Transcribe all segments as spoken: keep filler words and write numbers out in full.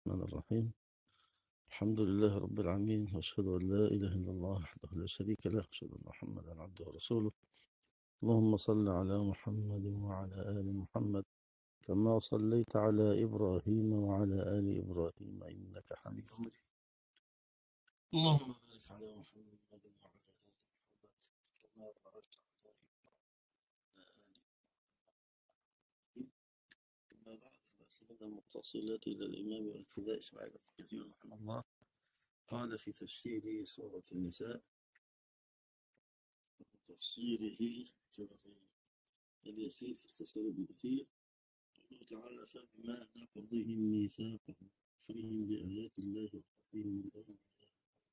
الرحمن الرحيم. الحمد لله رب العالمين، وأشهد أن لا إله إلا الله وحده لا شريك له، وأشهد أن محمدا عبده ورسوله. اللهم صل على محمد وعلى آل محمد كما صليت على إبراهيم وعلى آل إبراهيم إنك حميد مجيد. اللهم بارك على محمد وعلى آل محمد كما باركت على إبراهيم. أما بعد، فأسئلة متصلة إلى الإمام والفداء إسماعيل كثير رحمه الله. قال في تفسير سورة النساء، تفسيره كما اليسير في التفسير بالكثير، قوله تعالى: فبما نقضهم ميثاقهم وكفرهم بآيات الله وقتلهم الأنبياء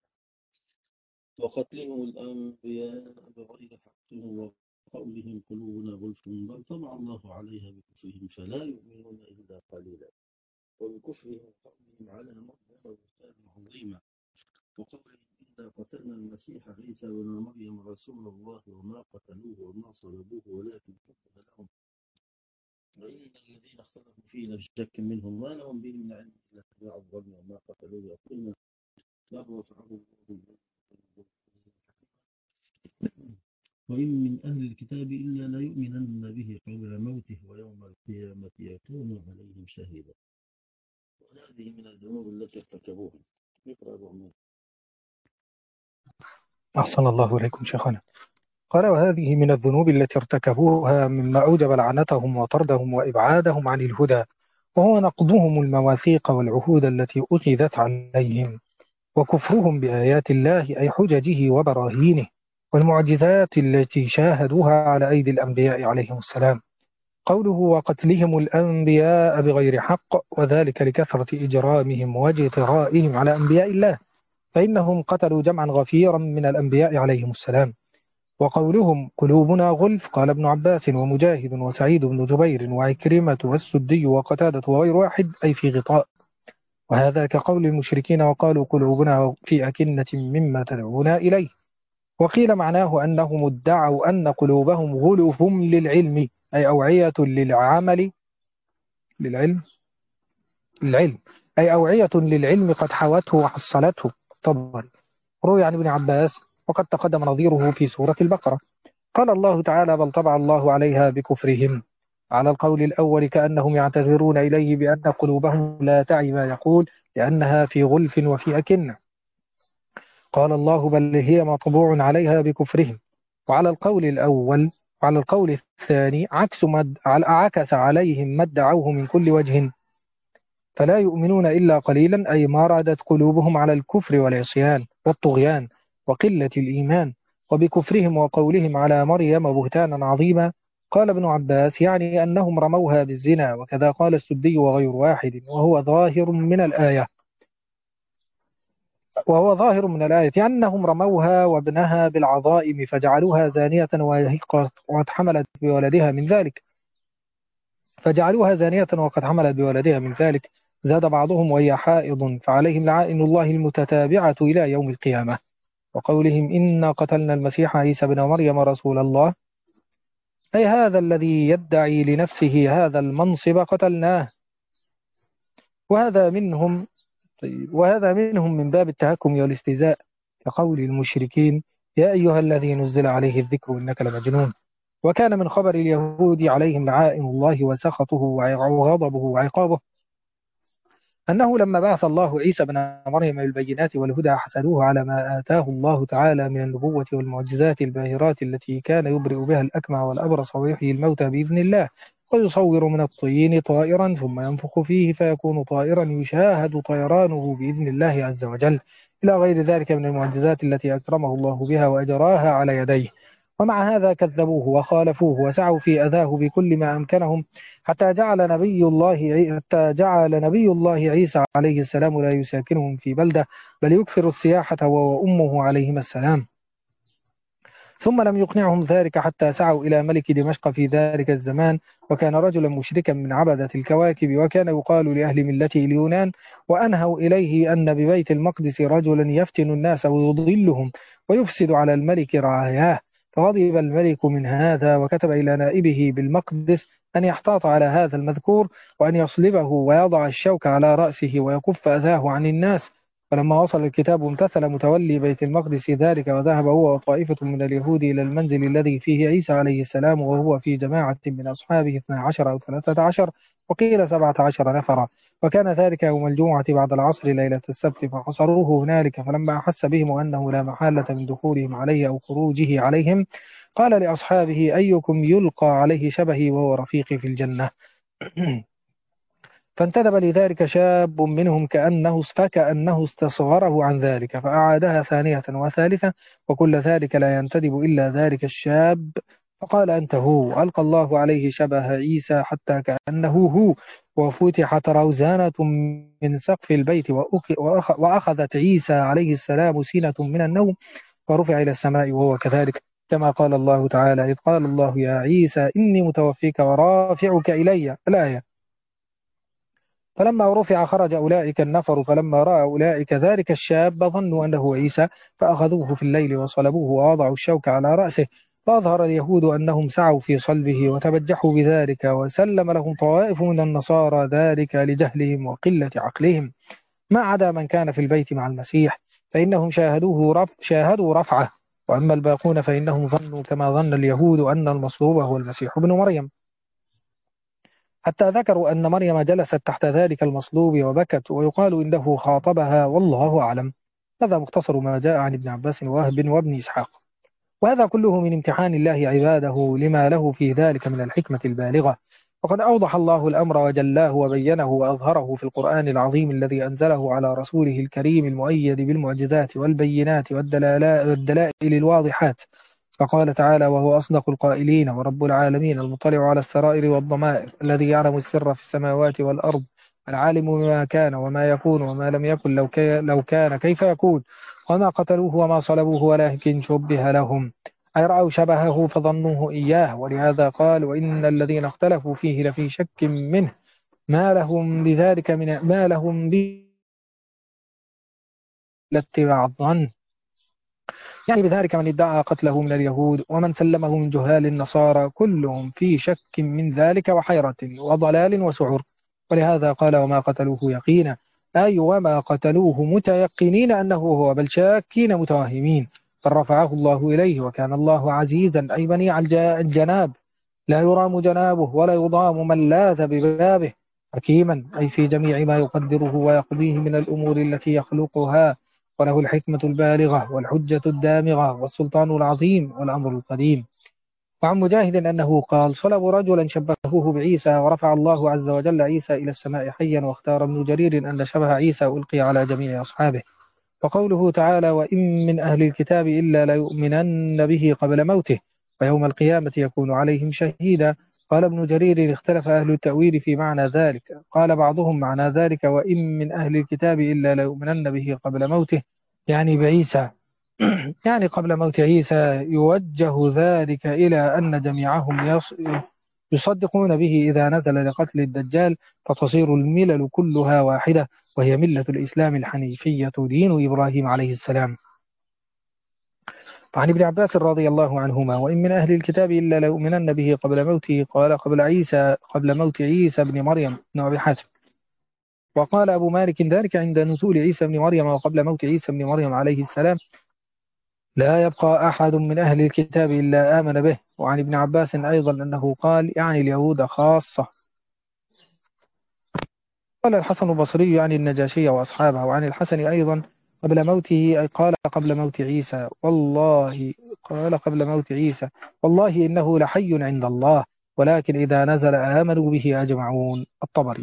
وقتلهم الأنبياء بغير حقهم وقولهم قلوبنا غلف بل طبع الله عليها بكفرهم فلا يؤمنون إلا قليلا، وبكفرهم وقولهم على مريم بهتانا عظيما، وقولهم إنا قتلنا المسيح عيسى بن مريم رسول الله وما قتلوه وما صلبوه ولكن شبه لهم وإن الذين اختلفوا فيه لفي شك منهم ما لهم به من علم إلا اتباع الظن وما قتلوه يقولون له رفعه وإن من أهل الكتاب إلا لا يؤمنن به قبل موته ويوم القيامة يكون عليهم شهيدا. وهذه من الذنوب التي ارتكبوها. يقرأ أبو عمر. أحسن الله إليكم شيخنا. قال: وهذه من الذنوب التي ارتكبوها مما أوجب لعنتهم وطردهم وإبعادهم عن الهدى، وهو نقضهم المواثيق والعهود التي أخذت عليهم، وكفرهم بآيات الله أي حججه وبراهينه، والمعجزات التي شاهدوها على أيدي الأنبياء عليهم السلام. قوله: وقتلهم الأنبياء بغير حق، وذلك لكثرة إجرامهم واجترائهم على أنبياء الله، فإنهم قتلوا جمعا غفيرا من الأنبياء عليهم السلام. وقولهم قلوبنا غلف، قال ابن عباس ومجاهد وسعيد بن جبير وعكرمة والسدي وقتادة وغير واحد، أي في غطاء، وهذا كقول المشركين وقالوا قلوبنا في أكنة مما تدعونا إليه. وقيل معناه أنهم ادعوا أن قلوبهم غلف للعلم، أي أوعية للعمل للعلم للعلم أي أوعية للعلم قد حوته وحصلته. طبعا روي عن ابن عباس وقد تقدم نظيره في سورة البقرة. قال الله تعالى: بل طبع الله عليها بكفرهم. على القول الأول كأنهم يعتذرون إليه بأن قلوبهم لا تعي ما يقول لأنها في غلف وفي أكنة. قال الله: بل هي مطبوع عليها بكفرهم. وعلى القول الأول وعلى القول الثاني عكس مد عكس عليهم ما ادعوه من كل وجه، فلا يؤمنون إلا قليلا، أي ما رادت قلوبهم على الكفر والعصيان والطغيان وقلة الإيمان، وبكفرهم وقولهم على مريم بهتانا عظيما. قال ابن عباس: يعني أنهم رموها بالزنا، وكذا قال السدي وغير واحد، وهو ظاهر من الآية وهو ظاهر من الآية أنهم رموها وابنها بالعظائم فجعلوها زانية وقد حملت بولدها من ذلك فجعلوها زانية وقد حملت بولدها من ذلك. زاد بعضهم: وهي حائض، فعليهم لعائن الله المتتابعة إلى يوم القيامة. وقولهم: إنا قتلنا المسيح عيسى بن مريم رسول الله، أي هذا الذي يدعي لنفسه هذا المنصب قتلناه. وهذا منهم وهذا منهم من باب التهكم والاستهزاء، كقول المشركين: يا أيها الذي نزل عليه الذكر إنك لمجنون. وكان من خبر اليهود عليهم لعائن الله وسخطه وغضبه وعقابه أنه لما بعث الله عيسى بن مريم بالبينات والهدى حسدوه على ما آتاه الله تعالى من النبوة والمعجزات الباهرات التي كان يبرئ بها الأكمى والأبرص ويحيي الموتى بإذن الله، ويصور من الطين طائرا ثم ينفخ فيه فيكون طائرا يشاهد طيرانه بإذن الله عز وجل، إلى غير ذلك من المعجزات التي أكرمه الله بها وأجراها على يديه. ومع هذا كذبوه وخالفوه وسعوا في أذاه بكل ما أمكنهم، حتى جعل نبي الله حتى جعل نبي الله عيسى عليه السلام لا يساكنهم في بلدة، بل يكثر السياحة هو وأمه عليهما السلام. ثم لم يقنعهم ذلك حتى سعوا إلى ملك دمشق في ذلك الزمان، وكان رجلا مشركا من عبدة الكواكب، وكان يقال لأهل ملته اليونان، وأنهوا إليه أن ببيت المقدس رجلا يفتن الناس ويضلهم ويفسد على الملك رعاياه. فغضب الملك من هذا وكتب إلى نائبه بالمقدس أن يحتاط على هذا المذكور وأن يصلبه ويضع الشوك على رأسه ويكف أذاه عن الناس. فلما وصل الكتاب امتثل متولي بيت المقدس ذلك، وذهب هو وطائفة من اليهود إلى المنزل الذي فيه عيسى عليه السلام، وهو في جماعة من أصحابه اثنا عشر أو ثلاثة عشر، وقيل سبعة عشر نفرا. وكان ذلك يوم الجمعة بعد العصر ليلة السبت، فحصروه هنالك. فلما أحس بهم أنه لا محالة من دخولهم عليه أو خروجه عليهم، قال لأصحابه: أيكم يلقى عليه شبهي وهو رفيقي في الجنة؟ فانتدب لذلك شاب منهم كأنه فكأنه استصغره عن ذلك، فأعادها ثانية وثالثة، وكل ذلك لا ينتدب إلا ذلك الشاب. فقال: أنت هو. ألقى الله عليه شبه عيسى حتى كأنه هو، وفتحت روزانة من سقف البيت، وأخذت عيسى عليه السلام سينة من النوم، ورفع إلى السماء وهو كذلك، كما قال الله تعالى: إذ قال الله يا عيسى إني متوفيك ورافعك إلي، الآية. فلما رفع خرج أولئك النفر، فلما رأى أولئك ذلك الشاب ظنوا أنه عيسى، فأخذوه في الليل وصلبوه ووضعوا الشوك على رأسه. فأظهر اليهود أنهم سعوا في صلبه وتبجحوا بذلك، وسلم لهم طوائف من النصارى ذلك لجهلهم وقلة عقلهم، ما عدا من كان في البيت مع المسيح، فإنهم شاهدوه رف شاهدوا رفعه. وأما الباقون فإنهم ظنوا كما ظن اليهود أن المصلوب هو المسيح ابن مريم، حتى ذكروا أن مريم جلست تحت ذلك المصلوب وبكت، ويقال إنه خاطبها، والله أعلم. هذا مختصر ما جاء عن ابن عباس ووهب وابن إسحاق. وهذا كله من امتحان الله عباده لما له في ذلك من الحكمة البالغة. وقد أوضح الله الأمر وجلاه وبينه وأظهره في القرآن العظيم الذي أنزله على رسوله الكريم المؤيد بالمعجزات والبينات والدلائل الواضحات. فقال تعالى وهو أصدق القائلين: ورب العالمين المطلع على السرائر والضمائر، الذي يعلم السر في السماوات والأرض، العالم بما كان وما يكون وما لم يكن، لو, كي لو كان كيف يكون، وما قتلوه وما صلبوه ولكن شبه لهم، أي رأوا شبهه فظنوه إياه. ولهذا قال: وإن الذين اختلفوا فيه لفي شك منه، ما لهم بذلك من ما لهم به لاتباع الظن، يعني بذلك من ادعى قتله من اليهود ومن سلمه من جهال النصارى، كلهم في شك من ذلك وحيرة وضلال وسعر. ولهذا قال: وما قتلوه يقينا، أي وما قتلوه متيقنين أنه هو، بل شاكين متوهمين. فرفعه الله إليه، وكان الله عزيزا أي منيع الجناب، لا يرام جنابه ولا يضام من لاذ ببابه، حكيما أي في جميع ما يقدره ويقضيه من الأمور التي يخلقها، وله الحكمة البالغة والحجة الدامغة والسلطان العظيم والأمر القديم. وعن مجاهد أنه قال: صلبوا رجلا شبهوه بعيسى، ورفع الله عز وجل عيسى إلى السماء حيا. واختار ابن جرير أن شبه عيسى ألقي على جميع أصحابه. وقوله تعالى: وإن من أهل الكتاب إلا ليؤمنن به قبل موته، ويوم القيامة يكون عليهم شهيدا. قال ابن جرير: اختلف أهل التأويل في معنى ذلك، قال بعضهم معنى ذلك وإن من أهل الكتاب إلا ليؤمنن به قبل موته، يعني بعيسى، يعني قبل موت عيسى. يوجه ذلك إلى أن جميعهم يصدقون به إذا نزل لقتل الدجال، فتصير الملل كلها واحدة، وهي ملة الإسلام الحنيفية دين إبراهيم عليه السلام. فعن ابن عباس رضي الله عنهما: وإن من أهل الكتاب إلا ليؤمنن به قبل موته، قال قبل عيسى قبل موت عيسى بن مريم بن أبي حاتم. وقال أبو مالك: ذلك عند نزول عيسى بن مريم وقبل موت عيسى بن مريم عليه السلام، لا يبقى أحد من أهل الكتاب إلا آمن به. وعن ابن عباس أيضا أنه قال: يعني اليهود خاصة. قال الحسن البصري يعني النجاشي وأصحابه. وعن الحسن أيضا قبل موته، أي قال قبل موت عيسى، والله قال قبل موت عيسى والله إنه لحي عند الله، ولكن إذا نزل آمنوا به أجمعون. الطبري.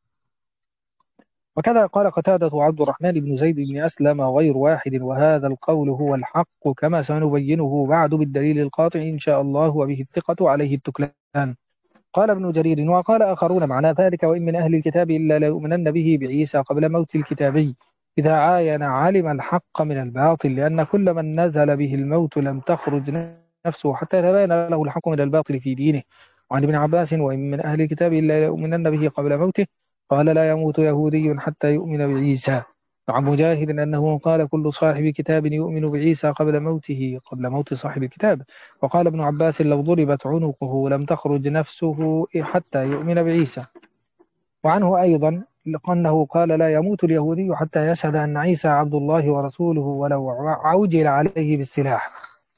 وكذا قال قتادة وعبد الرحمن بن زيد بن أسلم غير واحد، وهذا القول هو الحق، كما سنبينه بعد بالدليل القاطع إن شاء الله، وبه الثقة عليه التكلان. قال ابن جرير: وقال آخرون معنى ذلك: وإن من أهل الكتاب إلا ليؤمنن به بعيسى قبل موت الكتابي، إذا عاين علم الحق من الباطل، لأن كل من نزل به الموت لم تخرج نفسه حتى تبين له الحق من الباطل في دينه. وعن ابن عباس: وإن من أهل الكتاب إلا ليؤمنن به قبل موته، قال: لا يموت يهودي حتى يؤمن بعيسى. وعن مجاهد أنه قال كل صاحب كتاب يؤمن بعيسى قبل موته قبل موت صاحب الكتاب. وقال ابن عباس لو ضربت عنقه لم تخرج نفسه حتى يؤمن بعيسى. وعنه أيضا أنه قال لا يموت اليهودي حتى يشهد أن عيسى عبد الله ورسوله ولو عوجل عليه بالسلاح.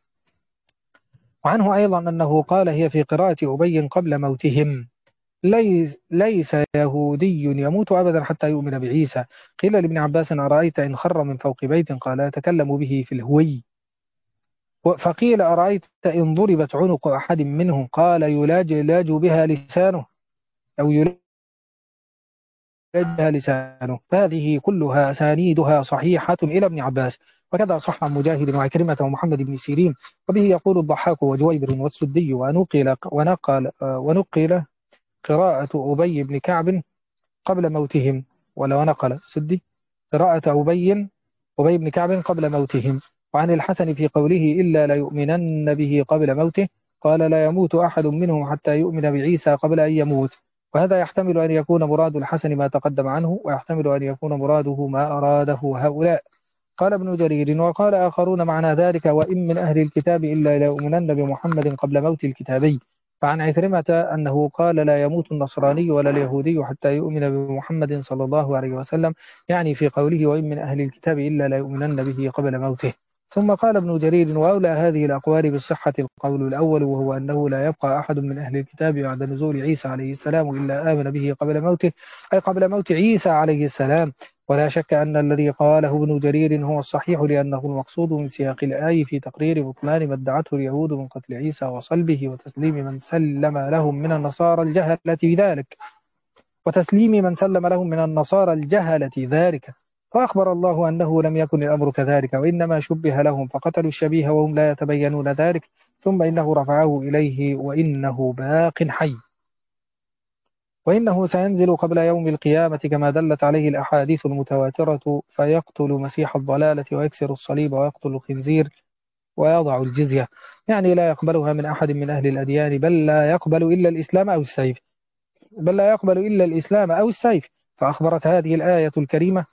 وعنه أيضا أنه قال هي في قراءة أبي قبل موتهم ليس, ليس يهودي يموت أبدا حتى يؤمن بعيسى. قيل لابن عباس أرأيت إن خر من فوق بيت قال يتكلم به في الهوي. فقيل أرأيت إن ضربت عنق أحد منهم قال يلاج, يلاج بها لسانه أو يلاج بها لسانه. فهذه كلها أسانيدها صحيحة إلى ابن عباس. وكذا صح عن مجاهد وعكرمة ومحمد بن سيرين. وبه يقول الضحاك وجويبر والسدي. ونقل, ونقل, ونقل قراءة أبي بن كعب قبل موتهم. ولو نقل السدي قراءة أبي أبي بن كعب قبل موتهم. وعن الحسن في قوله إلا ليؤمنن به قبل موته قال لا يموت أحد منهم حتى يؤمن بعيسى قبل أن يموت. وهذا يحتمل أن يكون مراد الحسن ما تقدم عنه ويحتمل أن يكون مراده ما أراده هؤلاء. قال ابن جرير وقال آخرون معنى ذلك وإن من أهل الكتاب إلا ليؤمنن بمحمد قبل موت الكتابي. فعن عكرمة أنه قال لا يموت النصراني ولا اليهودي حتى يؤمن بمحمد صلى الله عليه وسلم، يعني في قوله وإن من أهل الكتاب إلا ليؤمنن به قبل موته. ثم قال ابن جرير وأولى هذه الأقوال بالصحة القول الأول وهو أنه لا يبقى أحد من أهل الكتاب بعد نزول عيسى عليه السلام إلا آمن به قبل موته، أي قبل موت عيسى عليه السلام. ولا شك أن الذي قاله ابن جرير هو الصحيح لأنه المقصود من سياق الآية في تقرير بطلان ما ادعته اليهود من قتل عيسى وصلبه وتسليم من سلم لهم من النصارى الجهلة ذلك وتسليم من سلم لهم من النصارى الجهلة ذلك. فأخبر الله أنه لم يكن الأمر كذلك وإنما شبه لهم فقتلوا الشبيه وهم لا يتبينون ذلك، ثم إنه رفعه إليه وإنه باق حي، وإنه سينزل قبل يوم القيامة كما دلت عليه الأحاديث المتواترة فيقتل مسيح الضلالة ويكسر الصليب ويقتل الخنزير ويضع الجزية، يعني لا يقبلها من أحد من أهل الأديان بل لا يقبل إلا الإسلام أو السيف بل لا يقبل إلا الإسلام أو السيف. فأخبرت هذه الآية الكريمة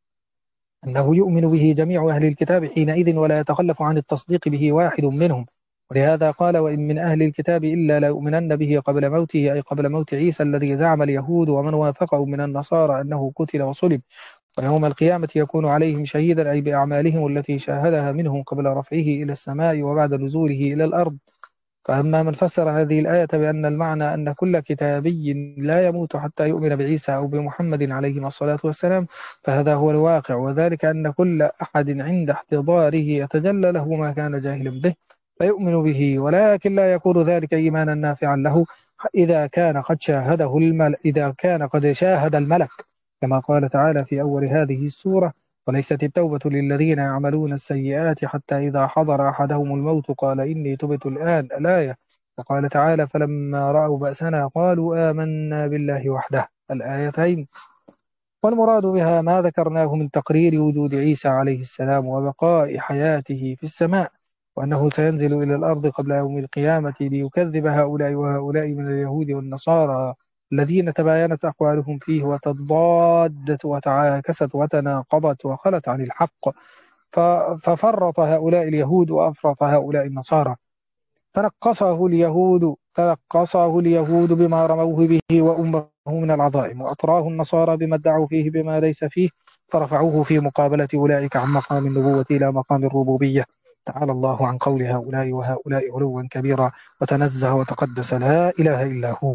أنه يؤمن به جميع أهل الكتاب حينئذ ولا يتخلف عن التصديق به واحد منهم. ولهذا قال وإن من أهل الكتاب إلا ليؤمنن به قبل موته، أي قبل موت عيسى الذي زعم اليهود ومن وافقه من النصارى أنه قتل وصلب، ويوم القيامة يكون عليهم شهيدا أي بأعمالهم التي شاهدها منهم قبل رفعه إلى السماء وبعد نزوله إلى الأرض. فأما من فسر هذه الآية بأن المعنى أن كل كتابي لا يموت حتى يؤمن بعيسى أو بمحمد عليهما الصلاة والسلام فهذا هو الواقع، وذلك أن كل أحد عند احتضاره يتجلى له ما كان جاهلا به فيؤمن به، ولكن لا يكون ذلك إيمانا نافعا له إذا كان قد شاهده الملك إذا كان قد شاهد الملك، كما قال تعالى في أول هذه السورة وليست التوبة للذين يعملون السيئات حتى إذا حضر أحدهم الموت قال إني تبت الآن الآية. وقال تعالى فلما رأوا بأسنا قالوا آمنا بالله وحده الآيتين. والمراد بها ما ذكرناه من تقرير وجود عيسى عليه السلام وبقاء حياته في السماء، وأنه سينزل إلى الأرض قبل يوم القيامة ليكذب هؤلاء وهؤلاء من اليهود والنصارى الذين تباينت أقوالهم فيه وتضادت وتعاكست وتناقضت وخلت عن الحق، ففرط هؤلاء اليهود وأفرط هؤلاء النصارى. تنقصه اليهود تنقصه اليهود بما رموه به وأمه من العظائم، وأطراه النصارى بما ادعوا فيه بما ليس فيه، فرفعوه في مقابلة أولئك عن مقام النبوة إلى مقام الربوبية. تعالى الله عن قول هؤلاء وهؤلاء علوا كبيرا وتنزه وتقدس لا إله إلا هو.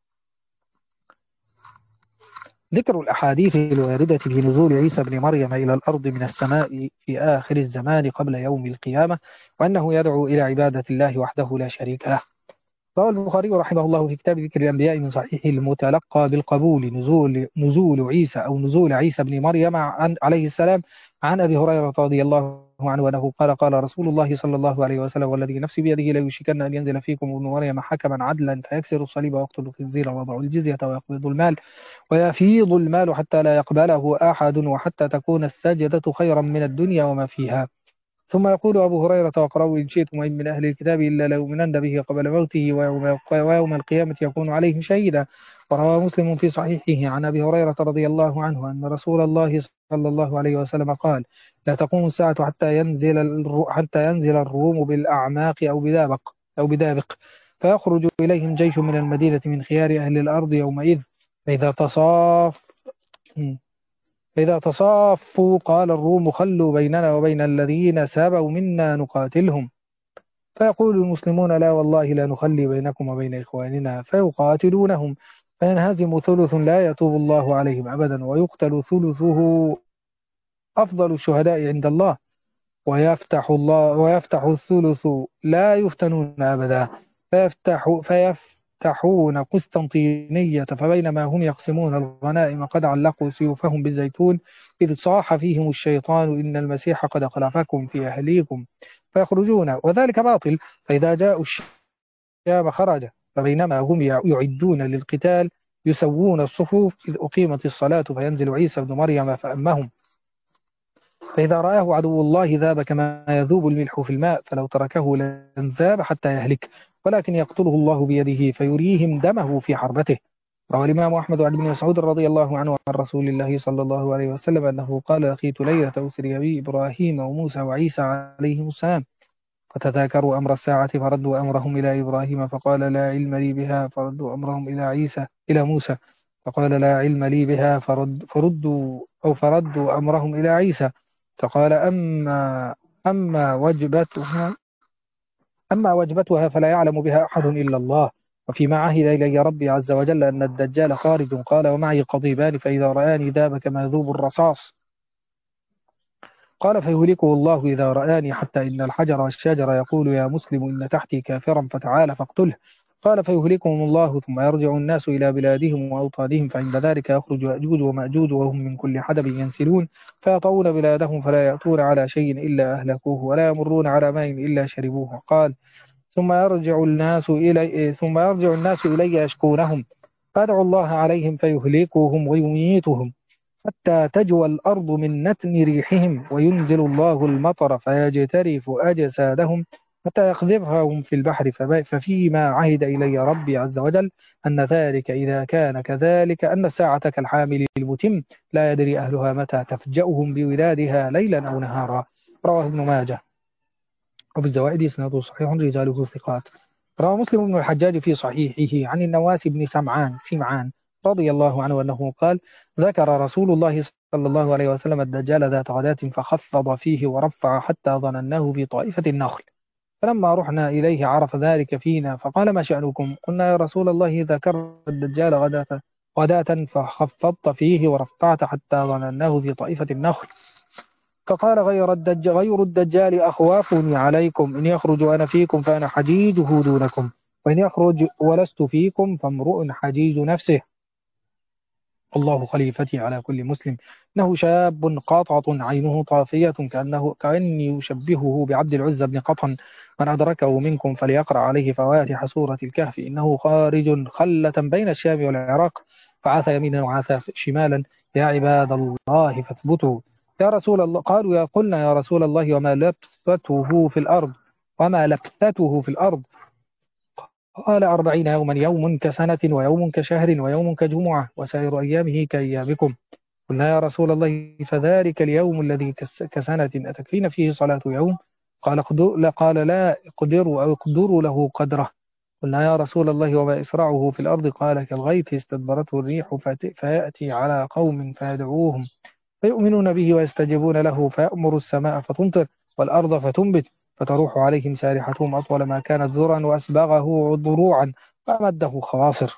ذكر الأحاديث الواردة في نزول عيسى بن مريم إلى الأرض من السماء في آخر الزمان قبل يوم القيامة، وأنه يدعو إلى عبادة الله وحده لا شريك له. روى البخاري رحمه الله في كتاب ذكر الأنبياء من صحيح المتلقى بالقبول نزول نزول عيسى أو نزول عيسى بن مريم عن عليه السلام عن أبي هريرة رضي الله عنه أنه قال قال رسول الله صلى الله عليه وسلم والذي نفسي بيده لا يشكن أن ينزل فيكم ابن مريم حكما عدلا فيكسر الصليب ويقتل الخنزير ويضع الجزية ويقبض المال ويفيض المال حتى لا يقبله أحد وحتى تكون السجدة خيرا من الدنيا وما فيها. ثم يقول أبو هريرة وقرأوا إن شئتم وإن من أهل الكتاب إلا ليؤمنن به قبل موته ويوم, ويوم القيامة يكون عليهم شهيدا. وروى مسلم في صحيحه عن أبي هريرة رضي الله عنه أن رسول الله صلى الله عليه وسلم قال: لا تقوم الساعة حتى ينزل الر- حتى ينزل الروم بالأعماق أو بدابق أو بدابق فيخرج إليهم جيش من المدينة من خيار أهل الأرض يومئذ، فإذا تصاف فإذا تصافوا قال الروم: خلوا بيننا وبين الذين سابوا منا نقاتلهم. فيقول المسلمون: لا والله لا نخلي بينكم وبين إخواننا، فيقاتلونهم فينهزم ثلث لا يتوب الله عليهم أبدا، ويقتل ثلثه أفضل الشهداء عند الله، ويفتح الله ويفتح الثلث لا يفتنون أبدا، فيفتح فيفتحون قسطنطينية، فبينما هم يقسمون الغنائم قد علقوا سيوفهم بالزيتون إذ صاح فيهم الشيطان: إن المسيح قد خلفكم في أهليكم، فيخرجون وذلك باطل. فإذا جاءوا الشام خرج، فبينما هم يعدون للقتال يسوون الصفوف إذ أقيمت الصلاة فينزل عيسى بن مريم فأمهم، فإذا رآه عدو الله ذاب كما يذوب الملح في الماء، فلو تركه لانذاب حتى يهلك، ولكن يقتله الله بيده فيريهم دمه في حربته. روى الإمام أحمد عن ابن مسعود رضي الله عنه عن رسول الله صلى الله عليه وسلم أنه قال: لقيت ليلة أسري بي إبراهيم وموسى وعيسى عليهم السلام، فتذاكروا أمر الساعة فردوا أمرهم إلى إبراهيم فقال: لا علم لي بها، فردوا أمرهم إلى عيسى إلى موسى فقال: لا علم لي بها، فرد فردوا أو فردوا أمرهم إلى عيسى فقال: أما أما وجبتها أما وجبتها فلا يعلم بها أحد إلا الله. وفيما عهد إلي ربي عز وجل أن الدجال خارج، قال: ومعي قضيبان فإذا رآني ذاب كما يذوب الرصاص، قال: فيهلكه الله إذا رآني، حتى إن الحجر والشجر يقول: يا مسلم إن تحتي كافرا فتعال فاقتله، قال: فيهلكهم الله ثم يرجع الناس إلى بلادهم وأوطانهم، فعند ذلك يخرج يأجوج ومأجوج وهم من كل حدب ينسلون، فيطؤون بلادهم فلا يأتون على شيء إلا أهلكوه ولا يمرون على ماء إلا شربوه. قال: ثم يرجع الناس إلي ثم يرجع الناس إلي يشكونهم، فأدعو الله عليهم فيهلكهم ويميتهم حتى تجوى الأرض من نتن ريحهم، وينزل الله المطر فيجترف أجسادهم حتى يقذفهم في البحر. ففيما عهد إلي ربي عز وجل أن ذلك إذا كان كذلك أن الساعة كالحامل المتم لا يدري أهلها متى تفجأهم بولادها ليلا أو نهارا. رواه ابن ماجه. وفي الزوائد إسناده صحيح رجاله ثقات. روى مسلم بن الحجاج في صحيحه عن النواس بن سمعان سمعان رضي الله عنه أنه قال: ذكر رسول الله صلى الله عليه وسلم الدجال ذات غداة فخفض فيه ورفع حتى ظنناه في طائفة النخل، فلما رحنا إليه عرف ذلك فينا فقال: ما شأنكم؟ قلنا: يا رسول الله ذكر الدجال غداة غداة فخفضت فيه ورفعت حتى ظنناه في طائفة النخل، فقال: غير الدجال, غير الدجال أخوافني عليكم، إن يخرج أنا فيكم فأنا حجيجه دونكم، وإن يخرج ولست فيكم فامرؤ حجيج نفسه، الله خليفتي على كل مسلم، إنه شاب قاطعة عينه طافية كأنه كأني يشبهه بعبد العزى بن قطن، من أدركه منكم فليقرأ عليه فواتح سورة الكهف، إنه خارج خلة بين الشام والعراق، فعاث يمينا وعاث شمالا، يا عباد الله فاثبتوا. يا رسول الله قالوا: يا قلنا يا رسول الله وما لبثته في الأرض وما لبثته في الأرض قال: أربعين يوما، يوم كسنة ويوم كشهر ويوم كجمعة وسائر أيامه كأيامكم. قلنا: يا رسول الله فذلك اليوم الذي كسنة أتكفين فيه صلاة يوم؟ قال: قدر قال: لا اقدروا أو اقدروا له قدره. قلنا: يا رسول الله وما إسرعه في الأرض؟ قال: كالغيث استدبرته الريح فيأتي على قوم فيدعوهم فيؤمنون به ويستجيبون له، فيأمر السماء فتمطر والأرض فتنبت، فتروح عليهم سارحتهم أطول ما كانت ذرا وأسبغه ضروعا وأمده خواصر،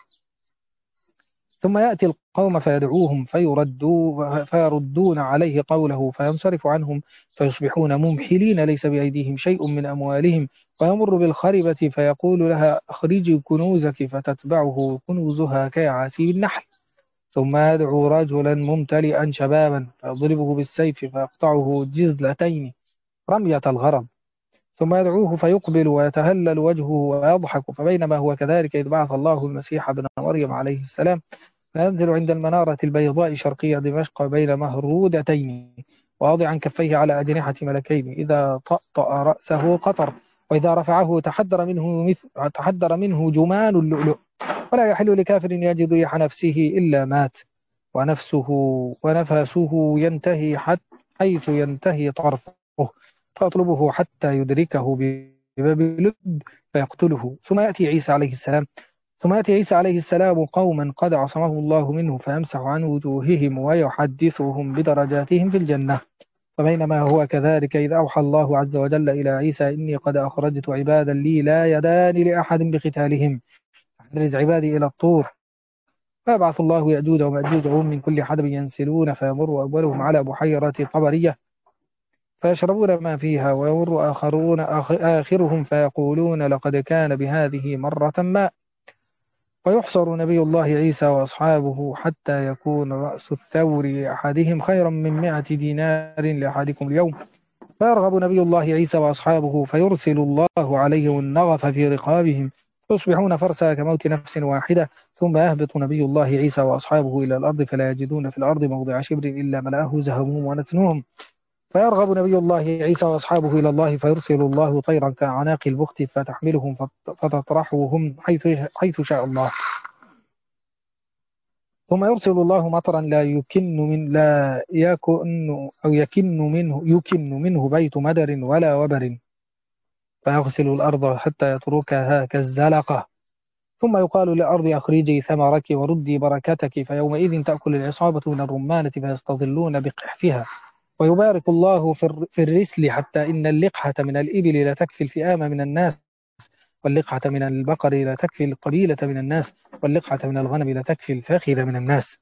ثم يأتي القوم فيدعوهم فيردوا فيردون عليه قوله فينصرف عنهم، فيصبحون ممحلين ليس بأيديهم شيء من أموالهم، ويمر بالخربة فيقول لها: أخرجي كنوزك، فتتبعه كنوزها كيعاسيب النحل، ثم يدعو رجلا ممتلئا شبابا فيضربه بالسيف فيقطعه جزلتين رمية الغرض، ثم يدعوه فيقبل ويتهلل وجهه ويضحك، فبينما هو كذلك إذ بعث الله المسيح ابن مريم عليه السلام فينزل عند المنارة البيضاء شرقية دمشق بين مهرودتين، واضعا كفيه على أجنحة ملكين، إذا طأطأ رأسه قطر، وإذا رفعه تحدر منه مثل تحدر منه جمان اللؤلؤ. ولا يحل لكافر يجد ريح نفسه إلا مات، ونفسه ونفسه ينتهي حتى حيث ينتهي طرفه، فيطلبه حتى يدركه بباب لب فيقتله. ثم يأتي عيسى عليه السلام ثم يأتي عيسى عليه السلام قوما قد عصمه الله منه، فيمسح عن وجوههم ويحدثهم بدرجاتهم في الجنة. فبينما هو كذلك إذ أوحى الله عز وجل إلى عيسى إني قد أخرجت عبادا لي لا يدان لأحد بقتالهم، فاحرز عبادي إلى الطور. فيبعث الله يأجوج ومأجوج وهم من كل حدب ينسلون، فيمر أولهم على بحيرة طبرية فيشربون ما فيها، ويمر آخرون آخرهم فيقولون لقد كان بهذه مرة ما. ويحصر نبي الله عيسى وأصحابه حتى يكون رأس الثور لأحدهم خيرا من مائة دينار لأحدكم اليوم. فيرغب نبي الله عيسى وأصحابه فيرسل الله عليهم النغف في رقابهم، فيصبحون فرسا كموت نفس واحدة. ثم يهبط نبي الله عيسى وأصحابه إلى الأرض، فلا يجدون في الأرض موضع شبر إلا ملأه زهمهم ونتنهم. فيرغب نبي الله عيسى وأصحابه إلى الله، فيرسل الله طيرا كأعناق البخت فتحملهم فتطرحهم حيث حيث شاء الله. ثم يرسل الله مطرا لا يكن من لا يكن أو يكن منه يكن منه بيت مدر ولا وبر، فيغسل الأرض حتى يتركها كالزلقة. ثم يقال للأرض أخرجي ثمرك وردي بركتك، فيومئذ تأكل العصابة من الرمانة فيستظلون بقحفها. ويبارك الله في الرسل حتى إن اللقحة من الإبل لا تكفي الفئام من الناس، واللقحة من البقر لا تكفي القبيلة من الناس، واللقحة من الغنم لا تكفي الفاخذ من الناس.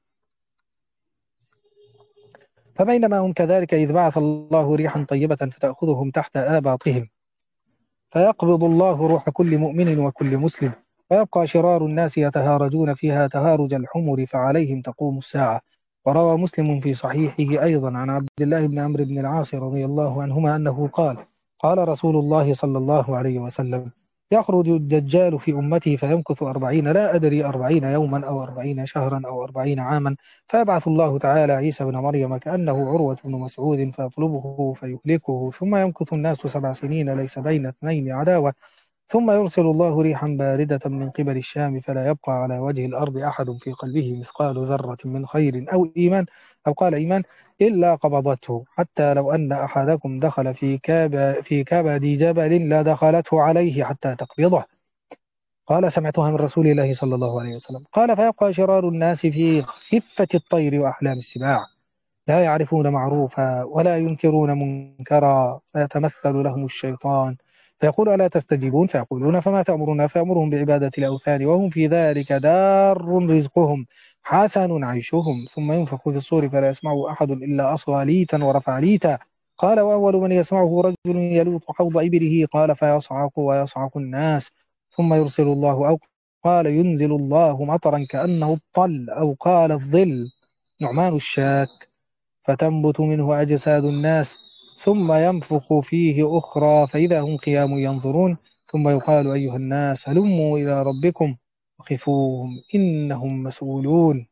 فبينما هم كذلك إذ بعث الله ريحا طيبة فتأخذهم تحت آباطهم، فيقبض الله روح كل مؤمن وكل مسلم، ويبقى شرار الناس يتهارجون فيها تهارج الحمر، فعليهم تقوم الساعة. وروى مسلم في صحيحه أيضا عن عبد الله بن عمرو بن العاص رضي الله عنهما أنه قال قال رسول الله صلى الله عليه وسلم: يخرج الدجال في أمتي فيمكث أربعين، لا أدري أربعين يوما أو أربعين شهرا أو أربعين عاما، فيبعث الله تعالى عيسى بن مريم كأنه عروة بن مسعود فيطلبه فيهلكه، ثم يمكث الناس سبع سنين ليس بين اثنين عداوة، ثم يرسل الله ريحا باردة من قبل الشام، فلا يبقى على وجه الأرض أحد في قلبه مثقال ذرة من خير أو إيمان أو قال إيمان إلا قبضته، حتى لو أن أحدكم دخل في كاب في كبد جبل لا دخلته عليه حتى تقبضه. قال: سمعتها من رسول الله صلى الله عليه وسلم. قال: فيبقى شرار الناس في خفة الطير وأحلام السباع، لا يعرفون معروفا ولا ينكرون منكرا، فيتمثل لهم الشيطان فيقول: ألا تستجيبون؟ فيقولون: فما تأمرنا؟ فيأمرهم بعبادة الأوثان، وهم في ذلك دار رزقهم حسن عيشهم. ثم ينفخ في الصور فلا يسمعه أحد إلا أصغى ليتا ورفع ليتا. قال: وأول من يسمعه رجل يلوط حوض إبله. قال: فيصعق ويصعق الناس. ثم يرسل الله أو قال ينزل الله مطرا كأنه الطل أو قال الظل نعمان الشاك، فتنبت منه أجساد الناس، ثم ينفخ فيه أخرى فإذا هم قيام ينظرون، ثم يقال: أيها الناس هلموا إلى ربكم وقفوهم إنهم مسؤولون.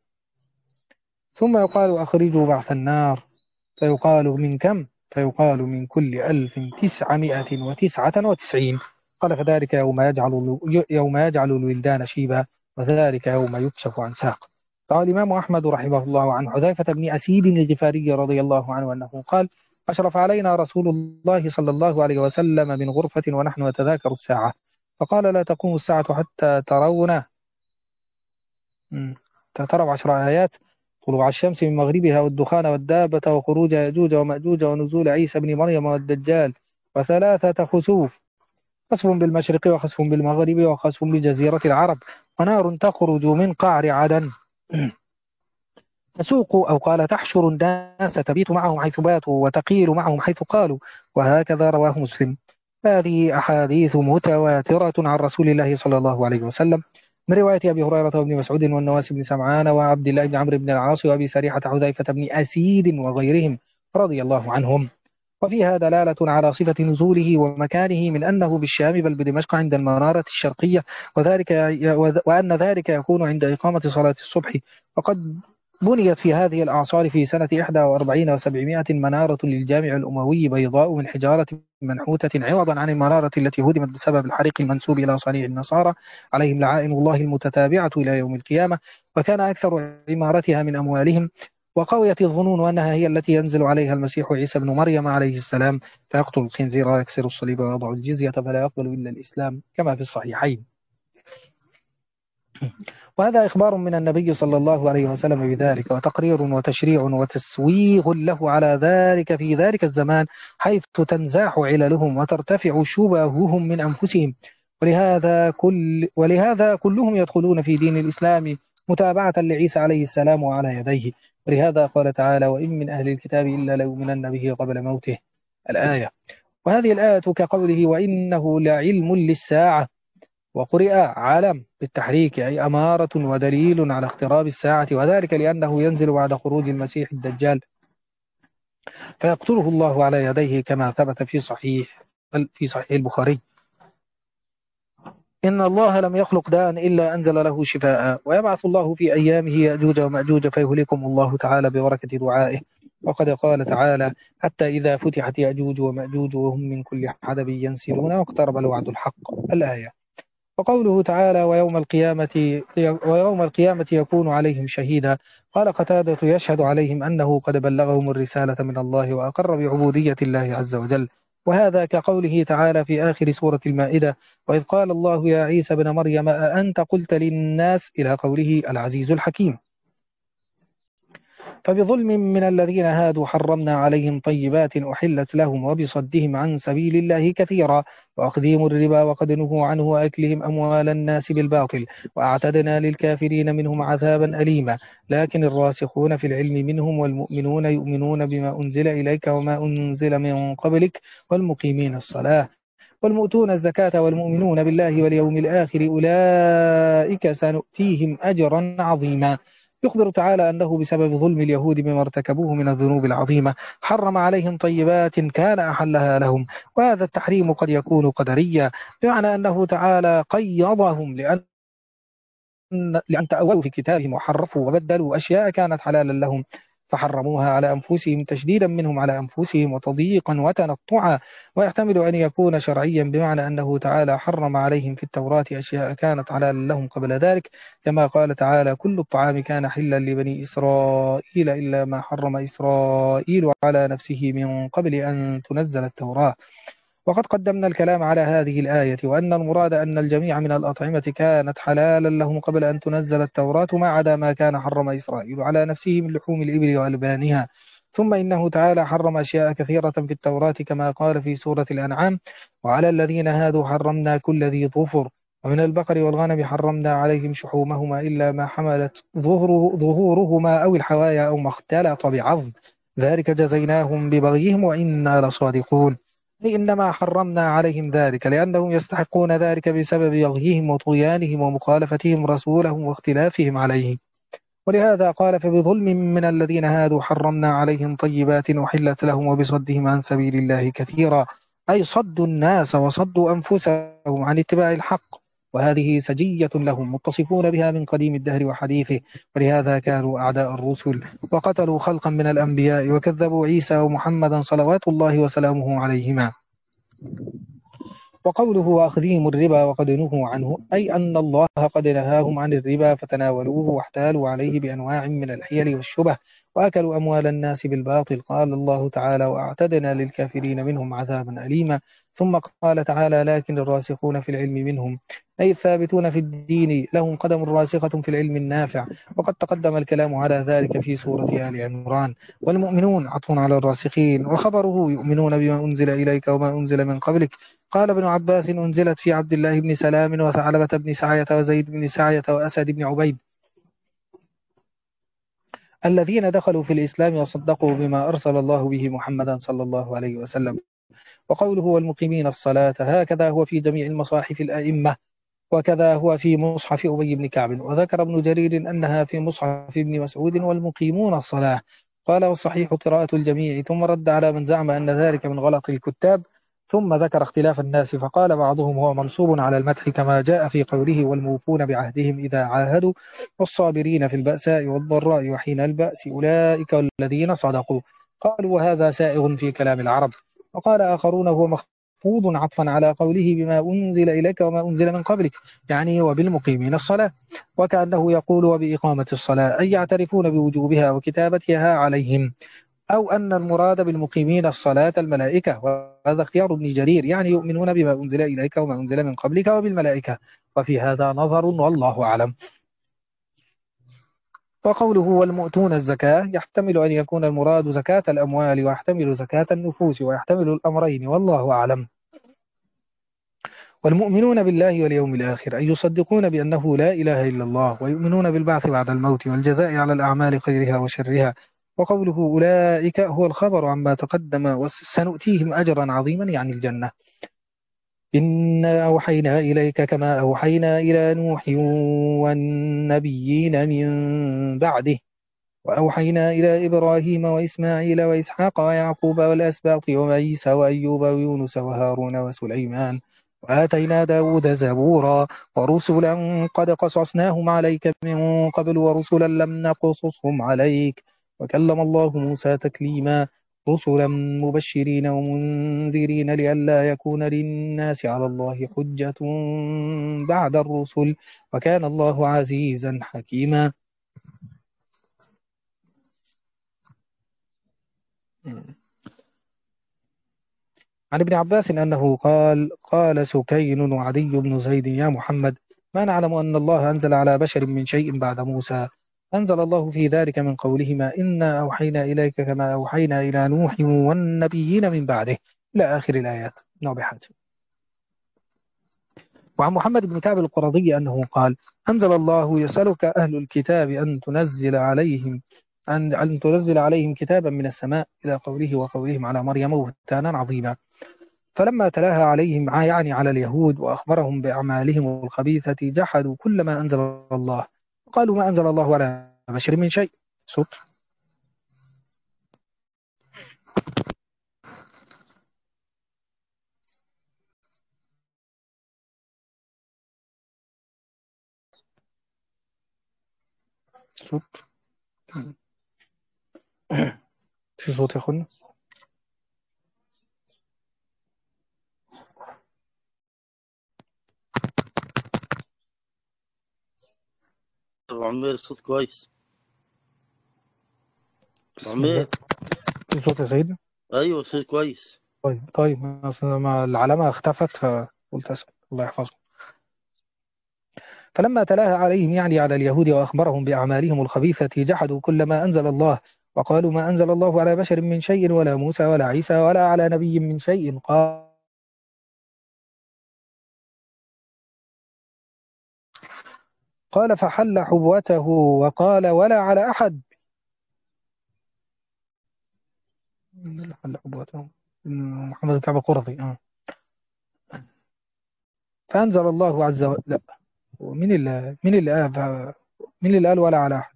ثم يقال: أخرجوا بعث النار، فيقال: من كم؟ فيقال: من كل ألف تسعمائة وتسعة وتسعين. قال: فذلك يوم يجعل يوم يجعل الولدان شيبا، وذلك يوم يكشف عن ساق. قال الإمام أحمد رحمه الله عن حذيفة بن أسيد الغفاري رضي الله عنه أنه قال: أشرف علينا رسول الله صلى الله عليه وسلم من غرفة ونحن نتذاكر الساعة، فقال: لا تقوم الساعة حتى ترون تروا عشر آيات: طلوع الشمس من مغربها والدخان والدابة وخروج يأجوج ومأجوج ونزول عيسى بن مريم والدجال، وثلاثة خسوف: خسف بالمشرق وخسف بالمغرب وخسف بجزيرة العرب، ونار تخرج من قعر عدن تسوق أو قال تحشر الناس، تبيت معهم حيث باتوا وتقيل معهم حيث قالوا. وهكذا رواه مسلم. هذه أحاديث متواترة عن رسول الله صلى الله عليه وسلم من رواية أبي هريرة وابن مسعود والنواس بن سمعان وعبد الله بن عمرو بن العاص وأبي سريحة حذيفة بن أسيد وغيرهم رضي الله عنهم. وفيها دلالة على صفة نزوله ومكانه من أنه بالشام بل بدمشق عند المنارة الشرقية، وذلك وأن ذلك يكون عند إقامة صلاة الصبح. وقد بنيت في هذه الأعصار في سنة إحدى وأربعين وسبعمائة منارة للجامع الأموي بيضاء من حجارة منحوتة عوضا عن المنارة التي هدمت بسبب الحريق المنسوب إلى صنيع النصارى عليهم لعائن الله المتتابعة إلى يوم القيامة، وكان أكثر عمارتها من أموالهم. وقويت الظنون أنها هي التي ينزل عليها المسيح عيسى بن مريم عليه السلام فيقتل الخنزير ويكسر الصليب ويضع الجزية فلا يقبل إلا الإسلام كما في الصحيحين. وهذا إخبار من النبي صلى الله عليه وسلم بذلك، وتقرير وتشريع وتسويغ له على ذلك في ذلك الزمان، حيث تنزاح عللهم وترتفع شبههم من أنفسهم. ولهذا, كل ولهذا كلهم يدخلون في دين الإسلام متابعة لعيسى عليه السلام وعلى يديه. ولهذا قال تعالى: وإن من أهل الكتاب إلا ليؤمنن به قبل موته، الآية. وهذه الآية كقوله: وإنه لعلم للساعة، وقرئ علم بالتحريك، أي أمارة ودليل على اقتراب الساعة، وذلك لأنه ينزل بعد خروج المسيح الدجال فيقتله الله على يديه كما ثبت في صحيح في صحيح البخاري: إن الله لم يخلق داء إلا أنزل له شفاء، ويبعث الله في أيامه يأجوج ومأجوج فيهلكهم الله تعالى ببركة دعائه. وقد قال تعالى: حتى إذا فتحت يأجوج ومأجوج وهم من كل حدب ينسلون واقترب الوعد الحق، الآية. وقوله تعالى: ويوم القيامة ويوم القيامة يكون عليهم شهيدا، قال قتادة: يشهد عليهم أنه قد بلغهم الرسالة من الله وأقر بعبودية الله عز وجل. وهذا كقوله تعالى في آخر سورة المائدة: وإذ قال الله يا عيسى ابن مريم أأنت قلت للناس، إلى قوله العزيز الحكيم. فبظلم من الذين هادوا حرمنا عليهم طيبات أحلت لهم وبصدهم عن سبيل الله كثيرا وأخذهم الربا وقد نهوا عنه وأكلهم أموال الناس بالباطل وأعتدنا للكافرين منهم عذابا أليما. لكن الراسخون في العلم منهم والمؤمنون يؤمنون بما أنزل إليك وما أنزل من قبلك والمقيمين الصلاة والمؤتون الزكاة والمؤمنون بالله واليوم الآخر أولئك سنؤتيهم أجرا عظيما. يخبر تعالى أنه بسبب ظلم اليهود بما ارتكبوه من الذنوب العظيمة حرم عليهم طيبات كان أحلها لهم. وهذا التحريم قد يكون قدريا، بمعنى أنه تعالى قيضهم لأن لأن تأولوا في كتابهم وحرفوا وبدلوا أشياء كانت حلالا لهم فحرموها على أنفسهم تشديدا منهم على أنفسهم وتضييقا وتنطعا. ويحتمل أن يكون شرعيا، بمعنى أنه تعالى حرم عليهم في التوراة أشياء كانت حلالا لهم قبل ذلك، كما قال تعالى: كل الطعام كان حلا لبني إسرائيل إلا ما حرم إسرائيل على نفسه من قبل أن تنزل التوراة. وقد قدمنا الكلام على هذه الآية، وأن المراد أن الجميع من الأطعمة كانت حلالا لهم قبل أن تنزل التوراة ما عدا ما كان حرم إسرائيل على نفسه من لحوم الإبل وألبانها. ثم إنه تعالى حرم أشياء كثيرة في التوراة كما قال في سورة الأنعام: وعلى الذين هادوا حرمنا كل ذي ظفر، ومن البقر والغنم حرمنا عليهم شحومهما إلا ما حملت ظهره ظهورهما أو الحوايا أو ما اختلط بعظم، ذلك جزيناهم ببغيهم وإنا لصادقون. إنما حرمنا عليهم ذلك لأنهم يستحقون ذلك بسبب بغيهم وطغيانهم ومخالفتهم رسولهم واختلافهم عليه. ولهذا قال: فبظلم من الذين هادوا حرمنا عليهم طيبات أحلت لهم وبصدهم عن سبيل الله كثيرا، أي صدوا الناس وصدوا أنفسهم عن اتباع الحق، وهذه سجية لهم متصفون بها من قديم الدهر وحديثه. ولهذا كانوا أعداء الرسل وقتلوا خلقا من الأنبياء وكذبوا عيسى ومحمدا صلوات الله وسلامه عليهما. وقوله: وأخذهم الربا وقد نهوا عنه، أي أن الله قد نهاهم عن الربا فتناولوه واحتالوا عليه بأنواع من الحيل والشبه وأكلوا أموال الناس بالباطل. قال الله تعالى: وأعتدنا للكافرين منهم عذابا أليما. ثم قال تعالى: لكن الراسخون في العلم منهم، أي الثابتون في الدين لهم قدم راسخة في العلم النافع. وقد تقدم الكلام على ذلك في سورة آل عمران. والمؤمنون عطف على الراسخين، وخبره يؤمنون بما أنزل إليك وما أنزل من قبلك. قال ابن عباس: أنزلت في عبد الله بن سلام وثعلبة بن سعية وزيد بن سعية وأسد بن عبيد الذين دخلوا في الإسلام وصدقوا بما أرسل الله به محمدا صلى الله عليه وسلم. وقوله: والمقيمين الصلاة، هكذا هو في جميع المصاحف الأئمة، وكذا هو في مصحف أبي بن كعب. وذكر ابن جرير أنها في مصحف ابن مسعود: والمقيمون الصلاة. قال: والصحيح قراءة الجميع. ثم رد على من زعم أن ذلك من غلط الكتاب ثم ذكر اختلاف الناس فقال بعضهم هو منصوب على المدح كما جاء في قوله والموفون بعهدهم إذا عاهدوا والصابرين في البأساء والضراء وحين البأس أولئك الذين صدقوا. قالوا وهذا سائغ في كلام العرب. وقال آخرون هو مخفوض عطفا على قوله بما أنزل إليك وما أنزل من قبلك، يعني وبالمقيمين الصلاة، وكأنه يقول وبإقامة الصلاة أي يعترفون بوجوبها وكتابتها عليهم، أو أن المراد بالمقيمين الصلاة الملائكة، وهذا اختيار ابن جرير، يعني يؤمنون بما أنزل إليك وما أنزل من قبلك وبالملائكة، وفي هذا نظر والله أعلم. وقوله والمؤتون الزكاة يحتمل أن يكون المراد زكاة الأموال، ويحتمل زكاة النفوس، ويحتمل الأمرين والله أعلم. والمؤمنون بالله واليوم الآخر أي يصدقون بأنه لا إله إلا الله، ويؤمنون بالبعث بعد الموت والجزاء على الأعمال خيرها وشرها. وقوله أولئك هو الخبر عما تقدم وسنؤتيهم أجرا عظيما، يعني الجنة. إنا أوحينا إليك كما أوحينا إلى نوح والنبيين من بعده، وأوحينا إلى إبراهيم وإسماعيل وإسحاق ويعقوب والأسباط وعيسى وأيوب ويونس وهارون وسليمان، وآتينا داود زبورا، ورسلا قد قصصناهم عليك من قبل ورسلا لم نقصصهم عليك، وكلم الله موسى تكليما، رسلا مبشرين ومنذرين لئلا يكون للناس على الله حجة بعد الرسل، وكان الله عزيزا حكيما. عن ابن عباس أنه قال قال سكين وعدي بن زيد يا محمد ما نعلم أن الله أنزل على بشر من شيء بعد موسى، أنزل الله في ذلك من قولهما إنا أوحينا إليك كما أوحينا إلى نوح والنبيين من بعده إلى آخر الآيات. نوبحات. وعن محمد بن كعب القرظي أنه قال أنزل الله يسألك أهل الكتاب أن تنزل عليهم أن, أن تنزل عليهم كتابا من السماء إلى قوله وقولهم على مريم بهتانا عظيما. فلما تلاها عليهم يعني على اليهود وأخبرهم بأعمالهم الخبيثة جحدوا كل ما أنزل الله، وقالوا ما أنزل الله على بشر من شيء. صوت صوت في صوت يا أخونا. أبو عمير الصوت كويس. بسم عمير الله. في صوت يا سيدنا. أيوة الصوت كويس. طيب طيب أصل ما العلامة اختفت فقلت أسأل الله يحفظكم. فلما تلاها عليهم يعني على اليهود وأخبرهم بأعمالهم الخبيثة جحدوا كل ما أنزل الله، وقالوا ما أنزل الله على بشر من شيء ولا موسى ولا عيسى ولا على نبي من شيء. قال قال فحل حبوته وقال ولا على أحد. حل حبوته محمد بن كعب القرظي. آه. فأنزل الله عز وجل. لا، مين اللي مين اللي قال مين اللي قال ولا على أحد؟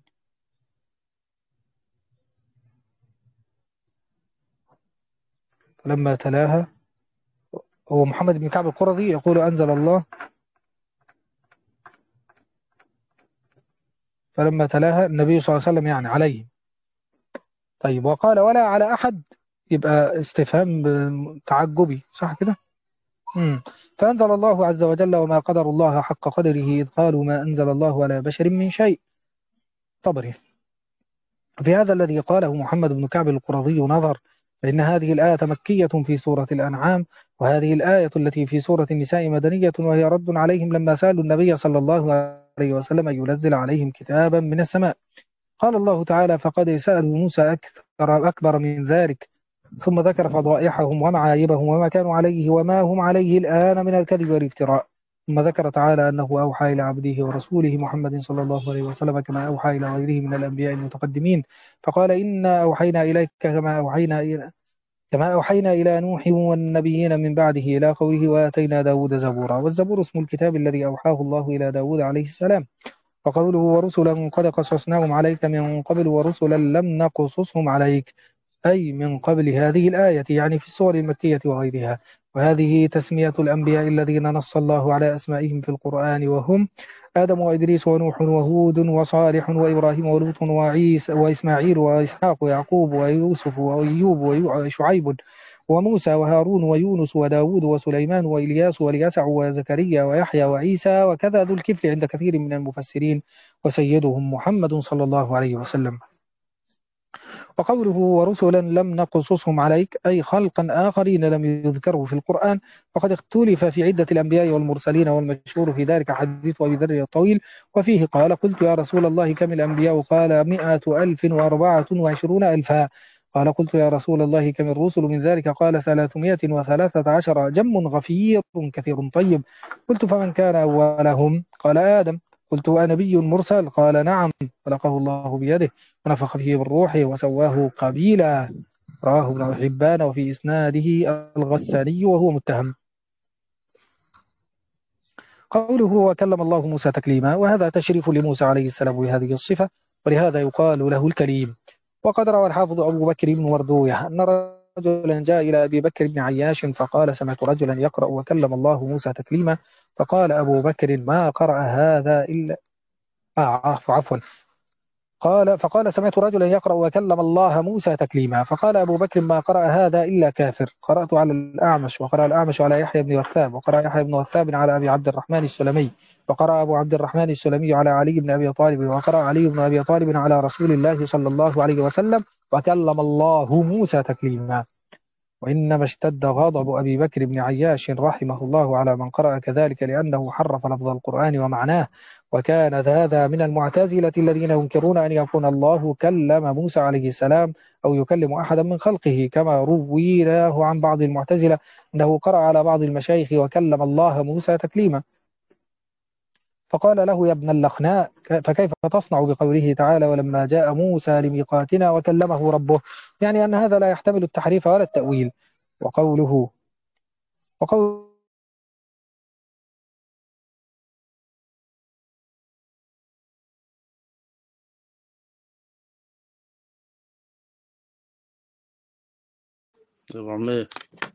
لما تلاها هو محمد بن كعب القرظي يقول أنزل الله، فلما تلاها النبي صلى الله عليه وسلم يعني عليه. طيب وقال ولا على أحد يبقى استفهام تعجبي صح كده؟ مم. فأنزل الله عز وجل وما قدر الله حق قدره إذ قالوا ما أنزل الله على بشر من شيء. طبري. في هذا الذي قاله محمد بن كعب القرظي نظر، فإن هذه الآية مكية في سورة الأنعام، وهذه الآية التي في سورة النساء مدنية، وهي رد عليهم لما سألوا النبي صلى الله عليه وسلم أن ينزل عليهم كتابا من السماء. قال الله تعالى فقد سألوا موسى أكثر أكبر من ذلك، ثم ذكر فضائحهم ومعايبهم وما كانوا عليه وما هم عليه الآن من الكذب والافتراء، ثم ذكر تعالى أنه أوحى إلى عبده ورسوله محمد صلى الله عليه وسلم كما أوحى إلى غيره من الأنبياء المتقدمين، فقال إنا أوحينا إليك كما أوحينا إلى كما أوحينا إلى نوح والنبيين من بعده إلى قوله وآتينا داود زبورا. والزبور اسم الكتاب الذي أوحاه الله إلى داود عليه السلام. وقوله ورسلا قد قصصناهم عليك من قبل ورسلا لم نقصصهم عليك، أي من قبل هذه الآية يعني في السور المكية وغيرها. وهذه تسمية الأنبياء الذين نص الله على أسمائهم في القرآن، وهم آدم وإدريس ونوح وهود وصالح وإبراهيم ولوط وعيسى وإسماعيل وإسحاق ويعقوب ويوسف وأيوب وشعيب وموسى وهارون ويونس وداود وسليمان وإلياس واليسع وزكريا ويحيى وعيسى، وكذا ذو الكفل عند كثير من المفسرين، وسيدهم محمد صلى الله عليه وسلم. وقوله ورسلا لم نقصصهم عليك أي خلقا آخرين لم يذكروا في القرآن، فقد اختلف في عدة الأنبياء والمرسلين، والمشهور في ذلك حديث أبي ذر الطويل، وفيه قال قلت يا رسول الله كم الأنبياء؟ قال مئة ألف وأربعة وعشرون ألفا. قال قلت يا رسول الله كم الرسل؟ من ذلك قال ثلاثمائة وثلاثة عشر، جم غفير كثير طيب. قلت فمن كان أولهم؟ قال آدم. قلت أنبي مرسل؟ قال نعم، خلقه الله بيده ونفخ فيه بالروح وسواه قبيلا. رواه ابن حبان وفي إسناده الغساني وهو متهم. قوله وكلم الله موسى تكليما، وهذا تشريف لموسى عليه السلام بهذه الصفة، ولهذا يقال له الكليم. وقد روى الحافظ أبو بكر بن مردوية أن رجلا جاء إلى أبي بكر بن عياش فقال سمعت رجلا يقرأ وكلم الله موسى تكليما، فقال أبو بكر ما قرأ هذا إلا آه عفوا قال فقال سمعت رجلا يقرأ وكلم الله موسى تكليما، فقال أبو بكر ما قرأ هذا إلا كافر. قرأت على الأعمش، وقرأ الأعمش على يحيى بن وثاب، وقرأ يحيى بن وثاب على أبي عبد الرحمن السلمي، وقرأ أبو عبد الرحمن السلمي على علي بن أبي طالب، وقرأ علي بن أبي طالب على رسول الله صلى الله عليه وسلم وكلم الله موسى تكليما. وإنما اشتد غضب أبي بكر بن عياش رحمه الله على من قرأ كذلك لأنه حرف لفظ القرآن ومعناه، وكان هذا من المعتزلة الذين ينكرون أن يكون الله كلم موسى عليه السلام أو يكلم أحدا من خلقه، كما روي له عن بعض المعتزلة أنه قرأ على بعض المشايخ وكلم الله موسى تكليما، فقال له يا ابن اللخناء فكيف تصنع بقوله تعالى ولما جاء موسى لميقاتنا وكلمه ربه، يعني أن هذا لا يحتمل التحريف ولا التأويل. وقوله وقول سبعمية.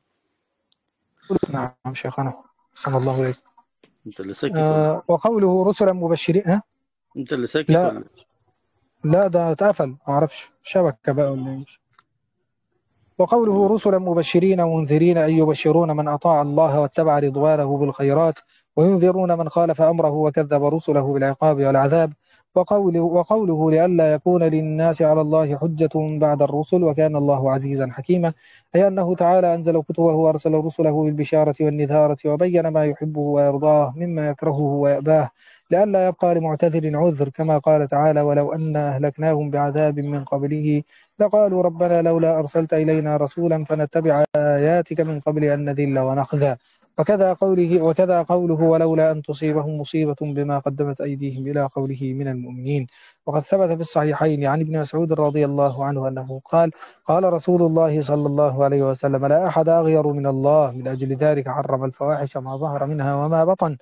نعم شيخنا صلى الله عليه. انت اللي ساكت ولا آه وقوله رسلا مبشرين ها؟ انت اللي ساكت لا ولا لا ده اتقفل ما اعرفش شبكة بقى ولا ايه. وقوله رسلا مبشرين ومنذرين أي يبشرون من أطاع الله واتبع رضوانه بالخيرات، وينذرون من خالف أمره وكذب رسله بالعقاب والعذاب. وقوله, وقوله لئلا يكون للناس على الله حجة بعد الرسل وكان الله عزيزا حكيما، أي أنه تعالى أنزل كتبه وأرسل رسله بالبشارة والنذارة وبين ما يحبه ويرضاه مما يكرهه ويأباه، لئلا يبقى لمعتذر عذر، كما قال تعالى ولو أن أهلكناهم بعذاب من قبله لقالوا ربنا لولا أرسلت إلينا رسولا فنتبع آياتك من قبل أن نذل ونخزى. وكذا قوله وكذا قوله ولولا أن تصيبهم مصيبة بما قدمت أيديهم إلى قوله من المؤمنين. وقد ثبت في الصحيحين عن ابن مسعود رضي الله عنه أنه قال قال رسول الله صلى الله عليه وسلم لا أحد أغير من الله، من أجل ذلك حرم الفواحش ما ظهر منها وما بطن،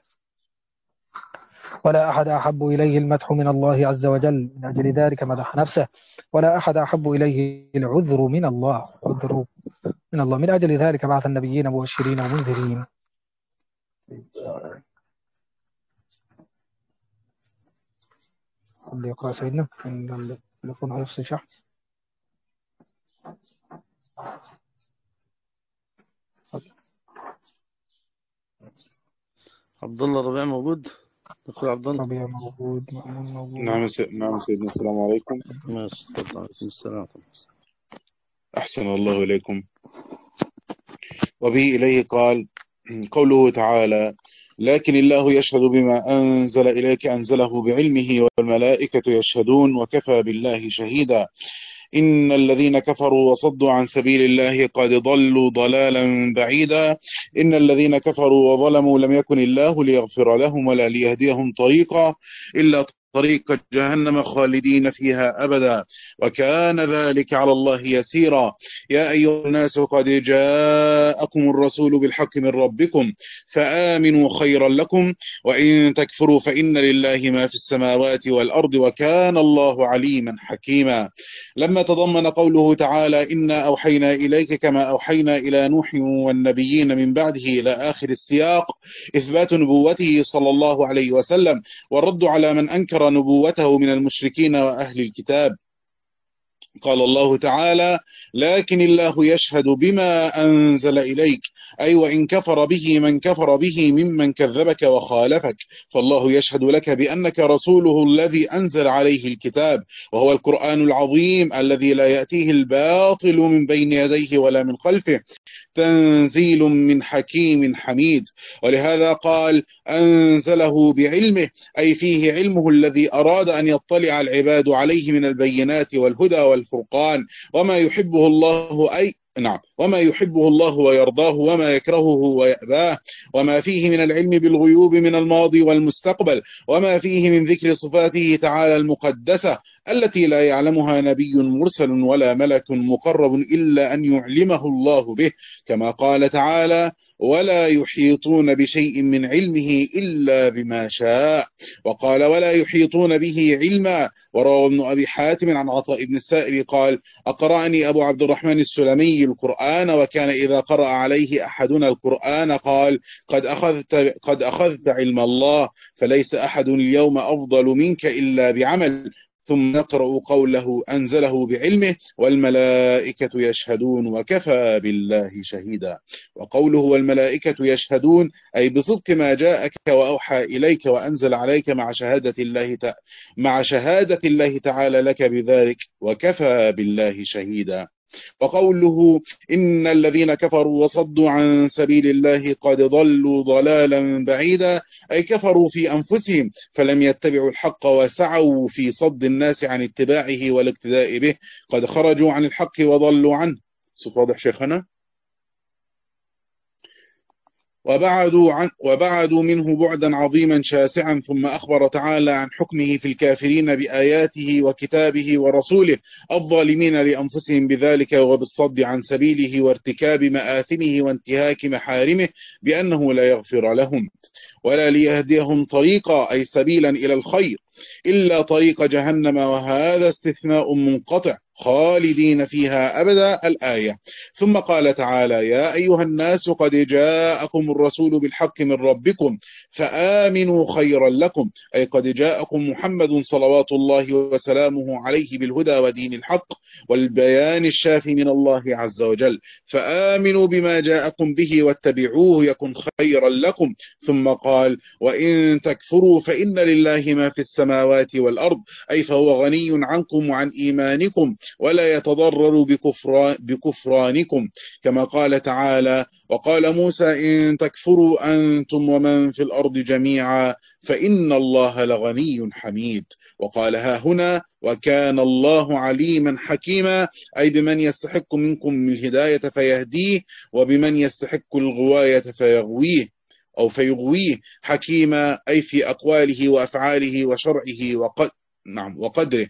ولا أحد أحب إليه المدح من الله عز وجل، من أجل ذلك مدح نفسه، ولا أحد أحب إليه العذر من الله عذر من الله، من أجل ذلك بعث النبيين مبشرين ومنذرين. اللي يقرأ سيدنا إن التليفون هيفصل شحن. عبد الله ربيع موجود؟ دكتور عبد الله ربيع موجود، مأمون موجود. نعم نعم سيدنا، السلام عليكم. ماشي، تفضل. عليكم السلام. أحسن الله إليكم. وبه إليه قال قوله تعالى لكن الله يشهد بما أنزل إليك أنزله بعلمه والملائكة يشهدون وكفى بالله شهيدا إن الذين كفروا وصدوا عن سبيل الله قد ضلوا ضلالا بعيدا إن الذين كفروا وظلموا لم يكن الله ليغفر لهم ولا ليهديهم طريقا إلا طريق جهنم خالدين فيها أبدا وكان ذلك على الله يسيرا. يا أيها الناس قد جاءكم الرسول بالحق من ربكم فآمنوا خيرا لكم وإن تكفروا فإن لله ما في السماوات والأرض وكان الله عليما حكيما. لما تضمن قوله تعالى إنا أوحينا إليك كما أوحينا إلى نوح والنبيين من بعده إلى آخر السياق إثبات نبوته صلى الله عليه وسلم والرد على من أنكر نبوته من المشركين وأهل الكتاب. قال الله تعالى لكن الله يشهد بما أنزل إليك أي وإن كفر به من كفر به ممن كذبك وخالفك فالله يشهد لك بأنك رسوله الذي أنزل عليه الكتاب وهو القرآن العظيم الذي لا يأتيه الباطل من بين يديه ولا من خلفه تنزيل من حكيم حميد. ولهذا قال أنزله بعلمه أي فيه علمه الذي أراد أن يطلع العباد عليه من البينات والهدى والفرقان وما يحبه الله أي نعم وما يحبه الله ويرضاه وما يكرهه ويأباه وما فيه من العلم بالغيوب من الماضي والمستقبل وما فيه من ذكر صفاته تعالى المقدسة التي لا يعلمها نبي مرسل ولا ملك مقرب إلا أن يعلمه الله به كما قال تعالى ولا يحيطون بشيء من علمه إلا بما شاء وقال ولا يحيطون به علما. وروى ابن أبي حاتم عن عطاء بن السائب قال أقرأني أبو عبد الرحمن السلمي القرآن وكان إذا قرأ عليه أحدنا القرآن قال قد أخذت, قد أخذت علم الله فليس أحد اليوم أفضل منك إلا بعمل ثم نقرأ قوله أنزله بعلمه والملائكة يشهدون وكفى بالله شهيدا. وقوله والملائكة يشهدون أي بصدق ما جاءك وأوحى إليك وأنزل عليك مع شهادة الله ت... مع شهادة الله تعالى لك بذلك وكفى بالله شهيدا. وقوله إن الذين كفروا وصدوا عن سبيل الله قد ضلوا ضلالا بعيدا أي كفروا في أنفسهم فلم يتبعوا الحق وسعوا في صد الناس عن اتباعه والاقتداء به قد خرجوا عن الحق وضلوا عنه. صوت واضح شيخنا؟ وبعدوا, عن وبعدوا منه بعدا عظيما شاسعا ثم أخبر تعالى عن حكمه في الكافرين بآياته وكتابه ورسوله الظالمين لأنفسهم بذلك وبالصد عن سبيله وارتكاب مآثمه وانتهاك محارمه بأنه لا يغفر لهم ولا ليهديهم طريقا أي سبيلا إلى الخير إلا طريق جهنم وهذا استثناء منقطع خالدين فيها أبدا الآية. ثم قال تعالى يا أيها الناس قد جاءكم الرسول بالحق من ربكم فآمنوا خيرا لكم أي قد جاءكم محمد صلوات الله وسلامه عليه بالهدى ودين الحق والبيان الشافي من الله عز وجل فآمنوا بما جاءكم به واتبعوه يكن خيرا لكم. ثم قال وإن تكفروا فإن لله ما في السماوات والأرض أي فهو غني عنكم وعن إيمانكم ولا يتضرر بكفران بكفرانكم كما قال تعالى وقال موسى إن تكفروا أنتم ومن في الأرض جميعا فإن الله لغني حميد. وقال ها هنا وكان الله عليما حكيما أي بمن يستحق منكم الهداية فيهديه وبمن يستحق الغواية فيغويه أو فيغويه حكيما أي في أقواله وأفعاله وشرعه وقد نعم وقدره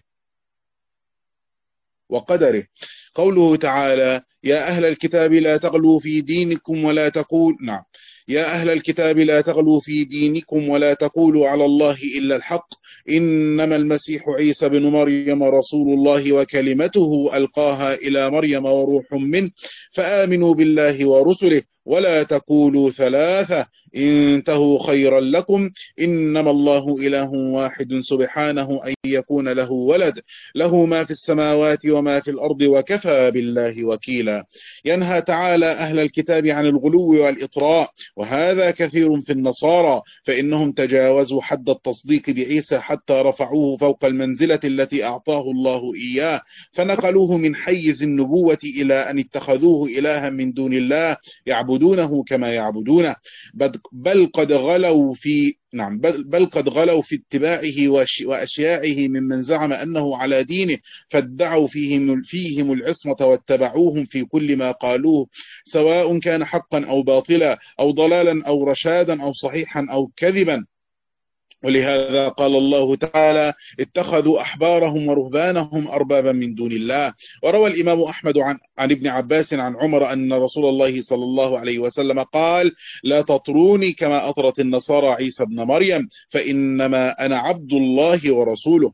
وقدره. قوله تعالى يا أهل الكتاب لا تغلوا في دينكم ولا تقول نعم يا أهل الكتاب لا تغلوا في دينكم ولا تقولوا على الله إلا الحق إنما المسيح عيسى بن مريم رسول الله وكلمته ألقاها إلى مريم وروح منه فآمنوا بالله ورسله ولا تقولوا ثلاثة انتهوا خيرا لكم إنما الله إله واحد سبحانه أن يكون له ولد له ما في السماوات وما في الأرض وكفى بالله وكيلا. ينهى تعالى أهل الكتاب عن الغلو والإطراء وهذا كثير في النصارى فإنهم تجاوزوا حد التصديق بعيسى حتى رفعوه فوق المنزلة التي أعطاه الله إياه فنقلوه من حيز النبوة إلى أن اتخذوه إلها من دون الله يعبدونه كما يعبدونه بل قد غلوا في نعم بل, بل قد غلوا في اتباعه وأشياعه ممن زعم أنه على دينه فادعوا فيهم, فيهم العصمة واتبعوهم في كل ما قالوه سواء كان حقا أو باطلا أو ضلالا أو رشادا أو صحيحا أو كذبا ولهذا قال الله تعالى اتخذوا أحبارهم ورهبانهم أربابا من دون الله. وروى الإمام أحمد عن, عن ابن عباس عن عمر أن رسول الله صلى الله عليه وسلم قال لا تطروني كما أطرت النصارى عيسى ابن مريم فإنما أنا عبد الله ورسوله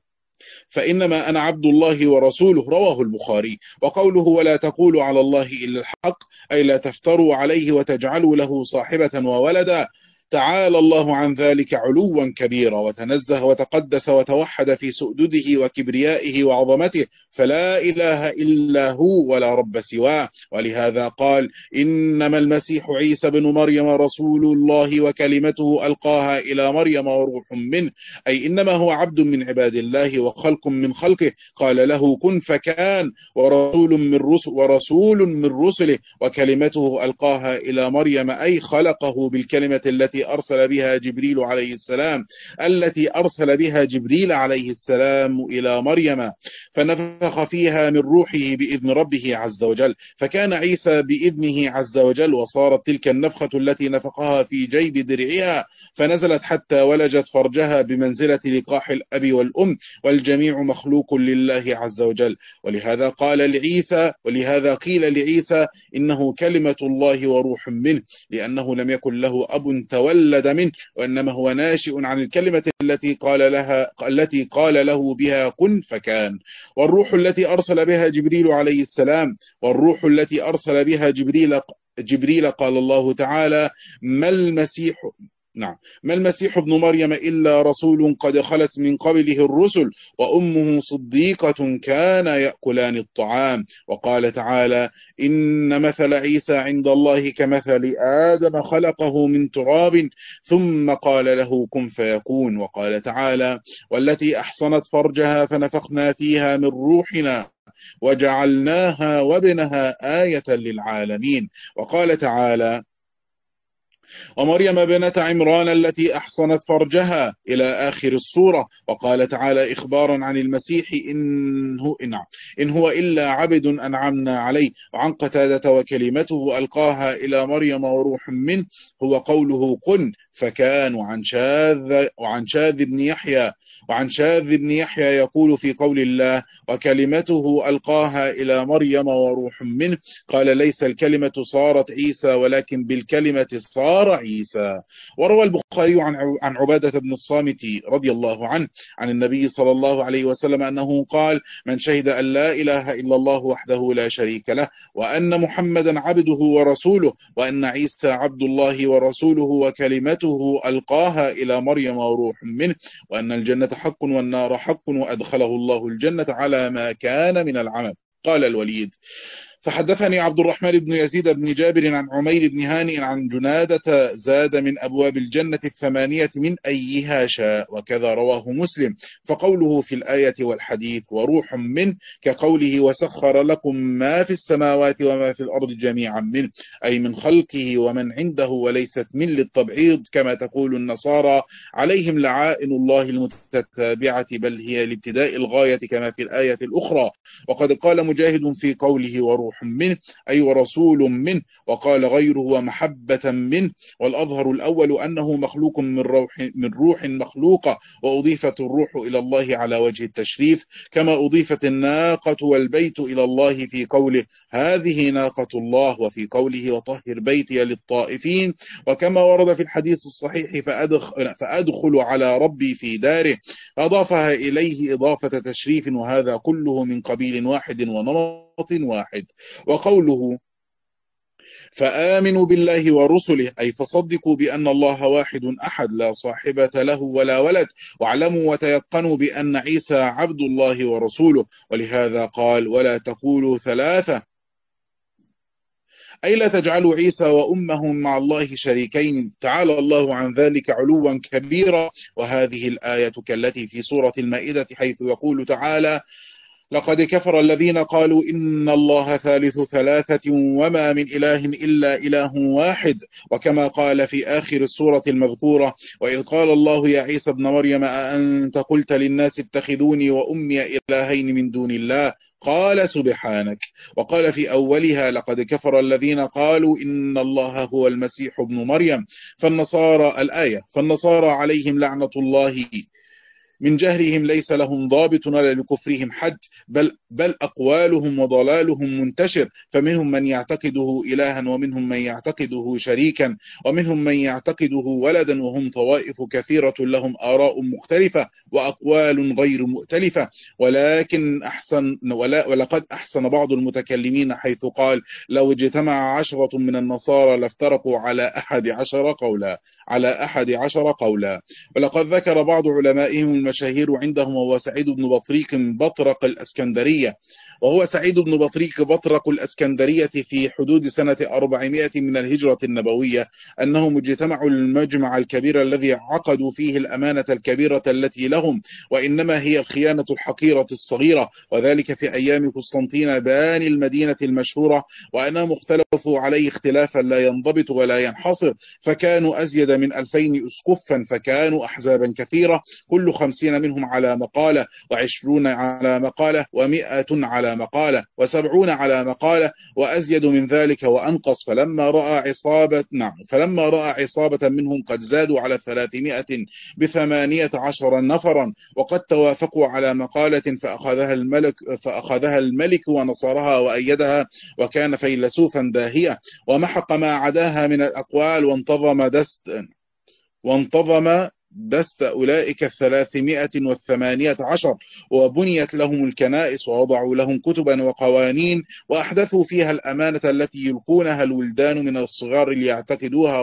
فإنما أنا عبد الله ورسوله رواه البخاري. وقوله ولا تقولوا على الله إلا الحق أي لا تفتروا عليه وتجعلوا له صاحبة وولدا. تعالى الله عن ذلك علوا كبيرا وتنزه وتقدس وتوحد في سؤدده وكبريائه وعظمته فلا إله إلا هو ولا رب سواه. ولهذا قال إنما المسيح عيسى بن مريم رسول الله وكلمته ألقاها إلى مريم وروح منه أي إنما هو عبد من عباد الله وخلق من خلقه قال له كن فكان ورسول من رسل ورسول من رسله وكلمته ألقاها إلى مريم أي خلقه بالكلمة التي أرسل بها جبريل عليه السلام التي أرسل بها جبريل عليه السلام إلى مريم فنفخ فيها من روحه بإذن ربه عز وجل فكان عيسى بإذنه عز وجل وصارت تلك النفخة التي نفخها في جيب درعها فنزلت حتى ولجت فرجها بمنزلة لقاح الأب والأم والجميع مخلوق لله عز وجل. ولهذا قال لعيسى ولهذا قيل لعيسى إنه كلمة الله وروح منه لأنه لم يكن له أب تولد منه وإنما هو ناشئ عن الكلمة التي قال لها التي قال له بها كن فكان. والروح التي أرسل بها جبريل عليه السلام والروح التي أرسل بها جبريل جبريل قال الله تعالى ما المسيح نعم ما المسيح ابن مريم إلا رسول قد خلت من قبله الرسل وأمه صديقة كان يأكلان الطعام. وقال تعالى إن مثل عيسى عند الله كمثل آدم خلقه من تراب ثم قال له كن فيكون. وقال تعالى والتي أحصنت فرجها فنفخنا فيها من روحنا وجعلناها وابنها آية للعالمين. وقال تعالى ومريم ابنة عمران التي أحصنت فرجها إلى آخر السورة. وقال تعالى إخبارا عن المسيح إن هو, إن هو إلا عبد أنعمنا عليه. وعن قتادة وكلمته ألقاها إلى مريم وروح منه هو قوله كن فكان. وعن شاذ وعن شاذ بن يحيى وعن شاذ بن يحيى يقول في قول الله وكلمته ألقاها إلى مريم وروح منه قال ليس الكلمة صارت عيسى ولكن بالكلمة صار عيسى. وروى البخاري عن عن عبادة بن الصامت رضي الله عنه عن النبي صلى الله عليه وسلم أنه قال من شهد أن لا إله إلا الله وحده لا شريك له وأن محمدا عبده ورسوله وأن عيسى عبد الله ورسوله وكلمته ألقاها إلى مريم وروح منه وأن الجنة حق والنار حق وأدخله الله الجنة على ما كان من العمل. قال الوليد فحدثني عبد الرحمن بن يزيد بن جابر عن عمير بن هانئ عن جنادة زاد من أبواب الجنة الثمانية من أيها شاء وكذا رواه مسلم. فقوله في الآية والحديث وروح منه كقوله وسخر لكم ما في السماوات وما في الأرض جميعا منه أي من خلقه ومن عنده وليست من للتبعيض كما تقول النصارى عليهم لعائن الله المتتابعة بل هي لابتداء الغاية كما في الآية الأخرى. وقد قال مجاهد في قوله وروح منه أي ورسول منه وقال غيره ومحبة منه والأظهر الأول أنه مخلوق من روح, من روح مخلوقة وأضيفت الروح إلى الله على وجه التشريف كما أضيفت الناقة والبيت إلى الله في قوله هذه ناقة الله وفي قوله وطهر بيتي للطائفين وكما ورد في الحديث الصحيح فأدخل, فأدخل على ربي في داره أضافها إليه إضافة تشريف وهذا كله من قبيل واحد ونمط واحد. وقوله فآمنوا بالله ورسله أي فصدقوا بأن الله واحد أحد لا صاحبة له ولا ولد واعلموا وتيقنوا بأن عيسى عبد الله ورسوله. ولهذا قال ولا تقولوا ثلاثة أي لا تجعلوا عيسى وأمه مع الله شريكين تعالى الله عن ذلك علوا كبيرا. وهذه الآية كالتي في سورة المائدة حيث يقول تعالى لقد كفر الذين قالوا إن الله ثالث ثلاثة وما من إله إلا إله واحد وكما قال في آخر السورة المذكورة وإذ قال الله يا عيسى ابن مريم أأنت قلت للناس اتخذوني وأمي إلهين من دون الله قال سبحانك. وقال في أولها لقد كفر الذين قالوا إن الله هو المسيح ابن مريم. فالنصارى الآية فالنصارى عليهم لعنة الله من جهرهم ليس لهم ضابط ولا لكفرهم حد، بل, بل أقوالهم وضلالهم منتشر، فمنهم من يعتقده إلها ومنهم من يعتقده شريكا ومنهم من يعتقده ولدا، وهم طوائف كثيرة لهم آراء مختلفة وأقوال غير مؤتلفة. ولكن أحسن ولا ولقد أحسن بعض المتكلمين حيث قال لو اجتمع عشرة من النصارى لافترقوا على أحد عشر قولا على أحد عشر قولا. ولقد ذكر بعض علمائهم المشاهير عندهم هو سعيد بن بطريق بطرق الأسكندرية وهو سعيد بن بطريق بطرق الأسكندرية في حدود سنة أربعمائة من الهجرة النبوية أنهم اجتمعوا المجمع الكبير الذي عقدوا فيه الأمانة الكبيرة التي لهم، وإنما هي الخيانة الحقيرة الصغيرة، وذلك في أيام قسطنطين باني المدينة المشهورة، وأنهم اختلفوا عليه اختلافا لا ينضبط ولا ينحصر، فكانوا أزيد من ألفين أسقفا، فكانوا أحزابا كثيرة كل خمسين منهم على مقالة، وعشرون على مقالة، ومئة على مقالة، وسبعون على مقالة، وأزيد من ذلك وأنقص. فلما رأى عصابة نعم فلما رأى عصابة منهم قد زادوا على ثلاثمائة بثمانية عشر نفرا وقد توافقوا على مقالة فأخذها الملك فأخذها الملك ونصرها وأيدها، وكان فيلسوفا داهية، ومحق ما عداها من الأقوال، وانتظم دست وانتظم دست أولئك الثلاثمائة والثمانية عشر، وبنيت لهم الكنائس، ووضعوا لهم كتبا وقوانين، وأحدثوا فيها الأمانة التي يلقونها الولدان من الصغار ليعتقدوها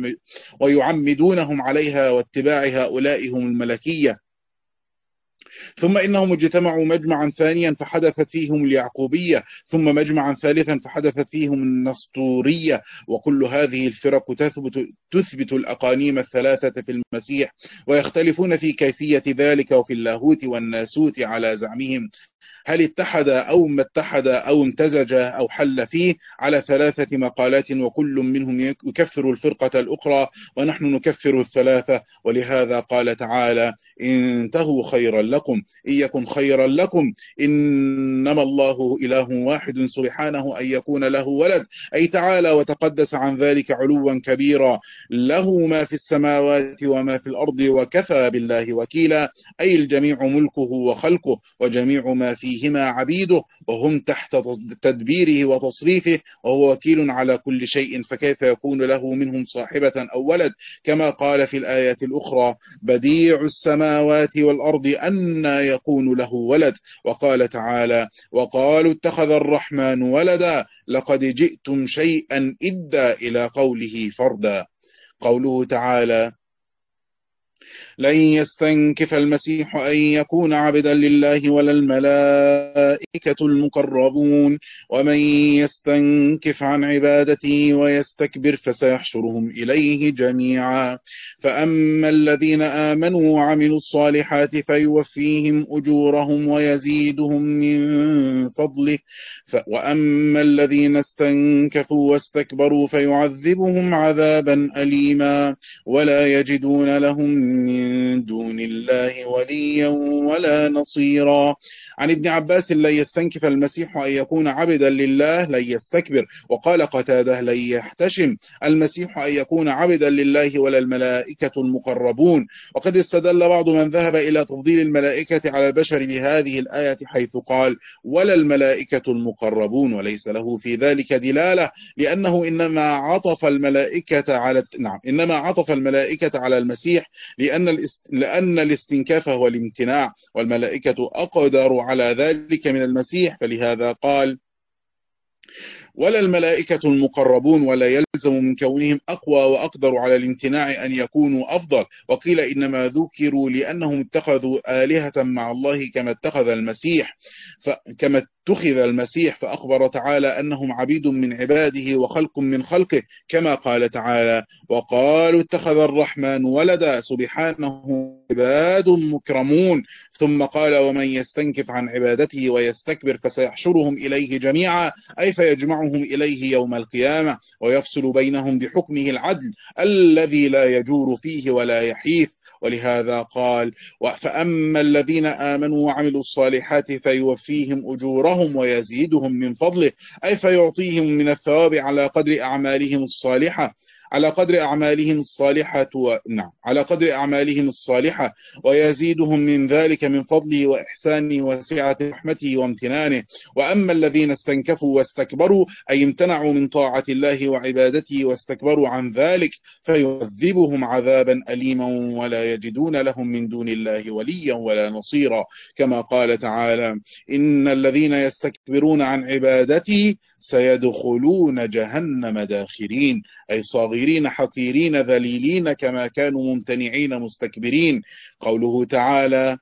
ويعمدونهم عليها واتباع هؤلاء هم الملكية. ثم إنهم اجتمعوا مجمعا ثانيا فحدثت فيهم اليعقوبية، ثم مجمعا ثالثا فحدثت فيهم النسطورية، وكل هذه الفرق تثبت, تثبت الأقانيم الثلاثة في المسيح، ويختلفون في كيفية ذلك وفي اللاهوت والناسوت على زعمهم، هل اتحد أو ما اتحد أو امتزج أو حل فيه، على ثلاثة مقالات، وكل منهم يكفر الفرقة الأخرى، ونحن نكفر الثلاثة. ولهذا قال تعالى إن انتهوا خيرا لكم، إن يكن خيرا لكم، إنما الله إله واحد سبحانه أن يكون له ولد، أي تعالى وتقدس عن ذلك علوا كبيرا، له ما في السماوات وما في الأرض وكفى بالله وكيلا، أي الجميع ملكه وخلقه وجميع ما فيهما عبيده وهم تحت تدبيره وتصريفه، وهو وكيل على كل شيء، فكيف يكون له منهم صاحبة أو ولد، كما قال في الآية الأخرى بديع السماوات والأرض أن يكون له ولد. وقال تعالى وقالوا اتخذ الرحمن ولدا لقد جئتم شيئا إدا إلى قوله فردا. قوله تعالى لن يستنكف المسيح أن يكون عبدا لله ولا الملائكة المقربون، ومن يستنكف عن عبادته ويستكبر فسيحشرهم إليه جميعا. فأما الذين آمنوا وعملوا الصالحات فيوفيهم أجورهم ويزيدهم من فضله، وأما الذين استنكفوا واستكبروا فيعذبهم عذابا أليما ولا يجدون لهم من دون الله وليا ولا نصيرا. عن ابن عباس لن يستنكف المسيح أن يكون عبدا لله، لن يستكبر. وقال قتادة لن يحتشم المسيح أن يكون عبدا لله ولا الملائكة المقربون. وقد استدل بعض من ذهب إلى تفضيل الملائكة على البشر بهذه الآية حيث قال ولا الملائكة المقربون، وليس له في ذلك دلالة، لأنه إنما عطف الملائكة على نعم إنما عطف الملائكة على المسيح لأن الاست... لأن الاستنكاف هو الامتناع، والملائكة أقدر على ذلك من المسيح، فلهذا قال ولا الملائكة المقربون، ولا يلزم من كونهم أقوى وأقدر على الامتناع أن يكونوا أفضل. وقيل إنما ذكروا لأنهم اتخذوا آلهة مع الله كما اتخذ المسيح فكما اتخذ المسيح فأخبر تعالى أنهم عبيد من عباده وخلق من خلقه، كما قال تعالى وقالوا اتخذ الرحمن ولدا سبحانه عباد مكرمون. ثم قال ومن يستنكف عن عبادته ويستكبر فسيحشرهم إليه جميعا، أي فيجمعهم إليه يوم القيامة ويفصل بينهم بحكمه العدل الذي لا يجور فيه ولا يحيف. ولهذا قال: فأما الذين آمنوا وعملوا الصالحات فيوفيهم أجورهم ويزيدهم من فضله، أي فيعطيهم من الثواب على قدر أعمالهم الصالحة على قدر أعمالهم الصالحة و... نعم على قدر أعمالهم الصالحة ويزيدهم من ذلك من فضله وإحسانه وسعة رحمته وامتنانه. وأما الذين استنكفوا واستكبروا، أي امتنعوا من طاعة الله وعبادته واستكبروا عن ذلك، فيعذبهم عذابا أليما ولا يجدون لهم من دون الله وليا ولا نصيرا، كما قال تعالى: إن الذين يستكبرون عن عبادتي سيدخلون جهنم داخرين، أي صاغرين حقيرين ذليلين كما كانوا ممتنعين مستكبرين. قوله تعالى: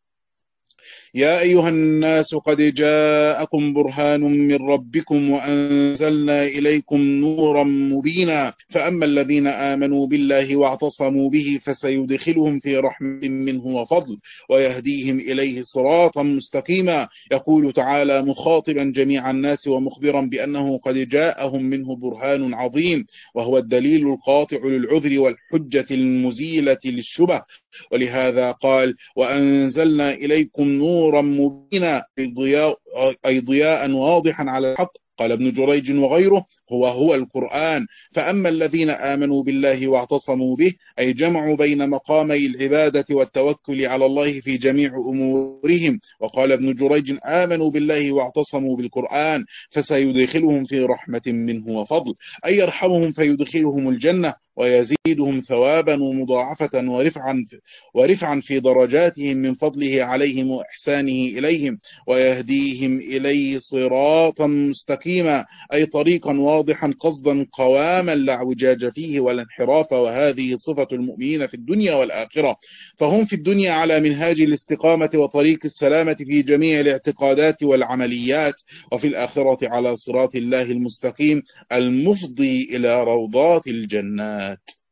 يا أيها الناس قد جاءكم برهان من ربكم وأنزلنا إليكم نورا مبينا. فأما الذين آمنوا بالله واعتصموا به فسيدخلهم في رحمة منه وفضل ويهديهم إليه صراطا مستقيما. يقول تعالى مخاطبا جميع الناس ومخبرا بأنه قد جاءهم منه برهان عظيم، وهو الدليل القاطع للعذر والحجة المزيلة للشبه. ولهذا قال: وأنزلنا إليكم نورا مبينا، أي ضياء, أي ضياء واضحا على الحق. قال ابن جريج وغيره: هو هو القرآن. فأما الذين آمنوا بالله واعتصموا به، أي جمعوا بين مقامي العبادة والتوكل على الله في جميع أمورهم. وقال ابن جريج: آمنوا بالله واعتصموا بالقرآن فسيدخلهم في رحمة منه وفضل، أي يرحمهم فيدخلهم الجنة ويزيدهم ثوابا ومضاعفة ورفعا ورفعا في درجاتهم من فضله عليهم وإحسانه إليهم، ويهديهم إليه صراطا مستقيما، أي طريقا واضحا قصدا قواما لا اعوجاج فيه ولا انحراف. وهذه صفة المؤمنين في الدنيا والآخرة، فهم في الدنيا على منهاج الاستقامة وطريق السلامة في جميع الاعتقادات والعمليات، وفي الآخرة على صراط الله المستقيم المفضي إلى روضات الجنات.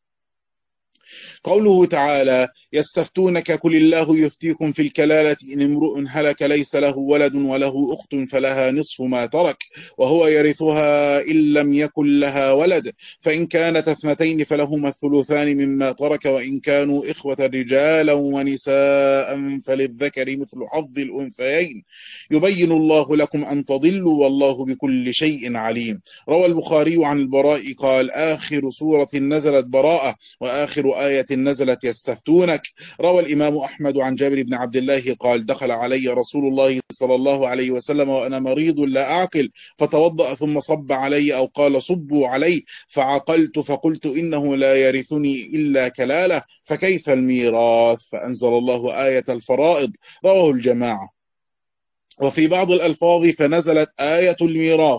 قوله تعالى: يستفتونك قل الله يفتيكم في الكلالة إن امرؤ هلك ليس له ولد وله أخت فلها نصف ما ترك وهو يرثها إن لم يكن لها ولد، فإن كانت اثنتين فلهما الثلثان مما ترك، وإن كانوا إخوة رجالا ونساء فللذكر مثل حظ الأنثيين، يبين الله لكم أن تضلوا والله بكل شيء عليم. روى البخاري عن البراء قال: آخر سورة نزلت براءة، وآخر آية نزلت يستفتونك. روى الإمام أحمد عن جابر بن عبد الله قال: دخل علي رسول الله صلى الله عليه وسلم وأنا مريض لا أعقل، فتوضأ ثم صب علي أو قال صبوا علي، فعقلت فقلت إنه لا يرثني إلا كلالة، فكيف الميراث؟ فأنزل الله آية الفرائض. رواه الجماعة. وفي بعض الألفاظ فنزلت آية الميراث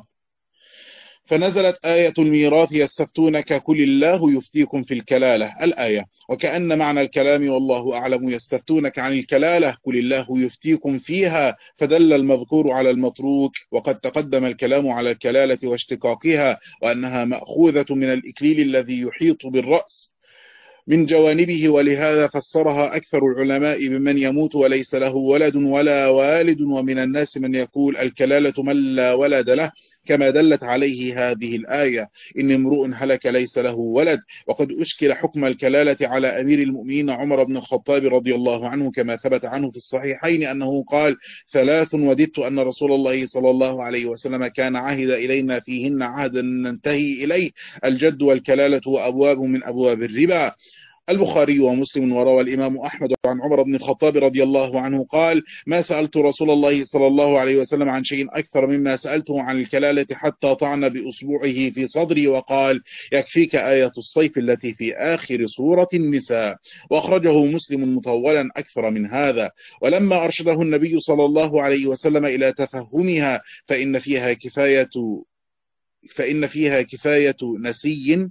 فنزلت آية الميراث يستفتونك قل الله يفتيكم في الكلالة الآية. وكأن معنى الكلام والله أعلم يستفتونك عن الكلالة قل الله يفتيكم فيها، فدل المذكور على المتروك. وقد تقدم الكلام على الكلالة واشتقاقها، وأنها مأخوذة من الإكليل الذي يحيط بالرأس من جوانبه، ولهذا فسرها أكثر العلماء بمن يموت وليس له ولد ولا والد، ومن الناس من يقول الكلالة من لا ولد له، كما دلت عليه هذه الآية: إن امرؤ هلك ليس له ولد. وقد أشكل حكم الكلالة على أمير المؤمنين عمر بن الخطاب رضي الله عنه، كما ثبت عنه في الصحيحين أنه قال: ثلاث وددت أن رسول الله صلى الله عليه وسلم كان عهد إلينا فيهن عهدا ننتهي إليه: الجد والكلالة وأبواب من أبواب الربا. البخاري ومسلم. وروى الإمام أحمد عن عمر بن الخطاب رضي الله عنه قال: ما سألت رسول الله صلى الله عليه وسلم عن شيء أكثر مما سألته عن الكلالة حتى طعن بأصبعه في صدري وقال: يكفيك آية الصيف التي في آخر سورة النساء. وأخرجه مسلم مطولا أكثر من هذا. ولما أرشده النبي صلى الله عليه وسلم إلى تفهمها فإن فيها كفاية فإن فيها كفاية نسي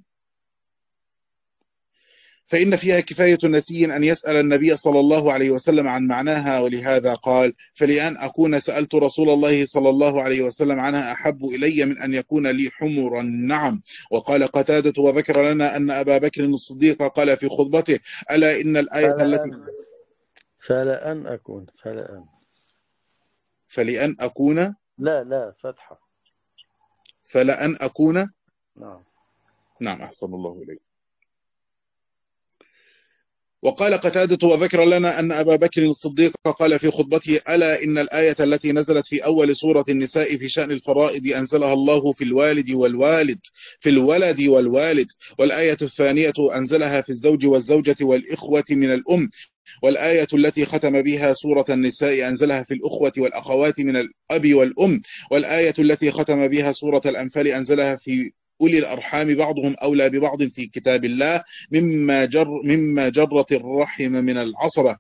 فإن فيها كفاية نسي أن يسأل النبي صلى الله عليه وسلم عن معناها. ولهذا قال: فلأن أكون سألت رسول الله صلى الله عليه وسلم عنها أحب إلي من أن يكون لي حمر النعم. وقال قتادة: وذكر لنا أن أبا بكر الصديق قال في خطبته: ألا إن الآية التي فلأن أكون فلأن فلأن أكون لا لا فتحة فلأن أكون نعم نعم أحسن الله إليك. وقال قتادة وذكر لنا أن أبا بكر الصديق قال في خطبته: ألا إن الآية التي نزلت في أول سورة النساء في شأن الفرائض أنزلها الله في الوالد والوالد في الولد والوالد، والآية الثانية أنزلها في الزوج والزوجة والإخوة من الأم، والآية التي ختم بها سورة النساء أنزلها في الأخوة والأخوات من الأب والأم، والآية التي ختم بها سورة الأنفال أنزلها في أولي الأرحام بعضهم أولى ببعض في كتاب الله مما جر مما جرت الرحم من العصبة.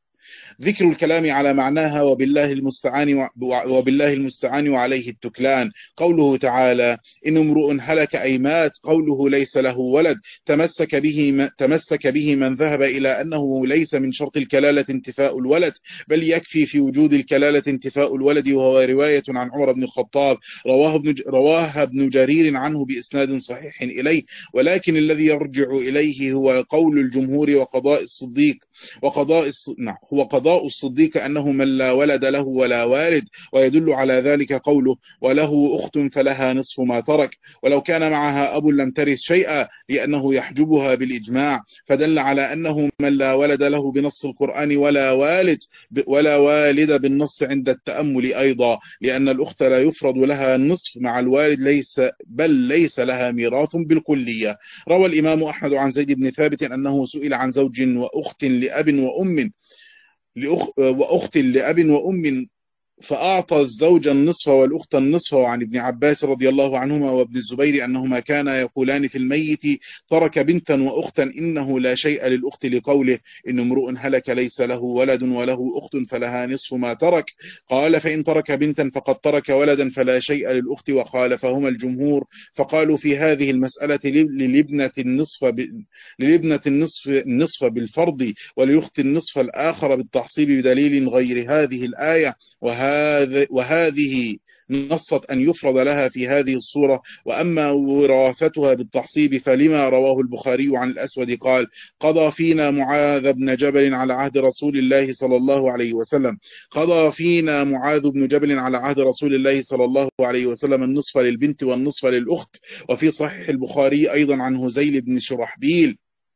ذكر الكلام على معناها وبالله المستعان وبالله المستعان وعليه التكلان. قوله تعالى: إن امرؤ هلك أي مات، قوله ليس له ولد تمسك به تمسك به من ذهب إلى أنه ليس من شرط الكلالة انتفاء الولد، بل يكفي في وجود الكلالة انتفاء الولد، وهو رواية عن عمر بن الخطاب رواه ابن رواه ابن جرير عنه بإسناد صحيح إليه، ولكن الذي يرجع إليه هو قول الجمهور وقضاء الصديق وقضاء الص... نعم هو قضاء الصديق أنه من لا ولد له ولا والد، ويدل على ذلك قوله: وله أخت فلها نصف ما ترك، ولو كان معها أب لم ترث شيئا لأنه يحجبها بالإجماع، فدل على أنه من لا ولد له بنص القرآن ولا والد ولا والد بالنص عند التأمل أيضا، لأن الأخت لا يفرض لها النصف مع الوالد ليس بل ليس لها ميراث بالكلية. روى الإمام أحمد عن زيد بن ثابت أنه سئل عن زوج وأخت لأب وأم لأخ وأخت لأب وأم فأعطى الزوج النصف والأخت النصف. وعن ابن عباس رضي الله عنهما وابن الزبير أنهما كانا يقولان في الميت: ترك بنتا وأختا إنه لا شيء للأخت، لقوله: إن امرؤ هلك ليس له ولد وله أخت فلها نصف ما ترك. قال: فإن ترك بنتا فقد ترك ولدا فلا شيء للأخت، وخالفهما الجمهور فقالوا في هذه المسألة للابنة النصف ب... للابنة النصف النصف بالفرض، وللأخت النصف الآخر بالتحصيل بدليل غير هذه الآية، وهذه, وهذه نصت أن يفرض لها في هذه الصورة. وأما وراثتها بالتحصيب فلما رواه البخاري عن الأسود قال: قضى فينا معاذ بن جبل على عهد رسول الله صلى الله عليه وسلم قضى فينا معاذ بن جبل على عهد رسول الله صلى الله عليه وسلم النصف للبنت والنصف للأخت. وفي صحيح البخاري أيضا عن هزيل بن شرحبيل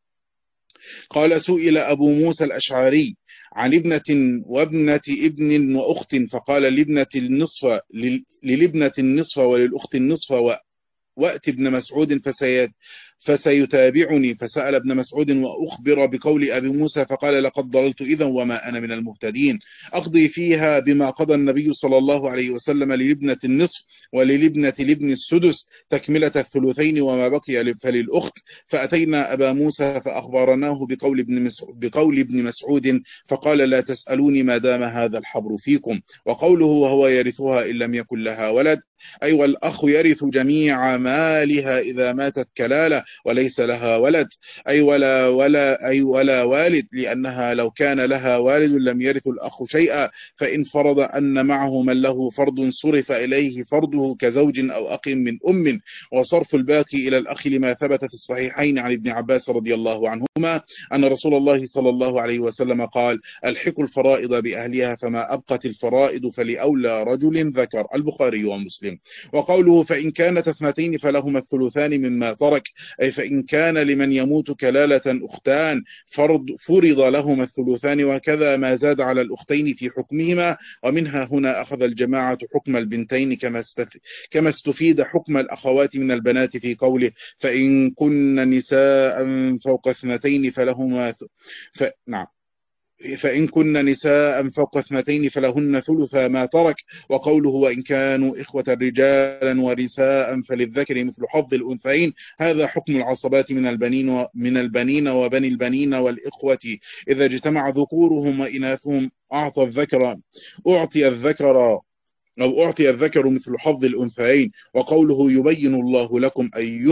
قال: سئل أبو موسى الأشعري عن ابنة وابنة ابن وأخت، فقال: لابنة النصف للابنة النصف وللأخت النصف، وأت ابن مسعود فسيت فسيتابعني. فسأل ابن مسعود وأخبر بقول أبي موسى فقال: لقد ضللت إذا وما أنا من المهتدين. أقضي فيها بما قضى النبي صلى الله عليه وسلم للابنة النصف وللابنة لابن السدس تكملة الثلثين، وما بقي فللأخت. فأتينا أبا موسى فأخبرناه بقول ابن مسعود, بقول ابن مسعود فقال: لا تسألوني ما دام هذا الحبر فيكم. وقوله: وهو يرثها إن لم يكن لها ولد، أي أيوة والأخ يرث جميع مالها إذا ماتت كلالة وليس لها ولد، أي ولا ولا أي ولا والد، لأنها لو كان لها والد لم يرث الأخ شيئا. فإن فرض أن معه من له فرض صرف إليه فرضه كزوج أو أخ من أم، وصرف الباقي إلى الأخ لما ثبت في الصحيحين عن ابن عباس رضي الله عنهما أن رسول الله صلى الله عليه وسلم قال: الحقوا الفرائض بأهلها، فما أبقت الفرائض فلأولى رجل ذكر. البخاري ومسلم. وقوله: فإن كانت اثنتين فلهما الثلثان مما ترك، أي فإن كان لمن يموت كلالة أختان فرض فرض لهما الثلثان، وكذا ما زاد على الأختين في حكمهما. ومنها هنا أخذ الجماعة حكم البنتين كما كما استفيد حكم الأخوات من البنات في قوله: فإن كن نساء فوق اثنتين فلهما ف... نعم فإن كن نساء فوق اثنتين فلهن ثلث ما ترك. وقوله: وإن كانوا إخوة رجالا ونساء فللذكر مثل حظ الأنثيين، هذا حكم العصبات من البنين من البنين وبني البنين والإخوة إذا اجتمع ذكورهم وإناثهم أعطى الذكر أعطي الذكر أو أعطي الذكر مثل حظ الأنثيين. وقوله: يبين الله لكم أن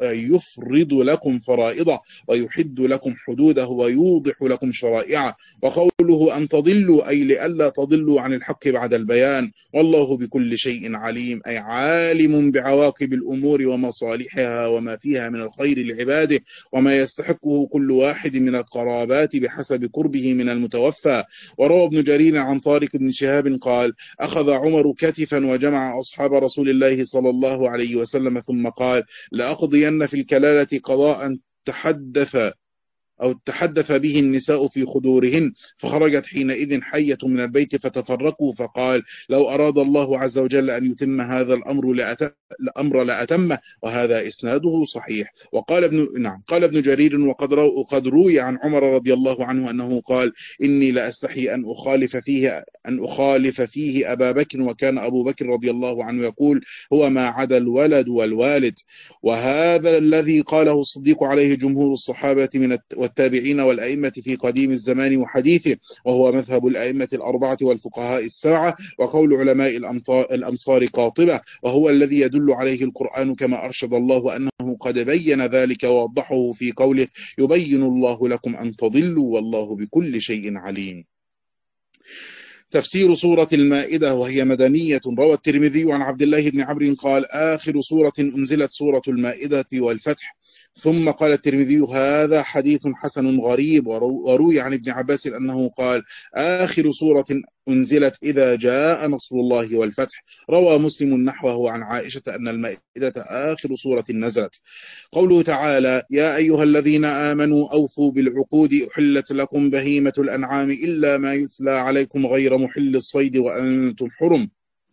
يفرض لكم فرائضه ويحد لكم حدوده ويوضح لكم شرائعه. وقوله: أن تضلوا أي لئلا تضلوا عن الحق بعد البيان. والله بكل شيء عليم، أي عالم بعواقب الأمور ومصالحها وما فيها من الخير لعباده، وما يستحقه كل واحد من القرابات بحسب قربه من المتوفى. وروى ابن جرير عن طارق بن شهاب قال: أخذ عمر كتفا وجمع أصحاب رسول الله صلى الله عليه وسلم ثم قال: لأقضين في الكلالة قضاء تحدث أو تحدث به النساء في خدورهن، فخرجت حينئذ حية من البيت فتفرقوا، فقال لو أراد الله عز وجل أن يتم هذا الأمر لأت... الأمر لأتمه، وهذا إسناده صحيح. وقال ابن نعم قال ابن جرير وقد رو... قد روي عن عمر رضي الله عنه أنه قال إني لأستحي أن أخالف فيه أن أخالف فيه أبا بكر، وكان أبو بكر رضي الله عنه يقول هو ما عدا الولد والوالد. وهذا الذي قاله الصديق عليه جمهور الصحابة من والتابعين والأئمة في قديم الزمان وحديثه، وهو مذهب الأئمة الأربعة والفقهاء السبعة، وقول علماء الأمصار قاطبة، وهو الذي يدل عليه القرآن كما أرشد الله أنه قد بين ذلك ووضحه في قوله يبين الله لكم أن تضلوا والله بكل شيء عليم. تفسير سورة المائدة وهي مدنية. روى الترمذي عن عبد الله بن عمرو قال آخر سورة أنزلت سورة المائدة والفتح. ثم قال الترمذي هذا حديث حسن غريب. وروي عن ابن عباس أنه قال آخر سورة أنزلت إذا جاء نصر الله والفتح. روى مسلم نحوه عن عائشة أن المائدة آخر سورة نزلت. قوله تعالى يا أيها الذين آمنوا أوفوا بالعقود أحلت لكم بهيمة الأنعام إلا ما يتلى عليكم غير محل الصيد وأنتم حرم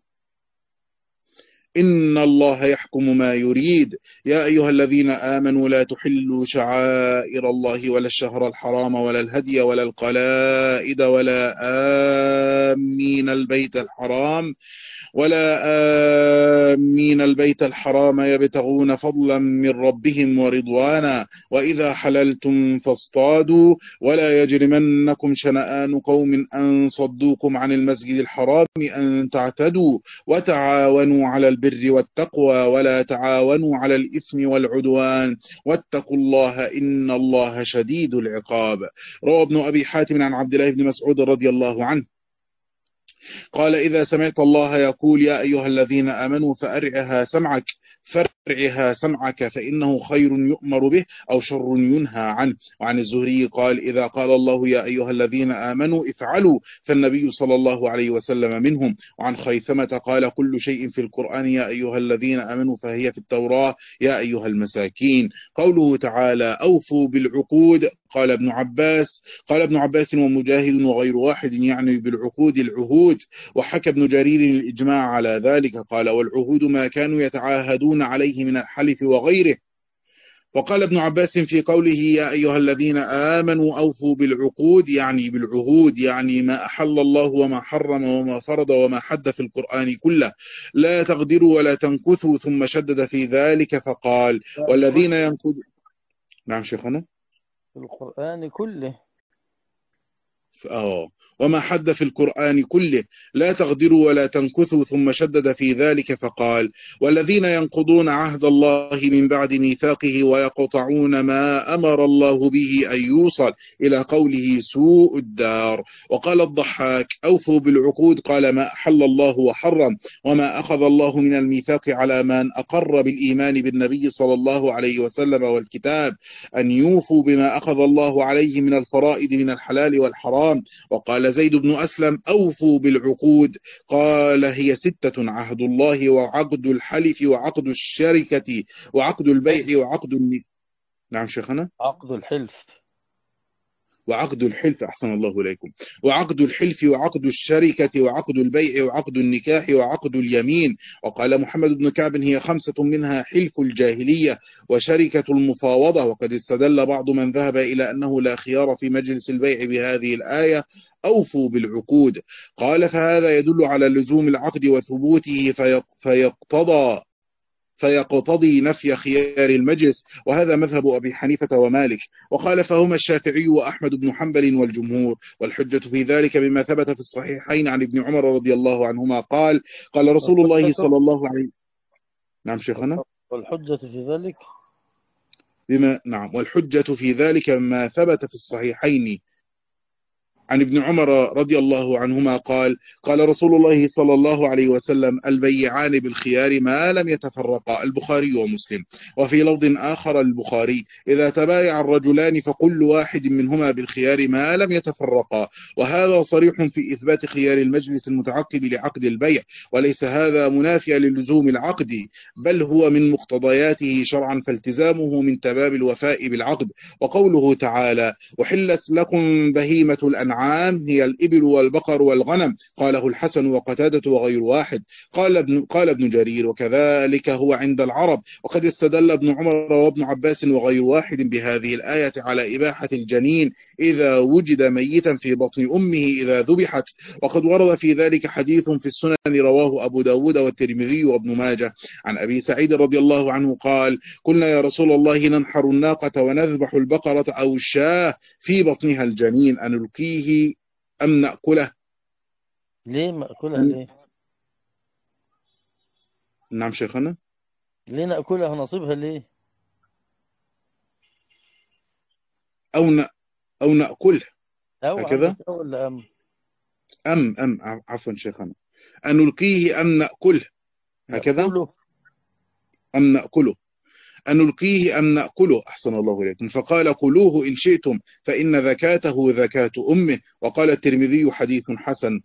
إن الله يحكم ما يريد. يا أيها الذين آمنوا لا تحلوا شعائر الله ولا الشهر الحرام ولا الهدي ولا القلائد ولا آمين البيت الحرام ولا آمين البيت الحرام يبتغون فضلا من ربهم ورضوانا وإذا حللتم فاصطادوا ولا يجرمنكم شنآن قوم أن صدوكم عن المسجد الحرام أن تعتدوا وتعاونوا على البر والتقوى ولا تعاونوا على الإثم والعدوان واتقوا الله إن الله شديد العقاب. روى ابن أبي حاتم عن عبد الله بن مسعود رضي الله عنه قال إذا سمعت الله يقول يا أيها الذين آمنوا فأرعها سمعك فرعها سمعك فإنه خير يؤمر به أو شر ينهى عنه. وعن الزهري قال إذا قال الله يا أيها الذين آمنوا افعلوا فالنبي صلى الله عليه وسلم منهم. وعن خيثمة قال كل شيء في القرآن يا أيها الذين آمنوا فهي في التوراة يا أيها المساكين. قوله تعالى أوفوا بالعقود قال ابن عباس قال ابن عباس ومجاهد وغير واحد يعني بالعقود العهود. وحكى ابن جرير الإجماع على ذلك قال والعهود ما كانوا يتعاهدون عليه من الحلف وغيره. وقال ابن عباس في قوله يا أيها الذين آمنوا أوفوا بالعقود يعني بالعهود يعني ما أحل الله وما حرم وما فرض وما حد في القرآن كله لا تغدروا ولا تنكثوا ثم شدد في ذلك فقال والذين ينكثون. نعم شيخنا في القرآن كله آه وما حد في القرآن كله لا تغدروا ولا تنكثوا ثم شدد في ذلك فقال والذين ينقضون عهد الله من بعد ميثاقه ويقطعون ما أمر الله به أن يوصل إلى قوله سوء الدار. وقال الضحاك أوفوا بالعقود قال ما أحل الله وحرم وما أخذ الله من الميثاق على من أقر بالإيمان بالنبي صلى الله عليه وسلم والكتاب أن يوفوا بما أخذ الله عليه من الفرائض من الحلال والحرام. وقال زيد بن أسلم أوفوا بالعقود قال هي ستة عهد الله وعقد الحلف وعقد الشركة وعقد البيع وعقد الن... نعم شيخنا عقد الحلف وعقد الحلف أحسن الله إليكم وعقد الحلف وعقد الشركة وعقد البيع وعقد النكاح وعقد اليمين. وقال محمد بن كعب هي خمسة منها حلف الجاهلية وشركة المفاوضة. وقد استدل بعض من ذهب إلى أنه لا خيار في مجلس البيع بهذه الآية أوفوا بالعقود. قال فهذا يدل على لزوم العقد وثبوته فيقتضى فيقتضي نفي خيار المجلس وهذا مذهب أبي حنيفة ومالك. وقال فهما الشافعي وأحمد بن حنبل والجمهور. والحجة في ذلك بما ثبت في الصحيحين عن ابن عمر رضي الله عنهما قال قال رسول الله صلى الله عليه نعم شيخنا والحجة في ذلك بما نعم والحجة في ذلك بما ثبت في الصحيحين عن ابن عمر رضي الله عنهما قال قال رسول الله صلى الله عليه وسلم البيعان بالخيار ما لم يتفرقا، البخاري ومسلم. وفي لفظ آخر البخاري إذا تبايع الرجلان فكل واحد منهما بالخيار ما لم يتفرقا. وهذا صريح في إثبات خيار المجلس المتعقب لعقد البيع، وليس هذا منافيا للزوم العقد، بل هو من مقتضياته شرعا، فالتزامه من تباب الوفاء بالعقد. وقوله تعالى وحلت لكم بهيمة الأنعام هي الإبل والبقر والغنم، قاله الحسن وقتادة وغير واحد. قال ابن, قال ابن جرير وكذلك هو عند العرب. وقد استدل ابن عمر وابن عباس وغير واحد بهذه الآية على إباحة الجنين إذا وجد ميتا في بطن أمه إذا ذبحت. وقد ورد في ذلك حديث في السنن رواه أبو داود والترمذي وابن ماجه عن أبي سعيد رضي الله عنه قال قلنا يا رسول الله ننحر الناقة ونذبح البقرة أو الشاة في بطنها الجنين أنلقيه أم نأكله؟ ليه مأكلها ليه؟ نعم شيخنا. ليه نأكلها نصيبها ليه؟ أو ن... أو نأكلها أو هكذا. عندك أو ولا أم؟ أم أم عفوا شيخنا، أنلقيه أم نأكله هكذا. نأكله. أم نأكله، أنلقيه أم نأكله، أحسن الله إليكم. فقال كلوه إن شئتم فإن ذكاته ذكاة أمه. وقال الترمذي حديث حسن.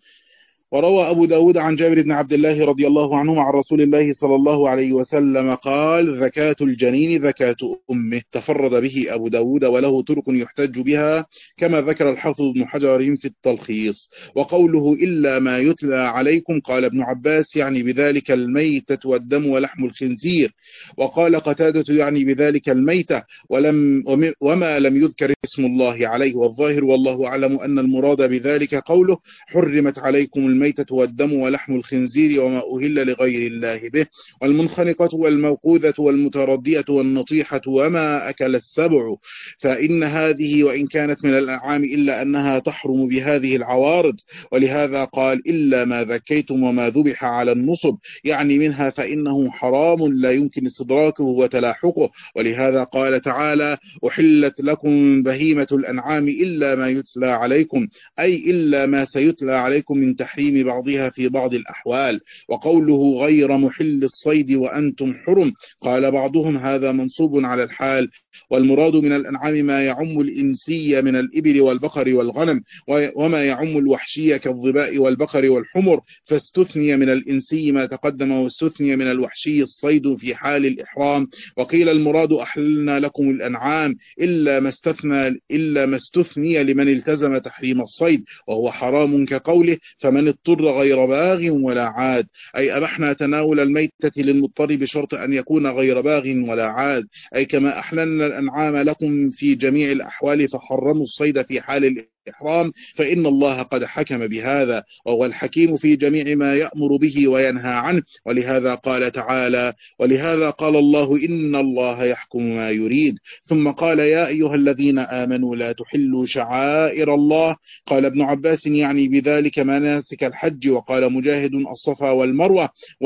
وروى أبو داود عن جابر بن عبد الله رضي الله عنه عن رسول الله صلى الله عليه وسلم قال ذكاة الجنين ذكاة أمه. تفرد به أبو داود وله طرق يحتج بها كما ذكر الحافظ ابن حجر في التلخيص. وقوله إلا ما يتلى عليكم قال ابن عباس يعني بذلك الميتة والدم ولحم الخنزير. وقال قتادة يعني بذلك الميتة ولم وما لم يذكر اسم الله عليه. والظاهر والله أعلم أن المراد بذلك قوله حرمت عليكم الميتة والدم ولحم الخنزير وما أهل لغير الله به والمنخنقة والموقوذة والمتردية والنطيحة وما أكل السبع. فإن هذه وإن كانت من الأنعام إلا أنها تحرم بهذه العوارض. ولهذا قال إلا ما ذكيتم وما ذبح على النصب، يعني منها فإنه حرام لا يمكن استدراكه وتلاحقه. ولهذا قال تعالى أحلت لكم بهيمة الأنعام إلا ما يتلى عليكم، أي إلا ما سيتلى عليكم من تحريم بعضها في بعض الأحوال. وقوله غير محل الصيد وأنتم حرم قال بعضهم هذا منصوب على الحال، والمراد من الأنعام ما يعم الإنسي من الإبل والبقر والغنم وما يعم الوحشية كالظباء والبقر والحمر، فاستثني من الإنسي ما تقدم واستثني من الوحشي الصيد في حال الإحرام. وقيل المراد أحللنا لكم الأنعام إلا ما استثنى إلا ما استثني لمن التزم تحريم الصيد وهو حرام كقوله فمن اضطر غير باغ ولا عاد، أي أبحنا تناول الميتة للمضطر بشرط أن يكون غير باغ ولا عاد، أي كما أحللنا الأنعام لكم في جميع الأحوال فحرموا الصيد في حال الإحرام فإن الله قد حكم بهذا وهو الحكيم في جميع ما يأمر به وينهى عنه. ولهذا قال تعالى ولهذا قال الله إن الله يحكم ما يريد. ثم قال يا أيها الذين آمنوا لا تحلوا شعائر الله. قال ابن عباس يعني بذلك مناسك الحج. وقال مجاهد الصفا والمروة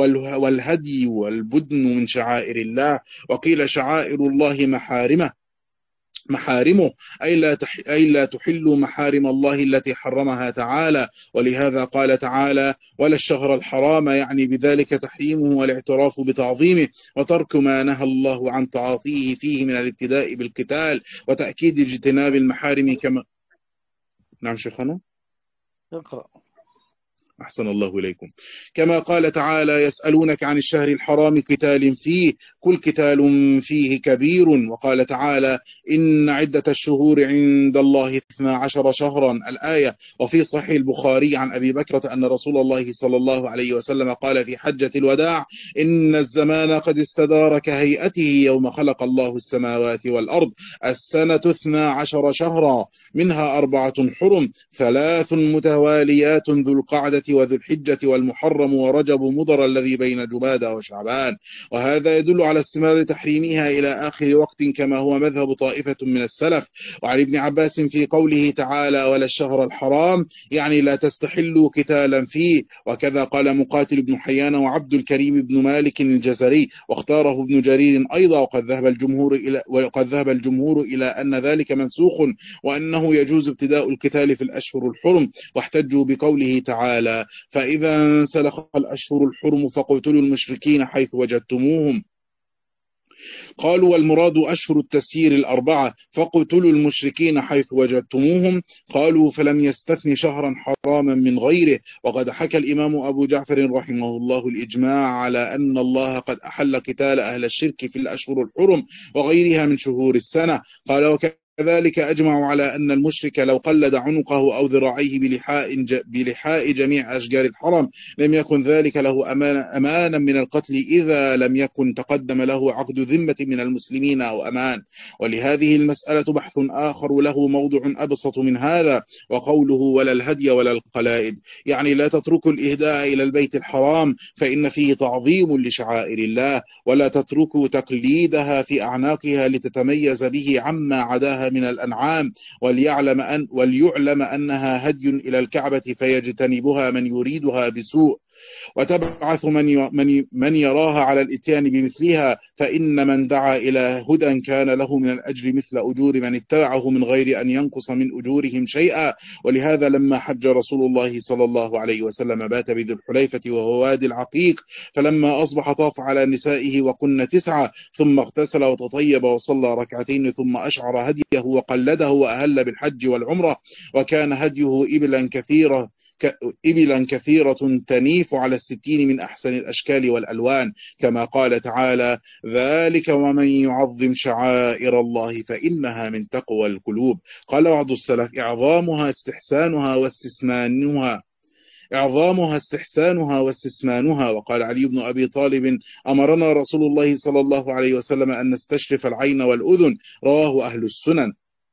والهدي والبدن من شعائر الله. وقيل شعائر الله محارمه محارمه أي لا, تح... أي لا تحلوا محارم الله التي حرمها تعالى. ولهذا قال تعالى ولا الشهر الحرام، يعني بذلك تحريمه والاعتراف بتعظيمه وترك ما نهى الله عن تعاطيه فيه من الابتداء بالقتال وتأكيد اجتناب المحارم كما نعم شيخنا اقرأ. أحسن الله إليكم. كما قال تعالى يسألونك عن الشهر الحرام قتال فيه كل قتال فيه كبير. وقال تعالى إن عدة الشهور عند الله اثنا عشر شهرا الآية. وفي صحيح البخاري عن أبي بكرة أن رسول الله صلى الله عليه وسلم قال في حجة الوداع إن الزمان قد استدار كهيئته يوم خلق الله السماوات والأرض السنة اثنا عشر شهرا منها أربعة حرم ثلاث متواليات ذو القعدة وذو الحجة والمحرم ورجب مضر الذي بين جمادى وشعبان. وهذا يدل على على استمرار تحريمها إلى آخر وقت كما هو مذهب طائفة من السلف. وعن ابن عباس في قوله تعالى ولا الشهر الحرام يعني لا تستحلوا قتالا فيه. وكذا قال مقاتل بن حيان وعبد الكريم بن مالك الجزري، واختاره ابن جرير أيضا. وقد ذهب الجمهور إلى وقد ذهب الجمهور إلى أن ذلك منسوخ وأنه يجوز ابتداء القتال في الأشهر الحرم، واحتجوا بقوله تعالى فإذا انسلخ الأشهر الحرم فاقتلوا المشركين حيث وجدتموهم. قالوا والمراد أشهر التسيير الأربعة فاقتلوا المشركين حيث وجدتموهم. قالوا فلم يستثن شهرا حراما من غيره. وقد حكى الإمام أبو جعفر رحمه الله الإجماع على أن الله قد أحل قتال أهل الشرك في الأشهر الحرم وغيرها من شهور السنة. قال وك كذلك أجمعوا على أن المشرك لو قلد عنقه أو ذراعيه بلحاء, بلحاء جميع أشجار الحرم لم يكن ذلك له أمانا, أمانا من القتل إذا لم يكن تقدم له عقد ذمة من المسلمين أو أمان. ولهذه المسألة بحث آخر له موضع أبسط من هذا، وقوله ولا الهدي ولا القلائد يعني لا تتركوا الإهداء إلى البيت الحرام فإن فيه تعظيم لشعائر الله، ولا تتركوا تقليدها في أعناقها لتتميز به عما عداها من الأنعام، وليعلم أن وليعلم أنها هدي إلى الكعبة فيجتنبها من يريدها بسوء، وتبعث من من من يراها على الاتيان بمثلها، فإن من دعا إلى هدى كان له من الأجر مثل أجور من اتبعه من غير أن ينقص من أجورهم شيئا. ولهذا لما حج رسول الله صلى الله عليه وسلم بات بذي الحليفة وهو وادي العقيق، فلما أصبح طاف على نسائه وكن تسعة، ثم اغتسل وتطيب وصلى ركعتين ثم أشعر هديه وقلده وأهل بالحج والعمرة، وكان هديه إبلا كثيرة إبلا كثيرة تنيف على الستين من أحسن الأشكال والألوان، كما قال تعالى ذلك ومن يعظم شعائر الله فإنها من تقوى القلوب. قال بعض السلف إعظامها استحسانها واستسمانها إعظامها استحسانها واستسمانها. وقال علي بن أبي طالب أمرنا رسول الله صلى الله عليه وسلم أن نستشرف العين والأذن، رواه أهل السنن.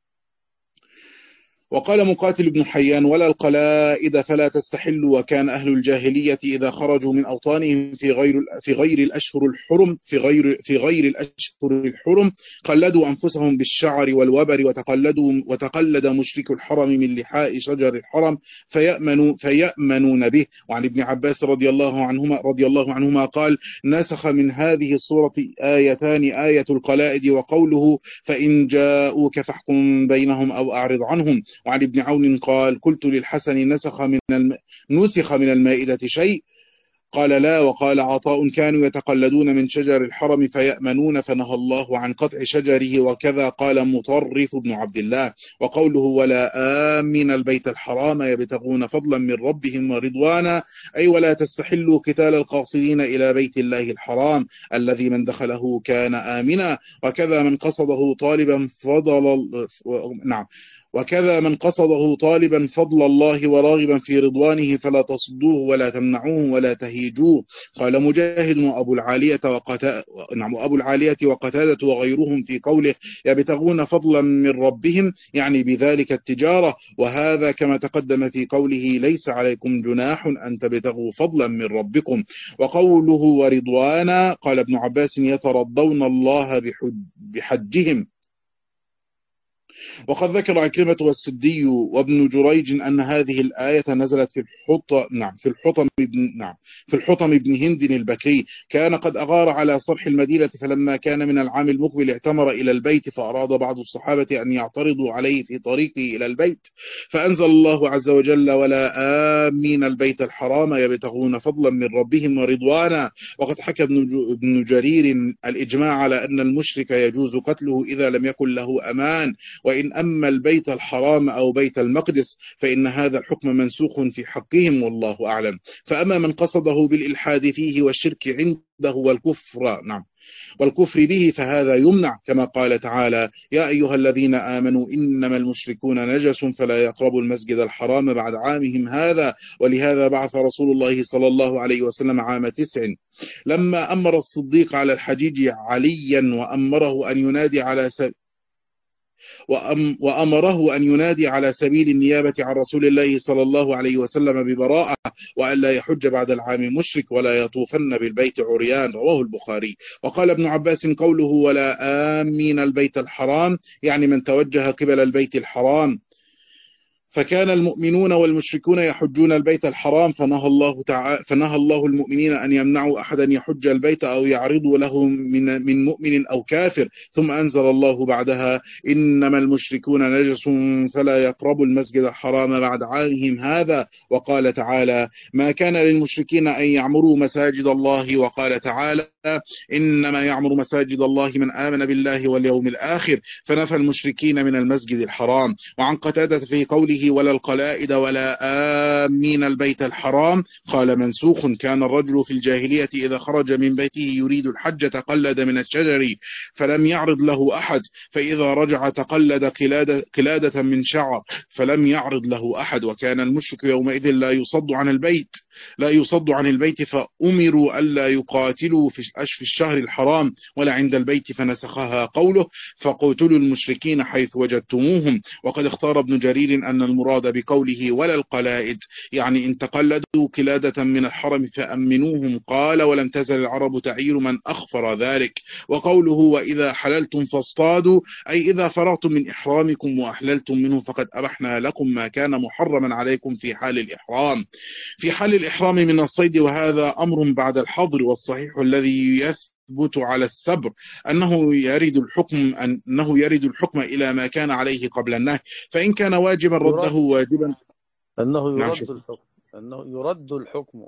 وقال مقاتل بن حيان ولا القلائد فلا تستحلوا. وكان أهل الجاهلية إذا خرجوا من أوطانهم في غير في غير الأشهر الحرم في غير في غير الأشهر الحرم قلدوا أنفسهم بالشعر والوبر، وتقلدوا وتقلد مشرك الحرم من لحاء شجر الحرم فيأمنوا فيأمنون به. وعن ابن عباس رضي الله عنهما رضي الله عنهما قال نسخ من هذه الصورة آيتان، آية القلائد وقوله فإن جاءوك فاحكم بينهم أو أعرض عنهم. وعن ابن عون قال قلت للحسن نسخ من الم... نسخ من المائدة شيء؟ قال لا. وقال عطاء كانوا يتقلدون من شجر الحرم فيأمنون فنهى الله عن قطع شجره. وكذا قال مطرف بن عبد الله. وقوله ولا آمن البيت الحرام يبتغون فضلا من ربهم ورضوانا أي ولا تستحلوا قتال القاصدين إلى بيت الله الحرام الذي من دخله كان آمنا. وكذا من قصده طالبا فضل نعم وكذا من قصده طالبا فضل الله وراغبا في رضوانه فلا تصدوه ولا تمنعوه ولا تهيجوه. قال مجاهد وأبو العالية وقتا... نعم أبو العالية وقتادة وغيرهم في قوله يبتغون فضلا من ربهم يعني بذلك التجارة، وهذا كما تقدم في قوله ليس عليكم جناح أن تبتغوا فضلا من ربكم. وقوله ورضوانا قال ابن عباس يترضون الله بحج... بحجهم. وقد ذكر عكرمة والسدي وابن جريج أن هذه الآية نزلت في الحطم نعم في الحطم بن نعم في الحطم بن هند البكري، كان قد أغار على صرح المدينة، فلما كان من العام المقبل اعتمر إلى البيت، فأراد بعض الصحابة أن يعترضوا عليه في طريقه إلى البيت، فأنزل الله عز وجل ولا آمين البيت الحرام يبتغون فضلا من ربهم ورضوانا. وقد حكى ابن جرير الإجماع على أن المشرك يجوز قتله إذا لم يكن له أمان، وإن أما البيت الحرام أو بيت المقدس فإن هذا الحكم منسوخ في حقهم والله أعلم. فأما من قصده بالإلحاد فيه والشرك عنده والكفر نعم والكفر به فهذا يمنع، كما قال تعالى يا أيها الذين آمنوا إنما المشركون نجس فلا يقربوا المسجد الحرام بعد عامهم هذا. ولهذا بعث رسول الله صلى الله عليه وسلم عام تسع لما أمر الصديق على الحجيج عليا وأمره أن ينادي على سبيل وأم وأمره أن ينادي على سبيل النيابة عن رسول الله صلى الله عليه وسلم ببراءة، وأن لا يحج بعد العام مشرك ولا يطوفن بالبيت عريان. رواه البخاري. وقال ابن عباس قوله ولا آمين البيت الحرام يعني من توجه قبل البيت الحرام، فكان المؤمنون والمشركون يحجون البيت الحرام، فنهى الله تعالى فنهى الله المؤمنين أن يمنعوا أحدا يحج البيت أو يعرضوا له من من مؤمن أو كافر. ثم أنزل الله بعدها إنما المشركون نجس فلا يقربوا المسجد الحرام بعد عامهم هذا. وقال تعالى ما كان للمشركين أن يعمروا مساجد الله. وقال تعالى إنما يعمر مساجد الله من آمن بالله واليوم الآخر، فنفى المشركين من المسجد الحرام. وعن قتادة في قوله ولا القلائد ولا آمين البيت الحرام قال منسوخ. كان الرجل في الجاهلية إذا خرج من بيته يريد الحج تقلد من الشجر فلم يعرض له أحد، فإذا رجع تقلد قلادة, قلادة من شعر فلم يعرض له أحد. وكان المشرك يومئذ لا يصد عن البيت لا يصد عن البيت فأمروا ألا يقاتلوا في في الشهر الحرام ولا عند البيت، فنسخها قوله فقتلوا المشركين حيث وجدتموهم. وقد اختار ابن جرير أن المراد بقوله ولا القلائد يعني إن تقلدوا قلادة من الحرم فأمنوهم. قال ولم تزل العرب تعير من أخفر ذلك. وقوله وإذا حللتم فاصطادوا أي إذا فرغتم من إحرامكم وأحللتم منه فقد أبحنا لكم ما كان محرما عليكم في حال الإحرام في حال الإحرام من الصيد. وهذا أمر بعد الحظر، والصحيح الذي يثبت على السبر أنه يرد الحكم أنه يرد الحكم إلى ما كان عليه قبل النهي، فإن كان واجبا رده واجبا أنه نعم يرد الحكم أنه يرد الحكم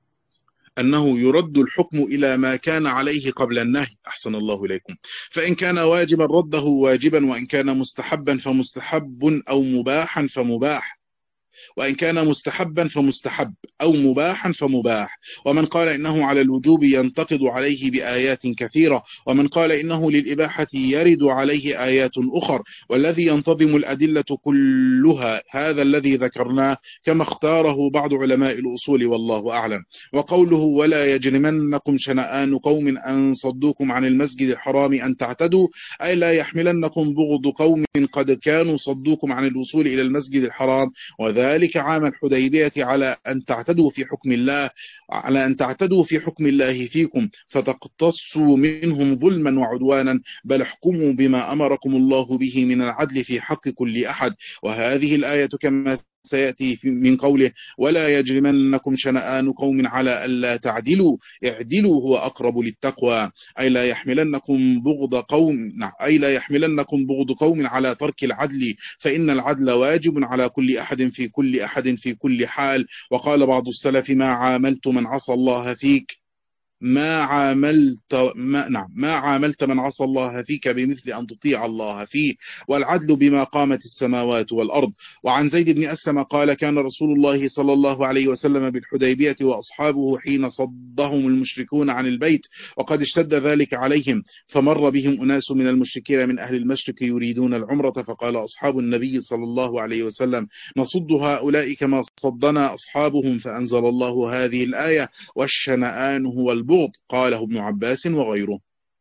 أنه يرد الحكم إلى ما كان عليه قبل النهي. أحسن الله إليكم. فإن كان واجبا رده واجبا، وإن كان مستحبا فمستحب أو مباحا فمباح، وإن كان مستحبا فمستحب أو مباحا فمباح. ومن قال إنه على الوجوب ينتقد عليه بآيات كثيرة، ومن قال إنه للإباحة يرد عليه آيات أخر. والذي ينتظم الأدلة كلها هذا الذي ذكرناه كما اختاره بعض علماء الأصول والله أعلم. وقوله ولا يجرمنكم شنآن قوم أن صدوكم عن المسجد الحرام أن تعتدوا أي لا يحملنكم بغض قوم قد كانوا صدوكم عن الوصول إلى المسجد الحرام، وذلك عام الحديبية على أن تعتدوا في حكم الله على أن تعتدوا في حكم الله فيكم فتقتصوا منهم ظلما وعدوانا، بل احكموا بما أمركم الله به من العدل في حق كل أحد. وهذه الآية كما سيأتي من قوله ولا يجرمنكم شنآن قوم على ألا تعدلوا اعدلوا هو أقرب للتقوى، أي لا يحملنكم بغض قوم أي لا يحملنكم بغض قوم على ترك العدل، فإن العدل واجب على كل أحد في كل أحد في كل حال. وقال بعض السلف ما عاملت من عصى الله فيك ما عاملت ما نعم ما عاملت من عصى الله فيك بمثل أن تطيع الله فيه، والعدل بما قامت السماوات والأرض. وعن زيد بن أسلم قال كان رسول الله صلى الله عليه وسلم بالحديبية وأصحابه حين صدهم المشركون عن البيت وقد اشتد ذلك عليهم، فمر بهم أناس من المشركين من أهل المشرك يريدون العمرة، فقال أصحاب النبي صلى الله عليه وسلم نصد هؤلاء كما صدنا أصحابهم، فأنزل الله هذه الآية والشنآن هو البغض. قاله ابن عباس وغيره.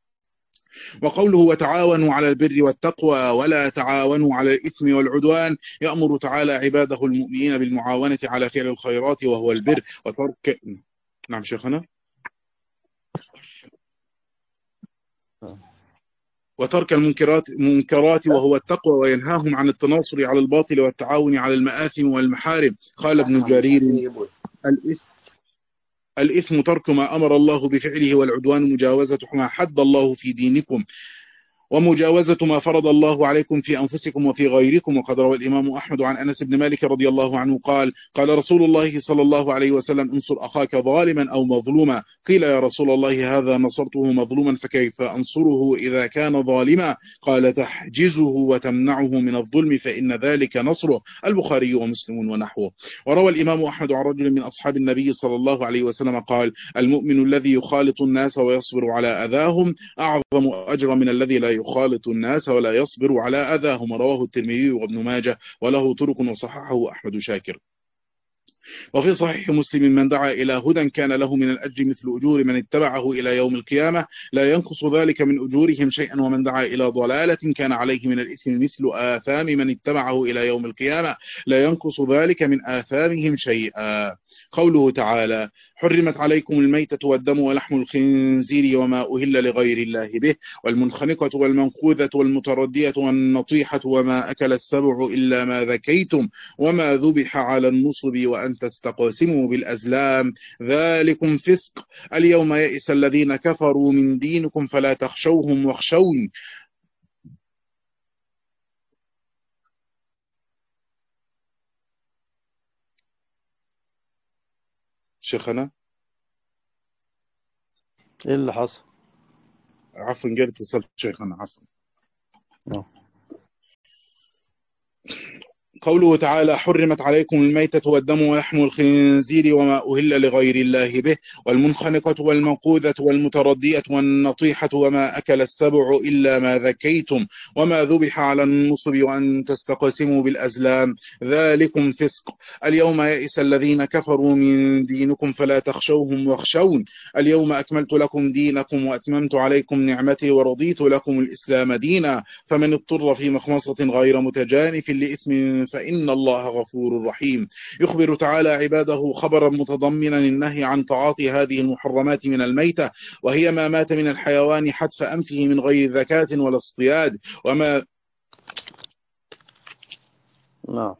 وقوله وتعاونوا على البر والتقوى ولا تعاونوا على الإثم والعدوان يأمر تعالى عباده المؤمنين بالمعاونة على فعل الخيرات وهو البر وترك نعم شيخنا وترك المنكرات منكرات وهو التقوى، وينهاهم عن التناصر على الباطل والتعاون على المآثم والمحارم. قال ابن جرير الإثم الإثم ترك ما أمر الله بفعله، والعدوان مجاوزة ما حد الله في دينكم ومجاوزة ما فرض الله عليكم في أنفسكم وفي غيركم. وقد روى الإمام أحمد عن أنس بن مالك رضي الله عنه قال قال رسول الله صلى الله عليه وسلم انصر أخاك ظالما أو مظلوما. قيل يا رسول الله هذا نصرته مظلوما فكيف أنصره إذا كان ظالما؟ قال تحجزه وتمنعه من الظلم فإن ذلك نصره. البخاري ومسلم ونحوه. وروى الإمام أحمد عن رجل من أصحاب النبي صلى الله عليه وسلم قال المؤمن الذي يخالط الناس ويصبر على أذاهم أعظم أجر من الذي لا يخالط الناس ولا يصبر على أذاهم. رواه الترمذي وابن ماجه وله طرق وصححه أحمد شاكر. وفي صحيح مسلم من دعا إلى هدى كان له من الأجر مثل أجور من اتبعه إلى يوم القيامة لا ينقص ذلك من أجورهم شيئا، ومن دعا إلى ضلالة كان عليه من الإثم مثل آثام من اتبعه إلى يوم القيامة لا ينقص ذلك من آثامهم شيئا. قوله تعالى: حرمت عليكم الميتة والدم ولحم الخنزير وما أهل لغير الله به والمنخنقة والمنقوذة والمتردية والنطيحة وما أكل السبع إلا ما ذكيتم وما ذبح على النصب وأن تستقسموا بالأزلام ذلكم فسق. اليوم يئس الذين كفروا من دينكم فلا تخشوهم واخشوني. شيخنا ايه اللي حصل؟ عفوا جاء اتصال شيخنا عفوا. نعم. قوله تعالى: حرمت عليكم الميتة والدم ولحم الخنزير وما أهل لغير الله به والمنخنقة والمنقوذة والمتردية والنطيحة وما أكل السبع إلا ما ذكيتم وما ذبح على النصب وأن تستقسموا بالأزلام ذلكم فسق. اليوم يئس الذين كفروا من دينكم فلا تخشوهم واخشون. اليوم أكملت لكم دينكم وأتممت عليكم نعمتي ورضيت لكم الإسلام دينا فمن اضطر في مخمصة غير متجانف لإثم فإن الله غفور رحيم. يخبر تعالى عباده خبرا متضمنا النهي عن تعاطي هذه المحرمات من الميتة، وهي ما مات من الحيوان حتف أنفه من غير ذكاة ولا اصطياد وما نعم.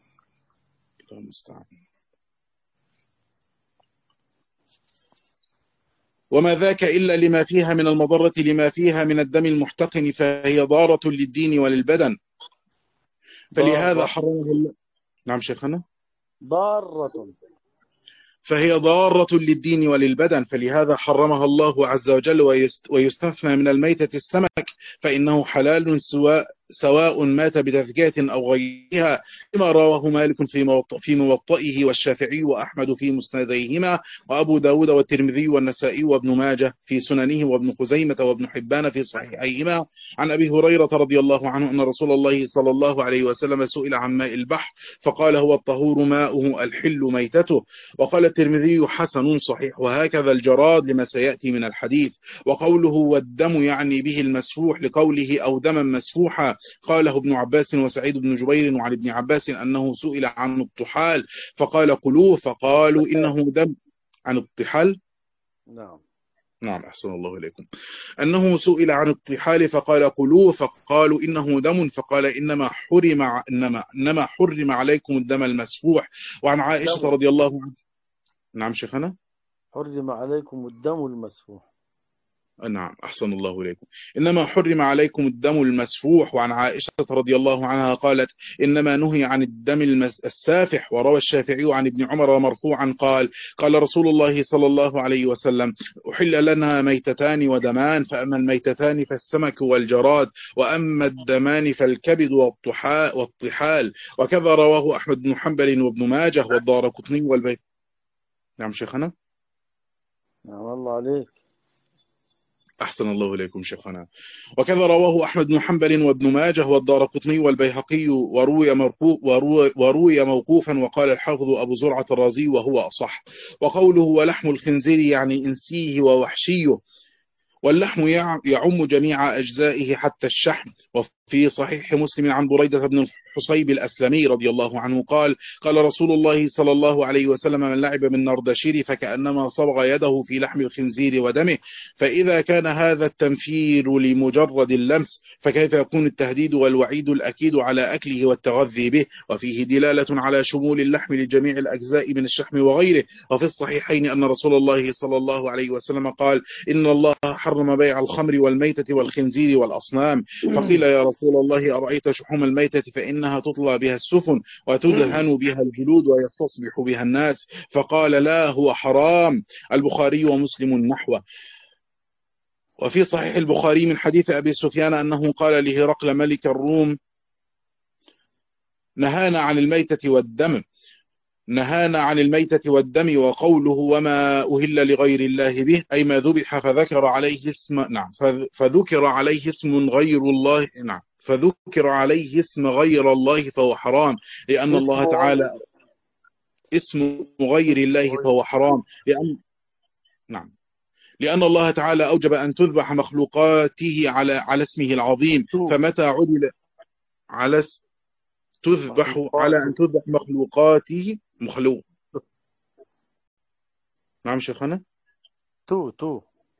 وما ذاك إلا لما فيها من المضرة لما فيها من الدم المحتقن فهي ضارة للدين وللبدن فلهذا حرمه الله. نعم شيخنا. ضارة فهي ضارة للدين وللبدن فلهذا حرمها الله عز وجل. ويستثنى من الميتة السمك فإنه حلال سواء سواء مات بتذكية أو غيرها لما رواه مالك في في موطئه والشافعي وأحمد في مسنديهما وأبو داود والترمذي والنسائي وابن ماجه في سننه وابن خزيمة وابن حبان في صحيحيهما عن أبي هريرة رضي الله عنه أن رسول الله صلى الله عليه وسلم سئل عن ماء البحر فقال: هو الطهور ماؤه الحل ميتته. وقال الترمذي: حسن صحيح. وهكذا الجراد لما سيأتي من الحديث. وقوله والدم يعني به المسفوح لقوله أو دما مسفوحا قاله ابن عباس وسعيد بن جبير وعن ابن عباس أنه سئل عن الطحال فقال قلوه فقالوا إنه دم. عن الطحال. نعم نعم أحسن الله إليكم. أنه سئل عن الطحال فقال قلوه فقالوا إنه دم فقال إنما حرم إنما إنما حرم عليكم الدم المسفوح. وعن عائشة دم. رضي الله عنها. نعم شيخنا. حرم عليكم الدم المسفوح. نعم أحسن الله إليكم. إنما حرم عليكم الدم المسفوح. وعن عائشة رضي الله عنها قالت إنما نهي عن الدم السافح. وروى الشافعي عن ابن عمر مرفوعا قال قال رسول الله صلى الله عليه وسلم: أحل لنا ميتتان ودمان فأما الميتتان فالسمك والجراد وأما الدمان فالكبد والطحال. وكذا رواه أحمد بن حنبل وابن ماجه والدارقطني والبيت. نعم شيخنا. نعم الله عليك. أحسن الله إليكم شيخنا. وكذا رواه أحمد بن حنبل وابن ماجه والدارقطني والبيهقي وروي مرفوع وروي, وروي موقوفا وقال الحافظ أبو زرعة الرازي وهو أصح. وقوله ولحم الخنزير يعني إنسيه ووحشيه واللحم يعم جميع أجزائه حتى الشحم. وفي صحيح مسلم عن بريدة بن الحصيب الأسلمي رضي الله عنه قال قال رسول الله صلى الله عليه وسلم: من لعب بالنردشير فكأنما صبغ يده في لحم الخنزير ودمه. فإذا كان هذا التنفير لمجرد اللمس فكيف يكون التهديد والوعيد الأكيد على أكله والتغذي به؟ وفيه دلالة على شمول اللحم لجميع الأجزاء من الشحم وغيره. وفي الصحيحين أن رسول الله صلى الله عليه وسلم قال: إن الله حرم بيع الخمر والميتة والخنزير والأصنام. فقيل يا رسول الله: أرأيت شحوم الميتة فإنها تطلى بها السفن وتدهن بها الجلود ويستصبح بها الناس. فقال: لا، هو حرام. البخاري ومسلم نحوه. وفي صحيح البخاري من حديث أبي سفيان أنه قال لهرقل ملك الروم: نهانا عن الميتة والدم نهانا عن الميتة والدم. وقوله وما أهل لغير الله به أي ما ذبح فذكر عليه اسم نعم فذكر عليه اسم غير الله نعم فذكر عليه اسم غير الله فهو حرام لأن الله تعالى اسم غير الله فهو حرام، لأن نعم لأن الله تعالى أوجب أن تذبح مخلوقاته على على اسمه العظيم، فمتى عدل على تذبح على أن تذبح مخلوقاته مخلوق نعم شيخنا تو تو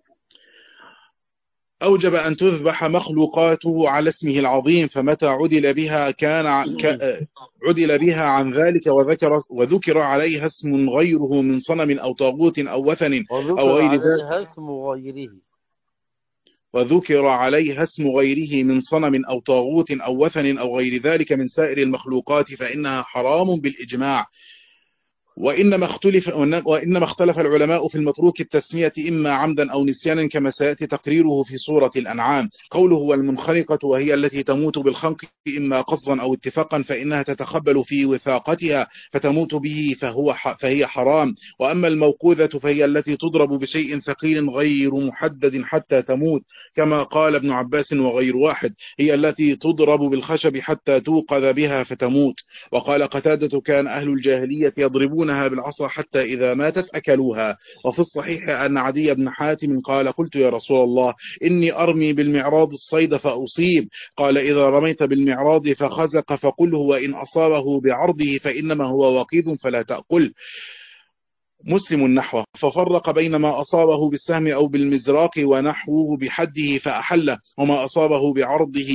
أوجب أن تذبح مخلوقاته على اسمه العظيم، فمتى عدل بها كان عدل بها عن ذلك وذكر وذكر عليها اسم غيره من صنم أو طاغوت أو وثن أو غير ذلك اسم غيره وذكر عليها اسم غيره من صنم أو طاغوت أو وثن أو غير ذلك من سائر المخلوقات فإنها حرام بالإجماع. وإنما اختلف وإنما اختلف العلماء في المتروك التسمية إما عمدا أو نسيانا كما سيأتي تقريره في سورة الأنعام. قوله والمنخنقة وهي التي تموت بالخنق إما قصدا أو اتفاقا فإنها تتخبل في وثاقتها فتموت به فهو فهي حرام. وأما الموقوذة فهي التي تضرب بشيء ثقيل غير محدد حتى تموت كما قال ابن عباس وغير واحد، هي التي تضرب بالخشب حتى توقذ بها فتموت. وقال قتادة كان أهل الجاهلية يضربون بالعصا حتى إذا ماتت أكلوها. وفي الصحيح أن عدي بن حاتم قال قلت يا رسول الله إني أرمي بالمعراض الصيد فأصيب، قال إذا رميت بالمعراض فخزق فقله وإن أصابه بعرضه فإنما هو وقيد فلا تأكل. مسلم نحوه، ففرق بين ما أصابه بالسهم أو بالمزراق ونحوه بحده فأحله، وما أصابه بعرضه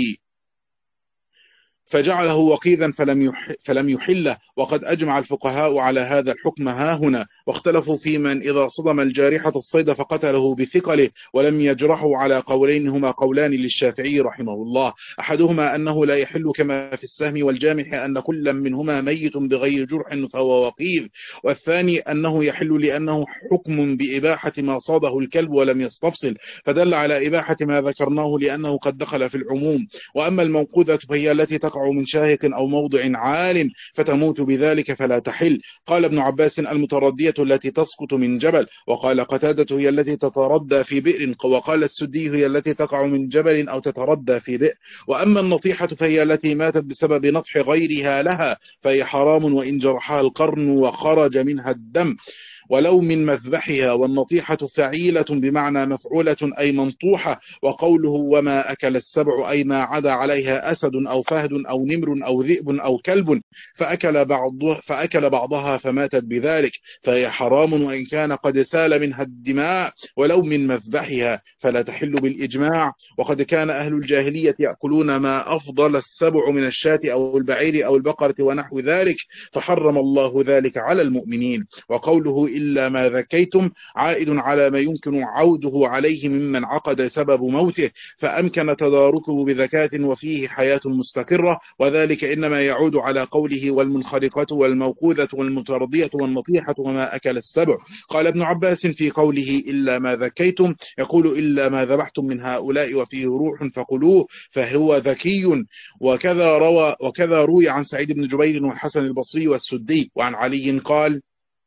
فجعله وقيدا فلم يح فلم يحله. وقد أجمع الفقهاء على هذا الحكم ها هنا، واختلفوا في من إذا صدم الجارحة الصيد فقتله بثقله، ولم يجرحوا على قولين هما قولان للشافعي رحمه الله، أحدهما أنه لا يحل كما في السهم والجامح أن كل منهما ميت بغير جرح فهو وقيد، والثاني أنه يحل لأنه حكم بإباحة ما صاده الكلب ولم يستفصل، فدل على إباحة ما ذكرناه لأنه قد دخل في العموم. وأما الموقوذة فهي التي تقع من شاهق أو موضع عال فتموت بذلك فلا تحل. قال ابن عباس المتردية التي تسقط من جبل، وقال قتادة هي التي تتردى في بئر، وقال السدي هي التي تقع من جبل أو تتردى في بئر. وأما النطيحة فهي التي ماتت بسبب نطح غيرها لها فهي حرام وإن جرحها القرن وخرج منها الدم ولو من مذبحها. والنطيحة فعيلة بمعنى مفعولة أي منطوحة. وقوله وما أكل السبع أي ما عدا عليها أسد أو فهد أو نمر أو ذئب أو كلب فأكل, بعض فأكل بعضها فماتت بذلك فهي حرام وإن كان قد سال منها الدماء ولو من مذبحها فلا تحل بالإجماع. وقد كان أهل الجاهلية يأكلون ما أفضل السبع من الشاة أو البعير أو البقرة ونحو ذلك فحرم الله ذلك على المؤمنين. وقوله إلا ما ذكيتم عائد على ما يمكن عوده عليه ممن عقد سبب موته فأمكن تداركه بذكاة وفيه حياة مستقرة، وذلك إنما يعود على قوله والمنخرقة والموقوذة والمتردية والنطيحة وما أكل السبع. قال ابن عباس في قوله إلا ما ذكيتم يقول إلا ما ذبحتم من هؤلاء وفيه روح فقلوه فهو ذكي. وكذا روى وكذا روي عن سعيد بن جبير والحسن البصري والسدي. وعن علي قال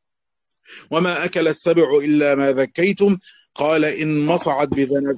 وما أكل السبع إلا ما ذكيتم قال إن مصعد بذنب.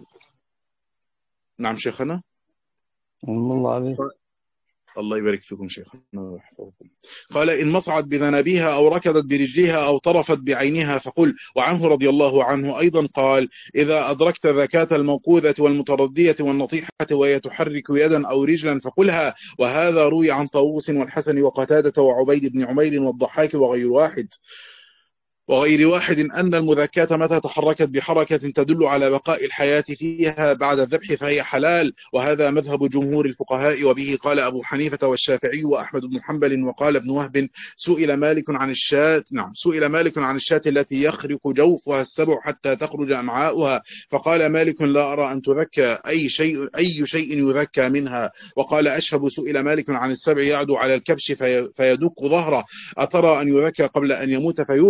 نعم شيخنا الله عليك. الله يبارك فيكم شيخنا ويحفظكم. قال إن مصعد بذنبها أو ركضت برجلها أو طرفت بعينها فقل. وعنه رضي الله عنه أيضا قال إذا أدركت ذكاة الموقوذة والمتردية والنطيحة وهي تحرك يدا أو رجلا فقلها. وهذا روي عن طاووس والحسن وقتادة وعبيد بن عمير والضحاك وغير واحد وغير واحد أن المذكاة متى تحركت بحركة تدل على بقاء الحياة فيها بعد الذبح فهي حلال، وهذا مذهب جمهور الفقهاء وبه قال أبو حنيفة والشافعي وأحمد بن حنبل. وقال ابن وهب سئل مالك عن الشاة نعم سئل مالك عن الشاة التي يخرق جوفها السبع حتى تخرج أمعاؤها فقال مالك لا أرى أن تذكى أي شيء أي شيء يذكى منها. وقال أشهب سئل مالك عن السبع يعدو على الكبش في فيدق ظهره أترى أن يذكى قبل أن يموت فيوكل فقال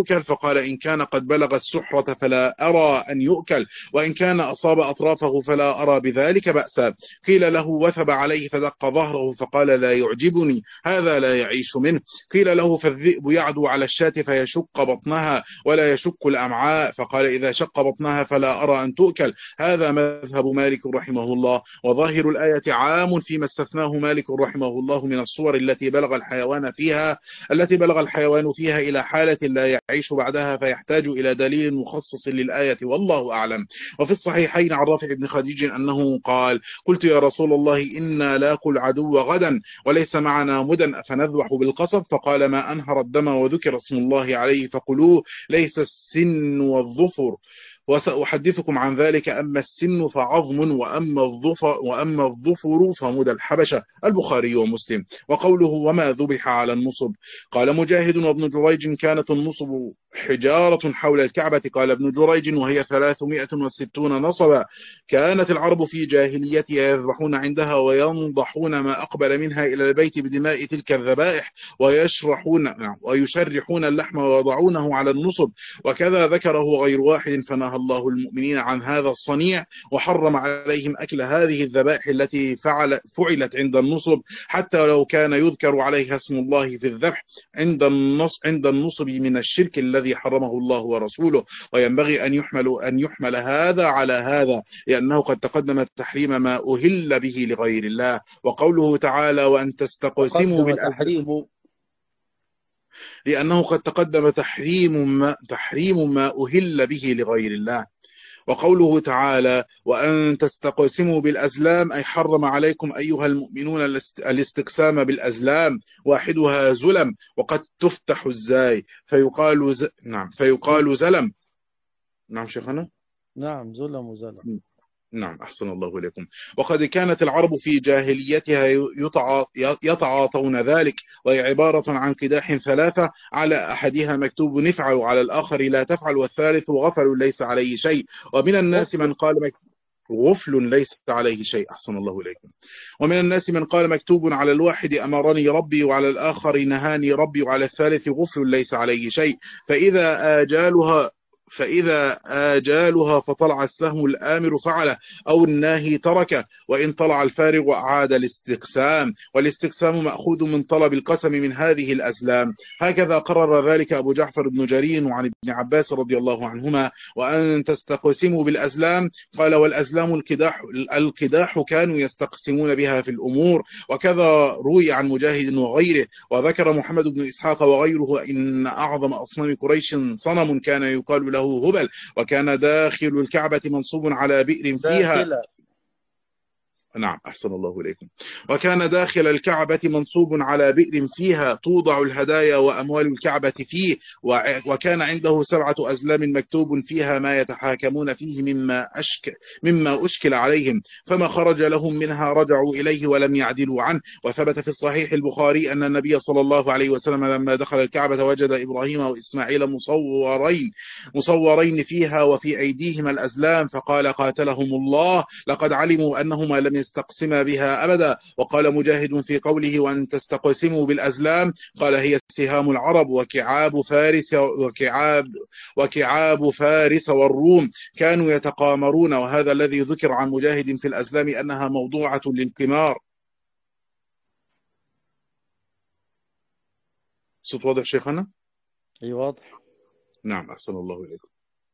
فقال إن كان قد بلغ السحرة فلا أرى أن يؤكل، وإن كان أصاب أطرافه فلا أرى بذلك بأسا. قيل له وثب عليه فدق ظهره فقال لا يعجبني، هذا لا يعيش منه. قيل له فالذئب يعدو على الشاة فيشق بطنها ولا يشق الأمعاء، فقال إذا شق بطنها فلا أرى أن تؤكل، هذا مذهب مالك رحمه الله. وظاهر الآية عام فيما استثناه مالك رحمه الله من الصور التي بلغ الحيوان فيها التي بلغ الحيوان فيها إلى حالة لا يعيش بعدها، فيحتاج إلى دليل مخصص للآية والله أعلم. وفي الصحيحين عن رافع بن خديج أنه قال قلت يا رسول الله إنا لاقوا العدو غدا وليس معنا مدى فنذبح بالقصب، فقال ما أنهر الدم وذكر اسم الله عليه فقلوه، ليس السن والظفر وسأحدثكم عن ذلك، أما السن فعظم وأما الظفر, وأما الظفر فمدى الحبشة. البخاري ومسلم. وقوله وما ذبح على النصب، قال مجاهد وابن جريج كانت النصب حجارة حول الكعبة. قال ابن جريج وهي ثلاثمائة وستون نصبا. كانت العرب في جاهليتها يذبحون عندها وينضحون ما أقبل منها إلى البيت بدماء تلك الذبائح ويشرحون ويشرحون اللحم ويضعونه على النصب، وكذا ذكره غير واحد. فنهى الله المؤمنين عن هذا الصنيع وحرم عليهم أكل هذه الذبائح التي فعل فعلت عند النصب، حتى لو كان يذكر عليها اسم الله في الذبح عند النصب عند النصب من الشرك الذي حرمه الله ورسوله. وينبغي أن يحمل أن يحمل هذا على هذا، لأنه قد تقدم تحريم ما أهل به لغير الله. وقوله تعالى وأن تستقسموا بالأزلام، لأنه قد تقدم تحريم ما, تحريم ما أهل به لغير الله. وقوله تعالى وأن تستقسموا بالأزلام أي حرم عليكم أيها المؤمنون الاستقسام بالأزلام، واحدها زلم وقد تفتح الزاي فيقال ز... نعم فيقال زلم. نعم شيخنا. نعم زلم وزلم. نعم أحسن الله إليكم. وقد كانت العرب في جاهليتها يتعاطون ذلك، وهي عبارة عن قداح ثلاثة على أحدها مكتوب نفعل وعلى الآخر لا تفعل والثالث غفل ليس عليه شيء. ومن الناس من قال مكتوب غفل ليس عليه شيء. أحسن الله إليكم. ومن الناس من قال مكتوب على الواحد أمرني ربي وعلى الآخر نهاني ربي وعلى الثالث غفل ليس عليه شيء. فإذا آجالها فإذا آجالها فطلع السهم الآمر فعله أو الناهي تركه، وإن طلع الفارغ أعاد الاستقسام، والاستقسام مأخوذ من طلب القسم من هذه الأزلام. هكذا قرر ذلك أبو جعفر بن جرير وعن ابن عباس رضي الله عنهما. وأن تستقسموا بالأزلام، قال والأزلام القداح, القداح كانوا يستقسمون بها في الأمور. وكذا روي عن مجاهد وغيره. وذكر محمد بن إسحاق وغيره إن أعظم أصنام قريش صنم كان يقال له هبل، وكان داخل الكعبة منصوب على بئر فيها داخل. نعم أحسن الله إليكم. وكان داخل الكعبة منصوب على بئر فيها توضع الهدايا وأموال الكعبة فيه، وكان عنده سبعة أزلام مكتوب فيها ما يتحاكمون فيه مما أشك مما أشكل عليهم، فما خرج لهم منها رجعوا إليه ولم يعدلوا عنه. وثبت في الصحيح البخاري أن النبي صلى الله عليه وسلم لما دخل الكعبة وجد إبراهيم وإسماعيل مصورين مصورين فيها وفي أيديهما الأزلام، فقال قاتلهم الله لقد علموا أنهما لم يستقسم بها أبدا. وقال مجاهد في قوله وأن تستقسموا بالأزلام، قال هي سهام العرب وكعاب فارس وكعاب وكعاب فارس والروم كانوا يتقامرون. وهذا الذي ذكر عن مجاهد في الأزلام أنها موضوعة للقمار. صوت واضح شيخنا؟ أي واضح. نعم أحسن الله إليكم.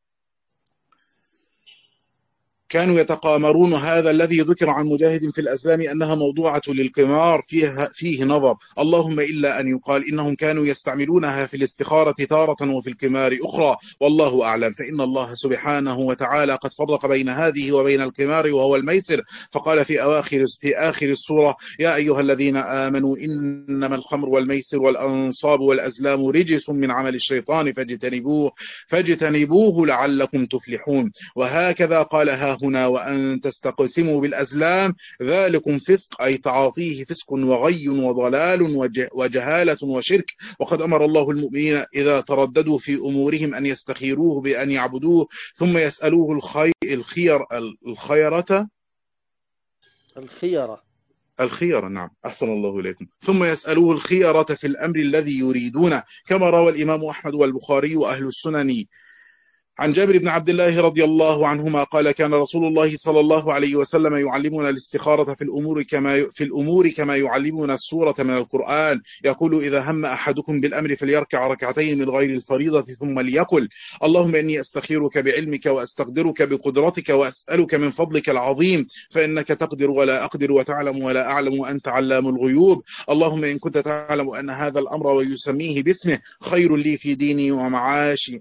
كانوا يتقامرون. هذا الذي ذكر عن مجاهد في الأزلام أنها موضوعة للقمار فيه, فيه نظر، اللهم إلا أن يقال إنهم كانوا يستعملونها في الاستخارة تارة وفي القمار أخرى، والله أعلم. فإن الله سبحانه وتعالى قد فرق بين هذه وبين القمار وهو الميسر، فقال في أواخر في آخر السورة يا أيها الذين آمنوا إنما الخمر والميسر والأنصاب والأزلام رجس من عمل الشيطان فاجتنبوه فاجتنبوه لعلكم تفلحون. وهكذا قال ها هنا وأن تستقسموا بالأزلام ذلكم فسق، أي تعاطيه فسق وغي وضلال وجهالة وشرك. وقد أمر الله المؤمنين إذا ترددوا في أمورهم أن يستخيروه بأن يعبدوه ثم يسألوه الخي... الخير الخيرة الخيرة الخيرة، نعم، أحسن الله إليكم. ثم يسألوه الخيرة في الأمر الذي يريدونه، كما روى الإمام أحمد والبخاري وأهل السنن عن جابر بن عبد الله رضي الله عنهما قال كان رسول الله صلى الله عليه وسلم يعلمنا الاستخارة في الأمور كما في الأمور كما يعلمنا السورة من القرآن. يقول إذا هم أحدكم بالأمر فليركع ركعتين من غير الفريضة ثم ليقل اللهم إني أستخيرك بعلمك وأستقدرك بقدرتك وأسألك من فضلك العظيم فإنك تقدر ولا أقدر وتعلم ولا أعلم وأنت علام الغيوب. اللهم إن كنت تعلم أن هذا الأمر ويسميه باسمه خير لي في ديني ومعاشي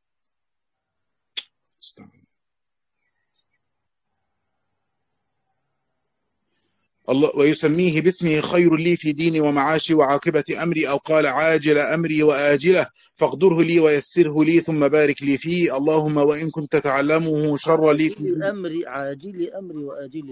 الله ويسميه باسمه خير لي في ديني ومعاشي وعاقبة أمري، أو قال عاجل أمري وآجله، فاقدره لي ويسره لي ثم بارك لي فيه. اللهم وإن كنت تعلمه شر لي في عاجل أمري عاجل أمري وآجله،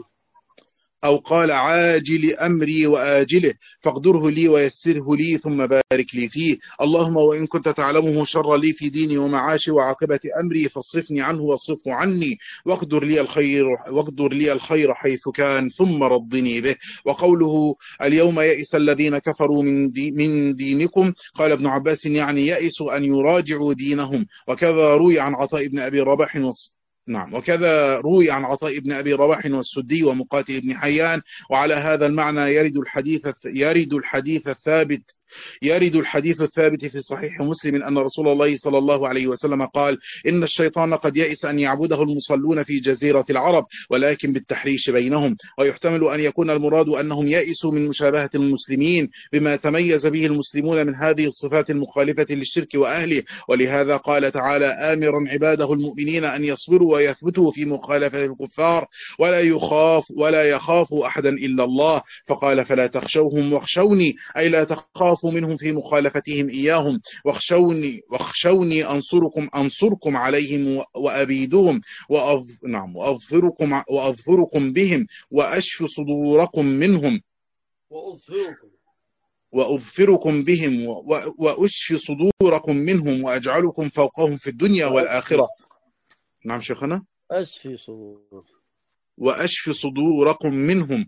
أو قال عاجل أمري وآجله، فاقدره لي ويسره لي ثم بارك لي فيه. اللهم وإن كنت تعلمه شر لي في ديني ومعاشي وعاقبة أمري فاصرفني عنه واصرفه عني، واقدر لي الخير واقدر لي الخير حيث كان ثم رضني به. وقوله اليوم يئس الذين كفروا من, دي من دينكم، قال ابن عباس يعني يئسوا أن يراجعوا دينهم. وكذا روي عن عطاء بن أبي رباح وص نعم وكذا روي عن عطاء بن أبي رباح والسدي ومقاتل بن حيان. وعلى هذا المعنى يرد الحديث يرد الحديث الثابت يرد الحديث الثابت في صحيح مسلم أن رسول الله صلى الله عليه وسلم قال إن الشيطان قد يئس أن يعبده المصلون في جزيرة العرب ولكن بالتحريش بينهم. ويحتمل أن يكون المراد أنهم يئسوا من مشابهة المسلمين بما تميز به المسلمون من هذه الصفات المخالفة للشرك وأهله. ولهذا قال تعالى آمرا عباده المؤمنين أن يصبروا ويثبتوا في مخالفة الكفار ولا يخاف ولا يخاف أحدا إلا الله، فقال فلا تخشوهم واخشوني، أي لا تخافوا منهم في مخالفتهم إياهم، واخشوني واخشوني أنصركم أنصركم عليهم وأبيدهم وأظ... نعم وأظفركم وأظفركم بهم وأشف صدوركم منهم وأظهركم وأظفركم بهم وأشف صدوركم منهم وأجعلكم فوقهم في الدنيا والآخرة. نعم شيخنا. أشفي صدور وأشف صدوركم منهم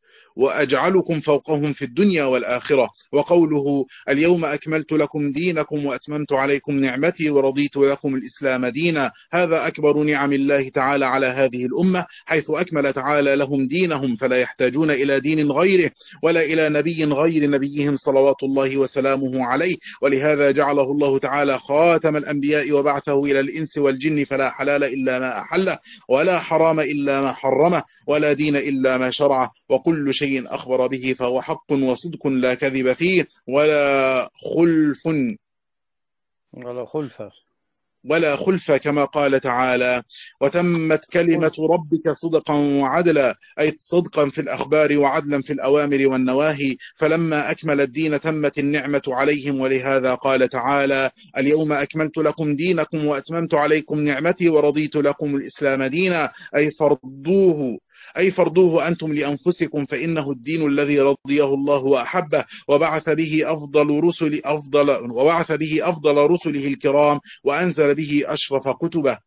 وأجعلكم فوقهم في الدنيا والآخرة. وقوله اليوم أكملت لكم دينكم وأتممت عليكم نعمتي ورضيت لكم الإسلام دينا، هذا أكبر نعم الله تعالى على هذه الأمة، حيث أكمل تعالى لهم دينهم فلا يحتاجون إلى دين غيره ولا إلى نبي غير نبيهم صلوات الله وسلامه عليه. ولهذا جعله الله تعالى خاتم الأنبياء وبعثه إلى الإنس والجن، فلا حلال إلا ما أحله ولا حرام إلا ما حرمه ولا دين إلا ما شرعه، وكل شيء أخبر به فهو حق وصدق لا كذب فيه ولا خلف ولا خلفة ولا خلف كما قال تعالى وتمت كلمة ربك صدقا وعدلا، أي صدقا في الأخبار وعدلا في الأوامر والنواهي. فلما أكمل الدين تمت النعمة عليهم، ولهذا قال تعالى اليوم أكملت لكم دينكم وأتممت عليكم نعمتي ورضيت لكم الإسلام دينا، أي فرضوه أي فرضوه أنتم لأنفسكم، فإنه الدين الذي رضيه الله وأحبه وبعث به أفضل رسل أفضل وبعث به أفضل رسله الكرام وأنزل به أشرف كتبه.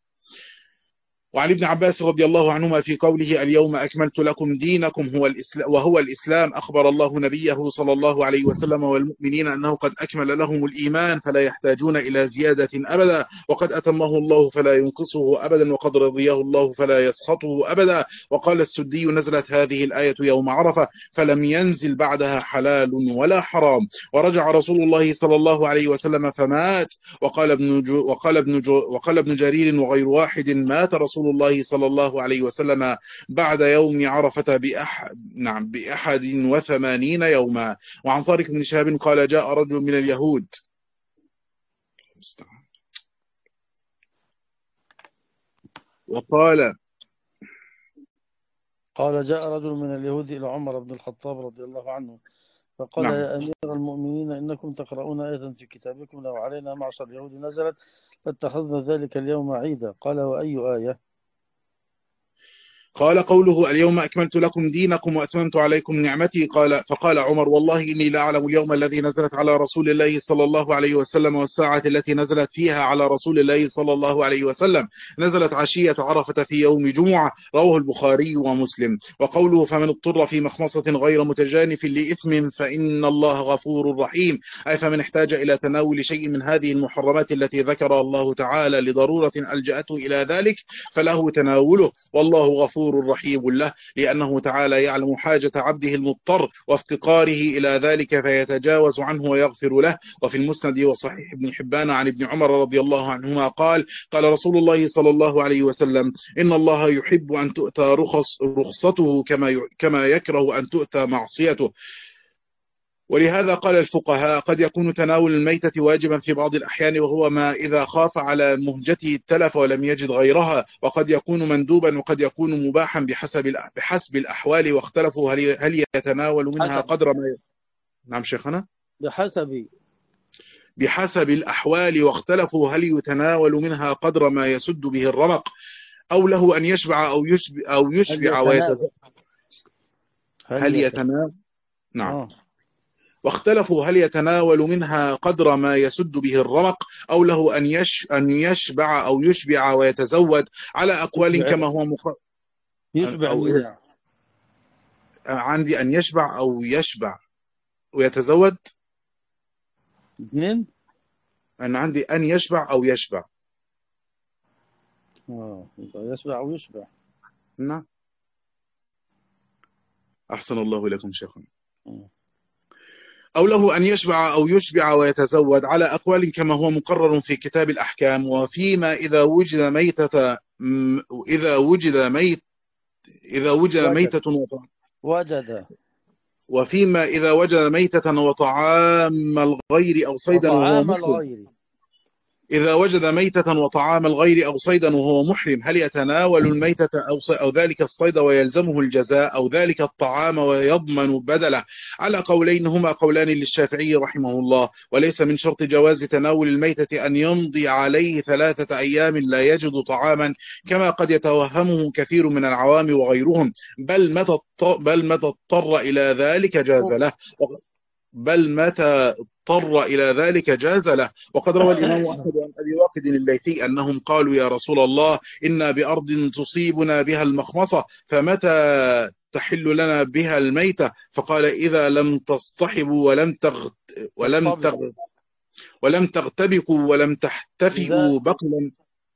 وعن ابن عباس رضي الله عنهما في قوله اليوم أكملت لكم دينكم هو الإسلام وهو الإسلام، أخبر الله نبيه صلى الله عليه وسلم والمؤمنين أنه قد أكمل لهم الإيمان فلا يحتاجون إلى زيادة أبدا، وقد أتمه الله فلا ينقصه أبدا، وقد رضيه الله فلا يسخطه أبدا. وقال السدي نزلت هذه الآية يوم عرفة فلم ينزل بعدها حلال ولا حرام. ورجع رسول الله صلى الله عليه وسلم فمات. وقال ابن جو وقال ابن جو وقال ابن جرير وغير واحد مات رسول الله صلى الله عليه وسلم بعد يوم عرفة بأحد, نعم بأحد وثمانين يوما. وعن طارق بن شهاب قال جاء رجل من اليهود وقال قال جاء رجل من اليهود إلى عمر بن الخطاب رضي الله عنه فقال نعم. يا أمير المؤمنين إنكم تقرؤون آية في كتابكم لو علينا معشر اليهود نزلت فاتخذنا ذلك اليوم عيدا. قال وأي آية؟ قال قوله اليوم أكملت لكم دينكم وأتممت عليكم نعمتي، قال فقال عمر والله إني لا أعلم اليوم الذي نزلت على رسول الله صلى الله عليه وسلم والساعة التي نزلت فيها على رسول الله صلى الله عليه وسلم، نزلت عشية عرفة في يوم جمعة، رواه البخاري ومسلم. وقوله فمن اضطر في مخمصة غير متجانف لإثم فإن الله غفور رحيم، أي فمن احتاج إلى تناول شيء من هذه المحرمات التي ذكر الله تعالى لضرورة ألجأته إلى ذلك فله تناوله، والله غفور رحيم له، لأنه تعالى يعلم حاجة عبده المضطر وافتقاره إلى ذلك فيتجاوز عنه ويغفر له. وفي المسند وصحيح ابن حبان عن ابن عمر رضي الله عنهما قال قال رسول الله صلى الله عليه وسلم إن الله يحب أن تؤتى رخص رخصته كما كما يكره أن تؤتى معصيته. ولهذا قال الفقهاء قد يكون تناول الميتة واجبا في بعض الأحيان، وهو ما إذا خاف على مهجته التلف ولم يجد غيرها، وقد يكون مندوبا وقد يكون مباحا بحسب بحسب الأحوال، واختلفوا هل هل يتناول منها حسب قدر ما. نعم شيخنا. بحسب بحسب الأحوال، واختلفوا هل يتناول منها قدر ما يسد به الرمق، أو له أن يشبع أو يشبع أو هل يشبع يتناول ويتزوج. هل هل يتناول يتناول. نعم. آه. واختلفوا هل يتناول منها قدر ما يسد به الرمق، أو له أن يش أن يشبع أو يشبع ويتزود، على أقوال يشبع كما هو مخ... يشبع أو مين؟ عندي أن يشبع أو يشبع ويتزود. اثنين. أنا عندي أن يشبع أو يشبع. اه يشبع أو يشبع. نعم. أحسن الله إليكم شيخنا. آه. أو له أن يشبع أو يشبع ويتزود، على أقوال كما هو مقرر في كتاب الأحكام. وفيما إذا وجد ميتة إذا وجد ميت إذا وجد وجد ميتة وطعام وجد وفيما إذا وجد ميتة وطعام الغير أو صيدا وهو وطعام محرم الغير. إذا وجد ميتة وطعام الغير أو صيدا وهو محرم، هل يتناول الميتة أو, أو ذلك الصيد ويلزمه الجزاء، أو ذلك الطعام ويضمن بدله؟ على قولين هما قولان للشافعي رحمه الله. وليس من شرط جواز تناول الميتة أن يمضي عليه ثلاثة أيام لا يجد طعاما، كما قد يتوهمه كثير من العوام وغيرهم، بل متى بل متى اضطر إلى ذلك جاز له بل متى اضطر إلى ذلك جاز له. وقد روى الإمام أحمد عن أبي واقد الليثي أنهم قالوا يا رسول الله إنا بأرض تصيبنا بها المخمصة فمتى تحل لنا بها الميتة؟ فقال إذا لم تصطحبوا ولم تغت ولم تغ ولم تغتبقوا ولم تحتفئوا بقلا.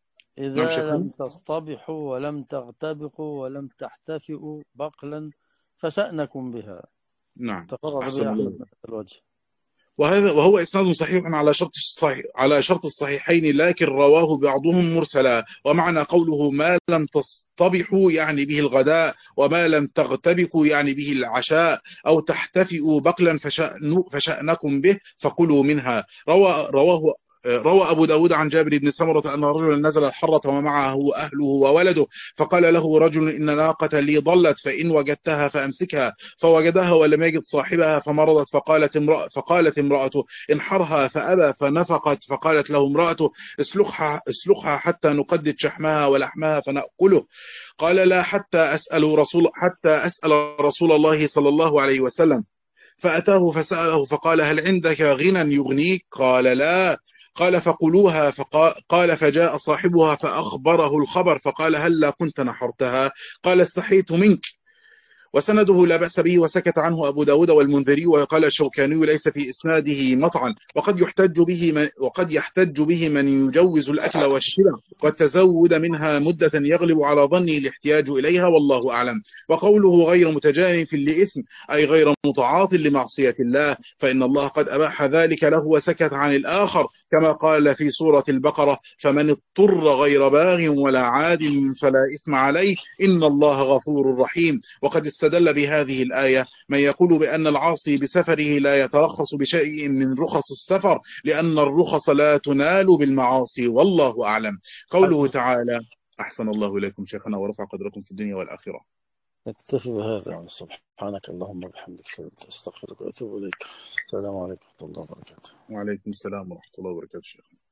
إذا لم تصطبحوا ولم تغتبقوا ولم تحتفئوا بقلا فشأنكم بها. نعم. تفرد بها أحمد من الوجه. وهذا وهو إسناد صحيح على شرط الصحيح على شرط الصحيحين، لكن رواه بعضهم مرسلا. ومعنى قوله ما لم تصطبحوا يعني به الغداء، وما لم تغتبقوا يعني به العشاء، أو تحتفئوا بقلا فشأن فشأنكم به فكلوا منها. روى رواه روى أبو داود عن جابر بن سمرة أن رجلا نزل الحرة ومعه أهله وولده، فقال له رجل إن ناقة لي ضلت فإن وجدتها فأمسكها، فوجدها ولم يجد صاحبها فمرضت، فقالت امرأة فقالت امرأته انحرها فأبى فنفقت، فقالت له امرأته اسلخها, اسلخها حتى نقدد شحمها ولحمها فنأكله. قال لا حتى أسأل رسول حتى أسأل رسول الله صلى الله عليه وسلم، فأتاه فسأله فقال هل عندك غنى يغنيك؟ قال لا. قال فقلوها. فقال فجاء صاحبها فأخبره الخبر فقال هل كنت نحرتها؟ قال استحيت منك. وسنده لا بأس به، وسكت عنه أبو داود والمنذري. وقال الشوكاني ليس في إسناده مطعن، وقد يحتج به من وقد يحتج به من يجوز الأكل والشرب والتزود منها مدة يغلب على ظنه الاحتياج إليها، والله أعلم. وقوله غير متجانف لإثم أي غير متعاط لمعصية الله، فإن الله قد أباح ذلك له وسكت عن الآخر، كما قال في سورة البقرة فمن اضطر غير باغ ولا عاد فلا إثم عليه إن الله غفور رحيم. وقد استدل بهذه الآية من يقول بأن العاصي بسفره لا يترخص بشيء من رخص السفر، لأن الرخص لا تنال بالمعاصي، والله أعلم. قوله تعالى أحسن الله إليكم شيخنا ورفع قدركم في الدنيا والآخرة. نكتفي بهذا. سبحانك اللهم وبحمدك أستغفرك وأتوب إليك. السلام عليكم ورحمة الله وبركاته. وعليكم السلام ورحمة الله وبركاته شيخنا.